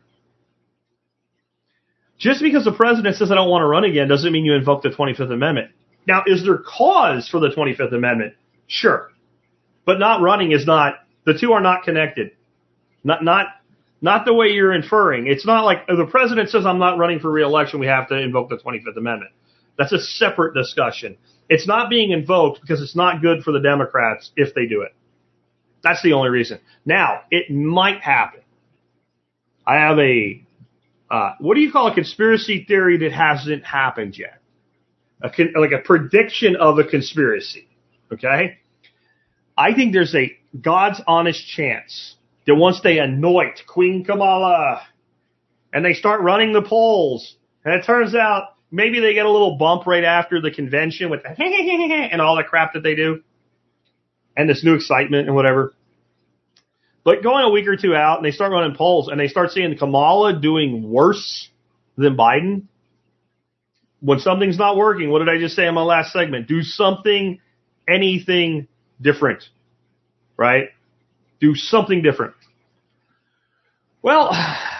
Speaker 1: Just because the president says I don't want to run again doesn't mean you invoke the twenty-fifth Amendment. Now, is there cause for the twenty-fifth Amendment? Sure. But not running is not, the two are not connected. Not, not, not the way you're inferring. It's not like if the president says I'm not running for re-election, we have to invoke the twenty-fifth Amendment. That's a separate discussion. It's not being invoked because it's not good for the Democrats if they do it. That's the only reason. Now, it might happen. I have a, uh, what do you call a conspiracy theory that hasn't happened yet? A con- like a prediction of a conspiracy. Okay? I think there's a God's honest chance that once they anoint Queen Kamala and they start running the polls, and it turns out maybe they get a little bump right after the convention with the and all the crap that they do and this new excitement and whatever. But going a week or two out and they start running polls and they start seeing Kamala doing worse than Biden. When something's not working, what did I just say in my last segment? Do something, anything different, right? Do something different. Well,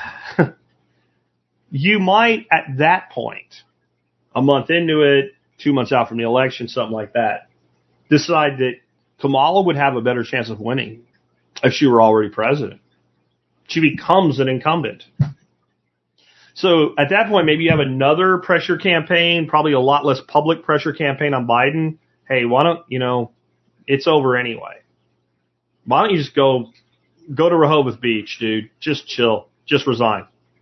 Speaker 1: you might at that point, a month into it, two months out from the election, something like that, decide that Kamala would have a better chance of winning if she were already president. She becomes an incumbent. So at that point, maybe you have another pressure campaign, probably a lot less public pressure campaign on Biden. Hey, why don't, you know, it's over anyway. Why don't you just go, go to Rehoboth Beach, dude? Just chill. Just resign.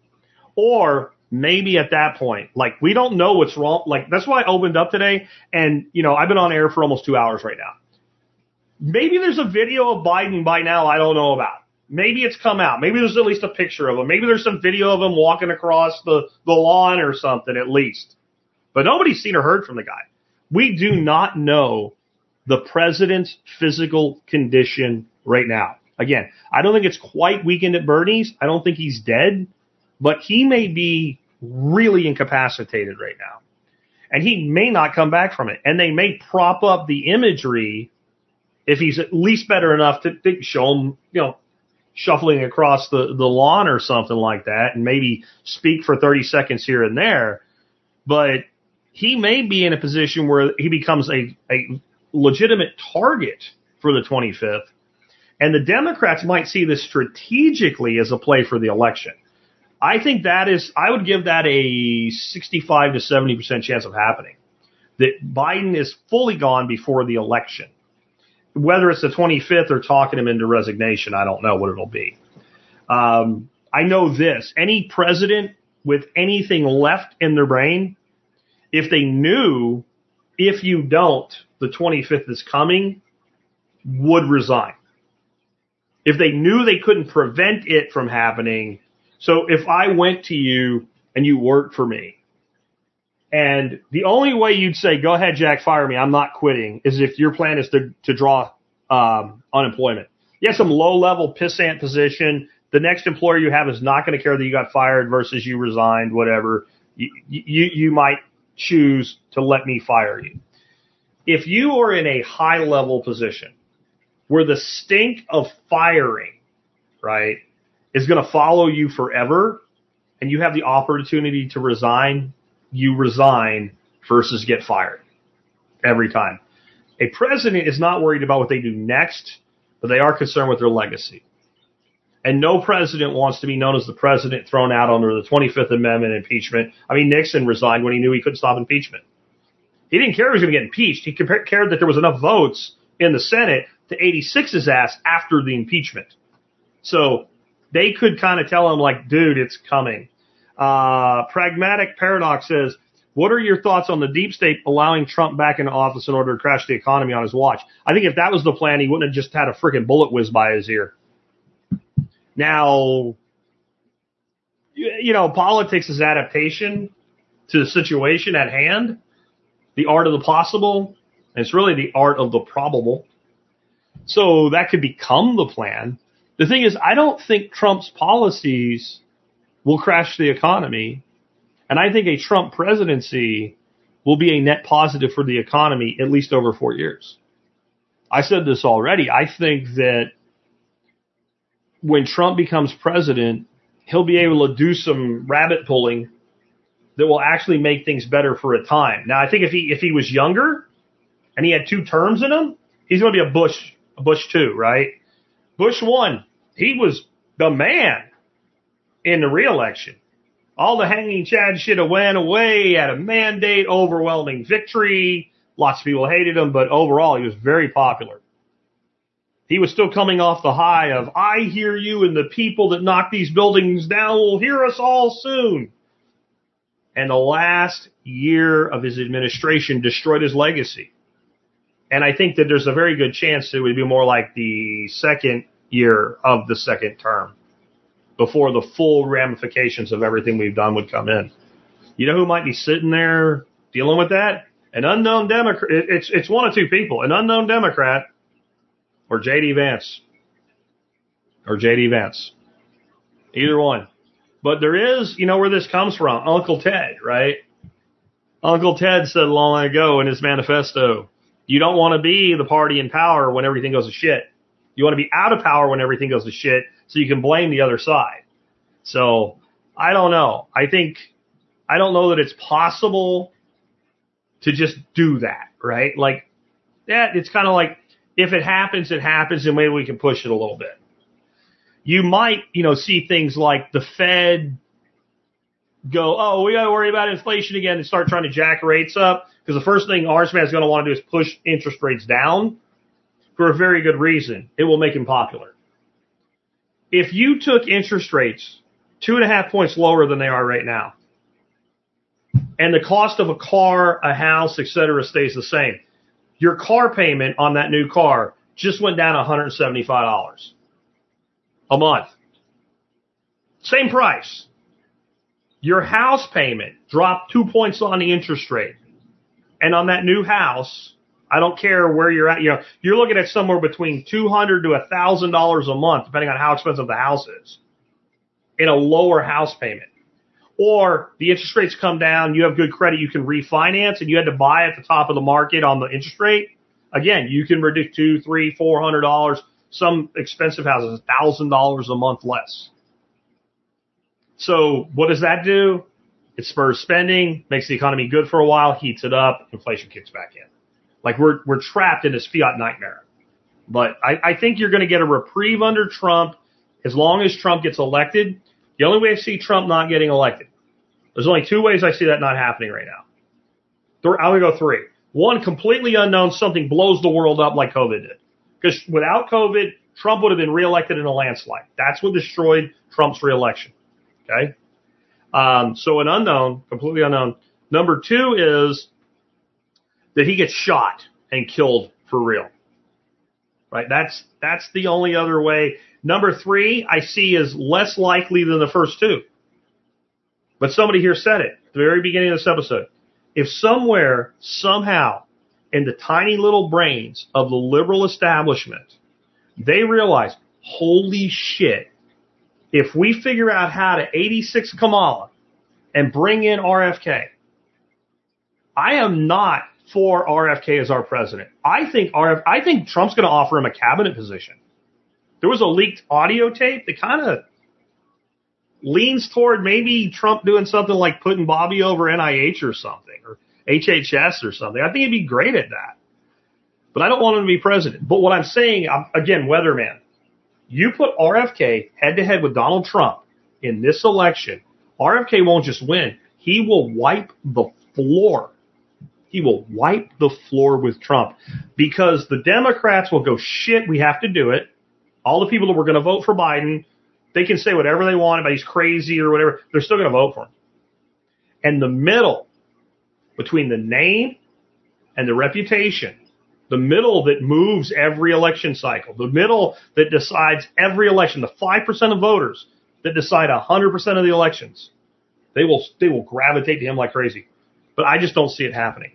Speaker 1: Or maybe at that point, like, we don't know what's wrong. Like, that's why I opened up today. And, you know, I've been on air for almost two hours right now. Maybe there's a video of Biden by now I don't know about. Maybe it's come out. Maybe there's at least a picture of him. Maybe there's some video of him walking across the, the lawn or something at least. But nobody's seen or heard from the guy. We do not know the president's physical condition right now. Again, I don't think it's quite Weekend at Bernie's. I don't think he's dead. But he may be really incapacitated right now. And he may not come back from it. And they may prop up the imagery if he's at least better enough to, to show him, you know, shuffling across the, the lawn or something like that and maybe speak for thirty seconds here and there. But he may be in a position where he becomes a, a legitimate target for the twenty-fifth. And the Democrats might see this strategically as a play for the election. I think that is, I would give that a sixty-five to seventy percent chance of happening. That Biden is fully gone before the election. Whether it's the twenty-fifth or talking him into resignation, I don't know what it'll be. Um, I know this. Any president with anything left in their brain, if they knew, if you don't, the twenty-fifth is coming, would resign. If they knew they couldn't prevent it from happening. So if I went to you and you worked for me, and the only way you'd say, go ahead, Jack, fire me, I'm not quitting, is if your plan is to, to draw um, unemployment. You have some low-level pissant position. The next employer you have is not going to care that you got fired versus you resigned, whatever. You, you, you might choose to let me fire you. If you are in a high-level position where the stink of firing, right, is going to follow you forever, and you have the opportunity to resign, you resign versus get fired every time. A president is not worried about what they do next, but they are concerned with their legacy. And no president wants to be known as the president thrown out under the twenty-fifth Amendment impeachment. I mean, Nixon resigned when he knew he couldn't stop impeachment. He didn't care he was going to get impeached. He cared that there was enough votes in the Senate to eighty-six his ass after the impeachment. So they could kind of tell him, like, dude, it's coming. Uh, Pragmatic Paradox says, what are your thoughts on the deep state allowing Trump back into office in order to crash the economy on his watch? I think if that was the plan, he wouldn't have just had a freaking bullet whiz by his ear. Now, you know, politics is adaptation to the situation at hand, the art of the possible, and it's really the art of the probable. So that could become the plan. The thing is, I don't think Trump's policies will crash the economy. And I think a Trump presidency will be a net positive for the economy, at least over four years. I said this already. I think that when Trump becomes president, he'll be able to do some rabbit pulling that will actually make things better for a time. Now, I think if he if he was younger and he had two terms in him, he's going to be a Bush, a Bush two, right? Bush one, he was the man in the re-election. All the hanging Chad shit went away, had a mandate, overwhelming victory. Lots of people hated him, but overall he was very popular. He was still coming off the high of, I hear you, and the people that knock these buildings down will hear us all soon. And the last year of his administration destroyed his legacy. And I think that there's a very good chance it would be more like the second year of the second term, before the full ramifications of everything we've done would come in. You know who might be sitting there dealing with that? An unknown Democrat. It's, it's one of two people, an unknown Democrat or J D Vance. Or J D Vance. Either one. But there is, you know where this comes from? Uncle Ted, right? Uncle Ted said long ago in his manifesto, you don't want to be the party in power when everything goes to shit. You want to be out of power when everything goes to shit so you can blame the other side. So, I don't know. I think, I don't know that it's possible to just do that, right? Like, that, it's kind of like, if it happens, it happens, and maybe we can push it a little bit. You might, you know, see things like the Fed go, oh, we got to worry about inflation again and start trying to jack rates up, because the first thing Orange Man is going to want to do is push interest rates down for a very good reason. It will make him popular. If you took interest rates two and a half points lower than they are right now, and the cost of a car, a house, et cetera, stays the same, your car payment on that new car just went down one hundred seventy-five dollars a month. Same price. Your house payment dropped two points on the interest rate. And on that new house, I don't care where you're at, you know, you're looking at somewhere between two hundred dollars to one thousand dollars a month, depending on how expensive the house is, in a lower house payment. Or the interest rates come down, you have good credit, you can refinance, and you had to buy at the top of the market on the interest rate. Again, you can reduce two, three, four hundred dollars. Some expensive houses, one thousand dollars a month less. So what does that do? It spurs spending, makes the economy good for a while, heats it up, inflation kicks back in. Like we're we're trapped in this fiat nightmare. But I, I think you're going to get a reprieve under Trump as long as Trump gets elected. The only way I see Trump not getting elected, there's only two ways I see that not happening right now. I'm going to go three. One, completely unknown, something blows the world up like COVID did. Because without COVID, Trump would have been reelected in a landslide. That's what destroyed Trump's reelection. Okay? Um, so an unknown, completely unknown. Number two is that he gets shot and killed for real. Right? That's, that's the only other way. Number three, I see is less likely than the first two. But somebody here said it at the very beginning of this episode. If somewhere, somehow, in the tiny little brains of the liberal establishment, they realize, holy shit, if we figure out how to eighty-six Kamala and bring in R F K, I am not for R F K as our president. I think R F, I think Trump's going to offer him a cabinet position. There was a leaked audio tape that kind of leans toward maybe Trump doing something like putting Bobby over N I H or something, or H H S or something. I think he'd be great at that. But I don't want him to be president. But what I'm saying, again, weatherman, you put R F K head-to-head with Donald Trump in this election, R F K won't just win. He will wipe the floor. He will wipe the floor with Trump, because the Democrats will go, shit, we have to do it. All the people that were going to vote for Biden, they can say whatever they want about he's crazy or whatever. They're still going to vote for him. And the middle, between the name and the reputation, the middle that moves every election cycle, the middle that decides every election, the five percent of voters that decide one hundred percent of the elections, they will they will gravitate to him like crazy. But I just don't see it happening.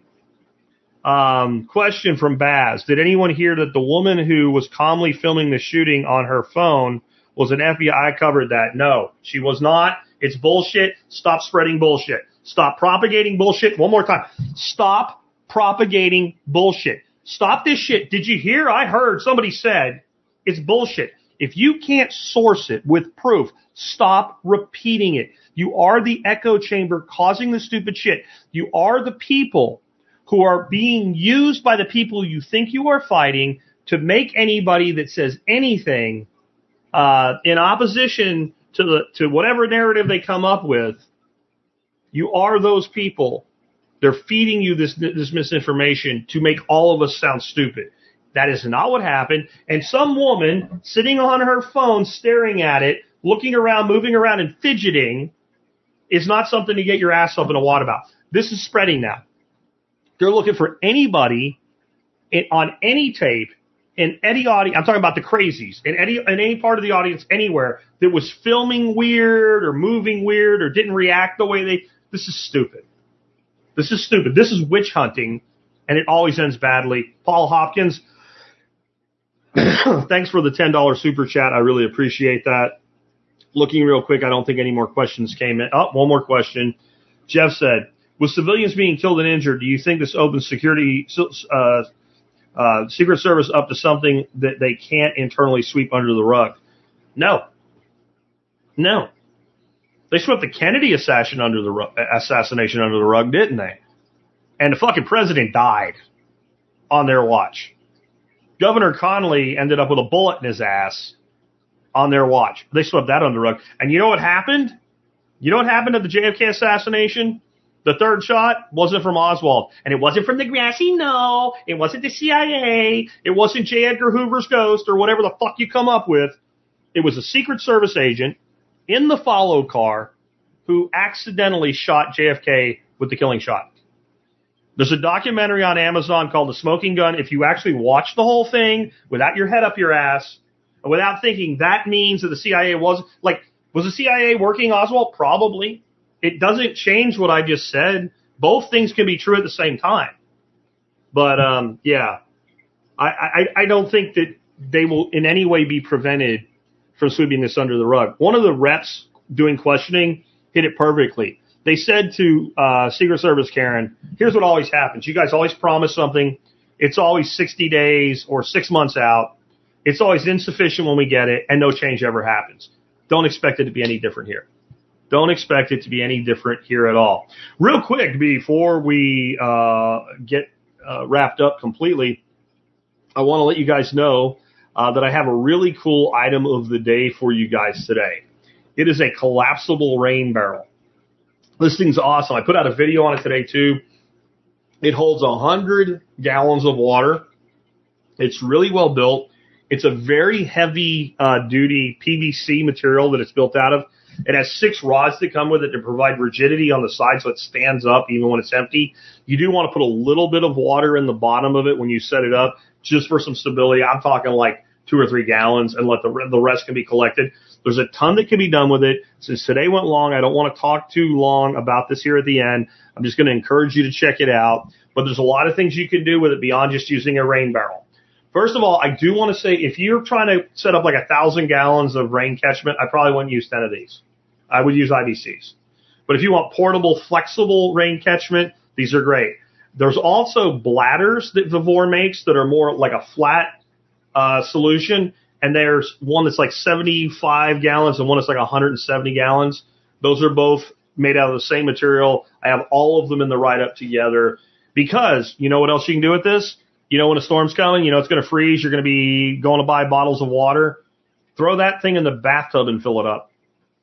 Speaker 1: Um, question from Baz. Did anyone hear that the woman who was calmly filming the shooting on her phone was an F B I? Covered that. No, she was not. It's bullshit. Stop spreading bullshit. Stop propagating bullshit. One more time. Stop propagating bullshit. Stop this shit. Did you hear? I heard somebody said it's bullshit. If you can't source it with proof, stop repeating it. You are the echo chamber causing the stupid shit. You are the people who are being used by the people you think you are fighting to make anybody that says anything uh, in opposition to the to whatever narrative they come up with. You are those people. They're feeding you this this misinformation to make all of us sound stupid. That is not what happened. And some woman sitting on her phone, staring at it, looking around, moving around, and fidgeting is not something to get your ass up in a wad about. This is spreading now. They're looking for anybody in, on any tape, in any audience. I'm talking about the crazies, in any, in any part of the audience anywhere that was filming weird or moving weird or didn't react the way they. This is stupid. This is stupid. This is witch hunting, and it always ends badly. Paul Hopkins, thanks for the ten dollars super chat. I really appreciate that. Looking real quick, I don't think any more questions came in. Oh, one more question. Jeff said, with civilians being killed and injured, do you think this opens security, uh, uh, Secret Service up to something that they can't internally sweep under the rug? No. No. They swept the Kennedy assassination under the rug, assassination under the rug, didn't they? And the fucking president died on their watch. Governor Connolly ended up with a bullet in his ass on their watch. They swept that under the rug. And you know what happened? You know what happened at the J F K assassination? The third shot wasn't from Oswald. And it wasn't from the grassy knoll. It wasn't the C I A. It wasn't J. Edgar Hoover's ghost or whatever the fuck you come up with. It was a Secret Service agent in the follow car who accidentally shot J F K with the killing shot. There's a documentary on Amazon called The Smoking Gun. If you actually watch the whole thing without your head up your ass, without thinking that means that the C I A was, like, was the C I A working Oswald? Probably. It doesn't change what I just said. Both things can be true at the same time. But, um, yeah, I, I, I don't think that they will in any way be prevented from sweeping this under the rug. One of the reps doing questioning hit it perfectly. They said to uh, Secret Service, Karen, here's what always happens. You guys always promise something. It's always sixty days or six months out. It's always insufficient when we get it, and no change ever happens. Don't expect it to be any different here. Don't expect it to be any different here at all. Real quick, before we uh, get uh, wrapped up completely, I want to let you guys know uh, that I have a really cool item of the day for you guys today. It is a collapsible rain barrel. This thing's awesome. I put out a video on it today, too. It holds one hundred gallons of water. It's really well built. It's a very heavy uh, duty P V C material that it's built out of. It has six rods that come with it to provide rigidity on the side so it stands up even when it's empty. You do want to put a little bit of water in the bottom of it when you set it up just for some stability. I'm talking like two or three gallons and let the, the rest can be collected. There's a ton that can be done with it. Since today went long, I don't want to talk too long about this here at the end. I'm just going to encourage you to check it out. But there's a lot of things you can do with it beyond just using a rain barrel. First of all, I do want to say if you're trying to set up like a thousand gallons of rain catchment, I probably wouldn't use ten of these. I would use I B Cs. But if you want portable, flexible rain catchment, these are great. There's also bladders that Vivor makes that are more like a flat uh, solution. And there's one that's like seventy-five gallons and one that's like one hundred seventy gallons. Those are both made out of the same material. I have all of them in the write-up together because you know what else you can do with this? You know when a storm's coming, you know it's going to freeze. You're going to be going to buy bottles of water. Throw that thing in the bathtub and fill it up.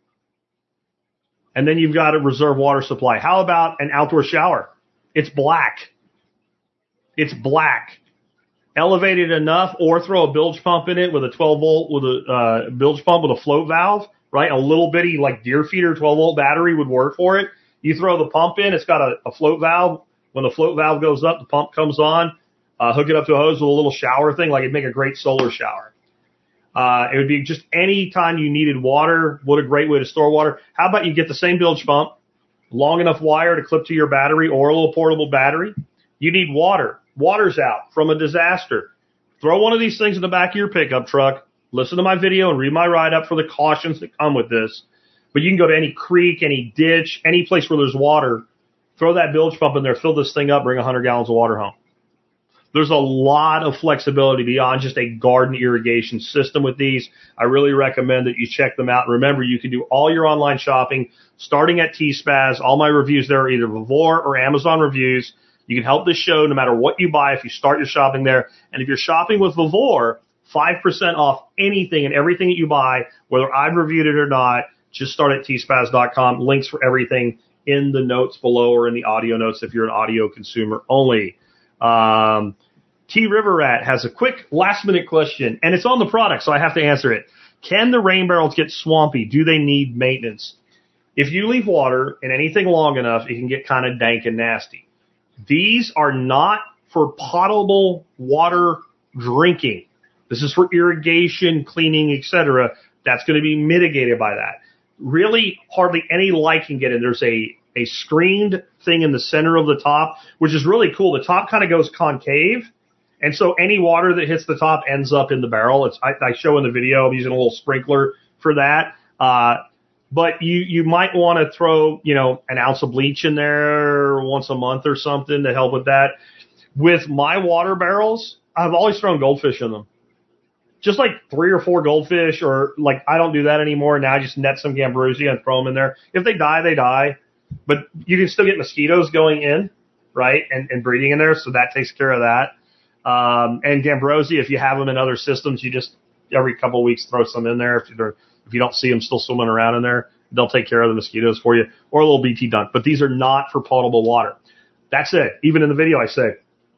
Speaker 1: And then you've got a reserve water supply. How about an outdoor shower? It's black. It's black. Elevated enough, or throw a bilge pump in it with a twelve volt, with a uh, bilge pump with a float valve, right? A little bitty like deer feeder twelve volt battery would work for it. You throw the pump in, it's got a, a float valve. When the float valve goes up, the pump comes on. Uh, hook it up to a hose with a little shower thing, like it'd make a great solar shower. Uh, it would be just any time you needed water. What a great way to store water. How about you get the same bilge pump, long enough wire to clip to your battery or a little portable battery. You need water. Water's out from a disaster. Throw one of these things in the back of your pickup truck. Listen to my video and read my write-up for the cautions that come with this. But you can go to any creek, any ditch, any place where there's water. Throw that bilge pump in there, fill this thing up, bring one hundred gallons of water home. There's a lot of flexibility beyond just a garden irrigation system with these. I really recommend that you check them out. Remember, you can do all your online shopping starting at T-Spaz. All my reviews there are either Vivor or Amazon reviews. You can help this show no matter what you buy if you start your shopping there. And if you're shopping with Vivor, five percent off anything and everything that you buy, whether I've reviewed it or not. Just start at T Spaz dot com. Links for everything in the notes below or in the audio notes if you're an audio consumer only. Um, T River Rat has a quick last-minute question, and it's on the product, so I have to answer it. Can the rain barrels get swampy? Do they need maintenance? If you leave water in anything long enough, it can get kind of dank and nasty. These are not for potable water drinking. This is for irrigation, cleaning, et cetera. That's going to be mitigated by that. Really, hardly any light can get in. There's a, a screened thing in the center of the top, which is really cool. The top kind of goes concave. And so any water that hits the top ends up in the barrel. It's, I, I show in the video, I'm using a little sprinkler for that. Uh, but you, you might want to throw, you know, an ounce of bleach in there once a month or something to help with that. With my water barrels, I've always thrown goldfish in them. Just like three or four goldfish, or like I don't do that anymore. Now I just net some Gambrosia and throw them in there. If they die, they die. But you can still get mosquitoes going in, right, and, and breeding in there, so that takes care of that. Um, and Gambrosia, if you have them in other systems, you just every couple of weeks throw some in there. If you're if you don't see them still swimming around in there, they'll take care of the mosquitoes for you, or a little B T dunk. But these are not for potable water. That's it. Even in the video, I say,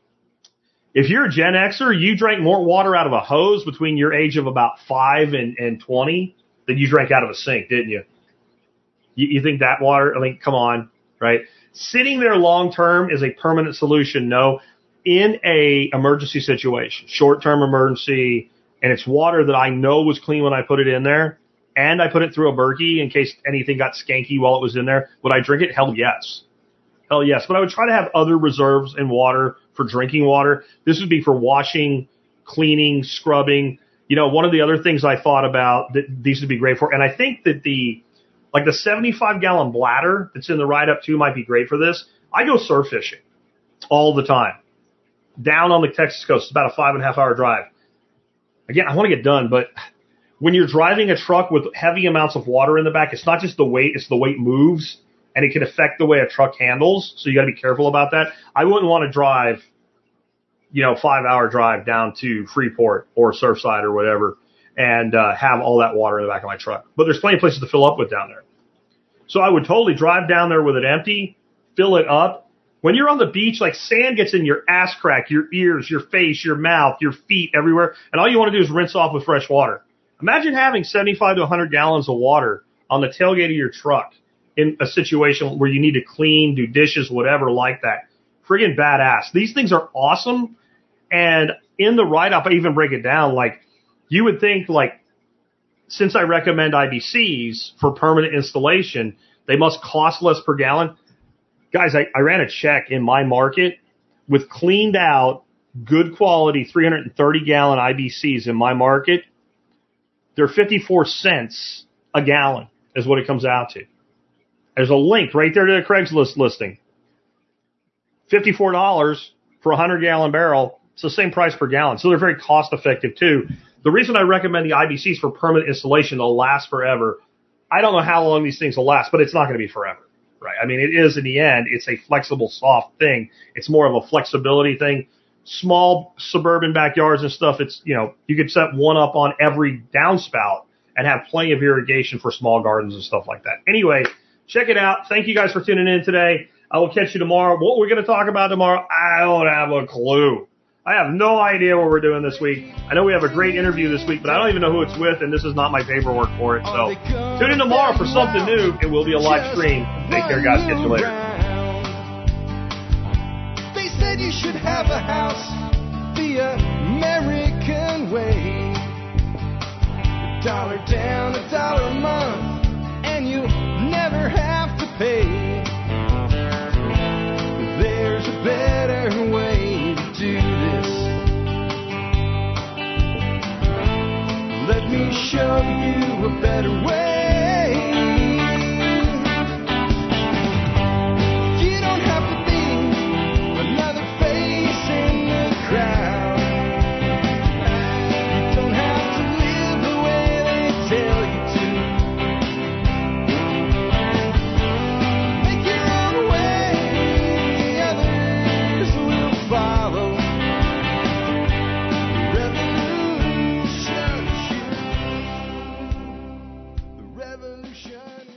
Speaker 1: if you're a Gen Xer, you drank more water out of a hose between your age of about five and, and twenty than you drank out of a sink, didn't you? you? You think that water, I mean, come on, right? Sitting there long term is a permanent solution. No, in a emergency situation, short-term emergency, and it's water that I know was clean when I put it in there, and I put it through a Berkey in case anything got skanky while it was in there, would I drink it? Hell yes. Hell yes. But I would try to have other reserves in water for drinking water. This would be for washing, cleaning, scrubbing. You know, one of the other things I thought about that these would be great for, and I think that the, like the seventy-five gallon bladder that's in the ride-up too might be great for this. I go surf fishing all the time. Down on the Texas coast, it's about a five and a half hour drive. Again, I want to get done, but when you're driving a truck with heavy amounts of water in the back, it's not just the weight, it's the weight moves, and it can affect the way a truck handles, so you got to be careful about that. I wouldn't want to drive, you know, five hour drive down to Freeport or Surfside or whatever and uh, have all that water in the back of my truck. But there's plenty of places to fill up with down there. So I would totally drive down there with it empty, fill it up. When you're on the beach, like sand gets in your ass crack, your ears, your face, your mouth, your feet, everywhere, and all you want to do is rinse off with fresh water. Imagine having seventy-five to one hundred gallons of water on the tailgate of your truck in a situation where you need to clean, do dishes, whatever like that. Friggin' badass. These things are awesome. And in the write-up, I even break it down. Like, you would think, like, since I recommend I B Cs for permanent installation, they must cost less per gallon. Guys, I, I ran a check in my market with cleaned out, good quality three hundred thirty gallon I B Cs in my market. They're fifty-four cents a gallon is what it comes out to. There's a link right there to the Craigslist listing. fifty-four dollars for a one hundred gallon barrel. It's the same price per gallon. So they're very cost effective too. The reason I recommend the I B Cs for permanent installation, they'll last forever. I don't know how long these things will last, but it's not going to be forever. Right. I mean, it is in the end, it's a flexible, soft thing. It's more of a flexibility thing. Small suburban backyards and stuff, it's, you know, you could set one up on every downspout and have plenty of irrigation for small gardens and stuff like that. Anyway, check it out. Thank you guys for tuning in today. I will catch you tomorrow. What we're going to talk about tomorrow, I don't have a clue. I have no idea what we're doing this week. I know we have a great interview this week, but I don't even know who it's with, and this is not my paperwork for it. So tune in tomorrow for something new. It will be a live stream. Take care, guys. Catch you later.
Speaker 2: They said you should have a house the American way. A dollar down, a dollar a month, and you'll never have to pay. There's a better way to do this. Let me show you a better way. You don't have to be another face in the crowd. You don't have to live the way they tell you to. Make your own way, the others will follow. Revolution, the revolution.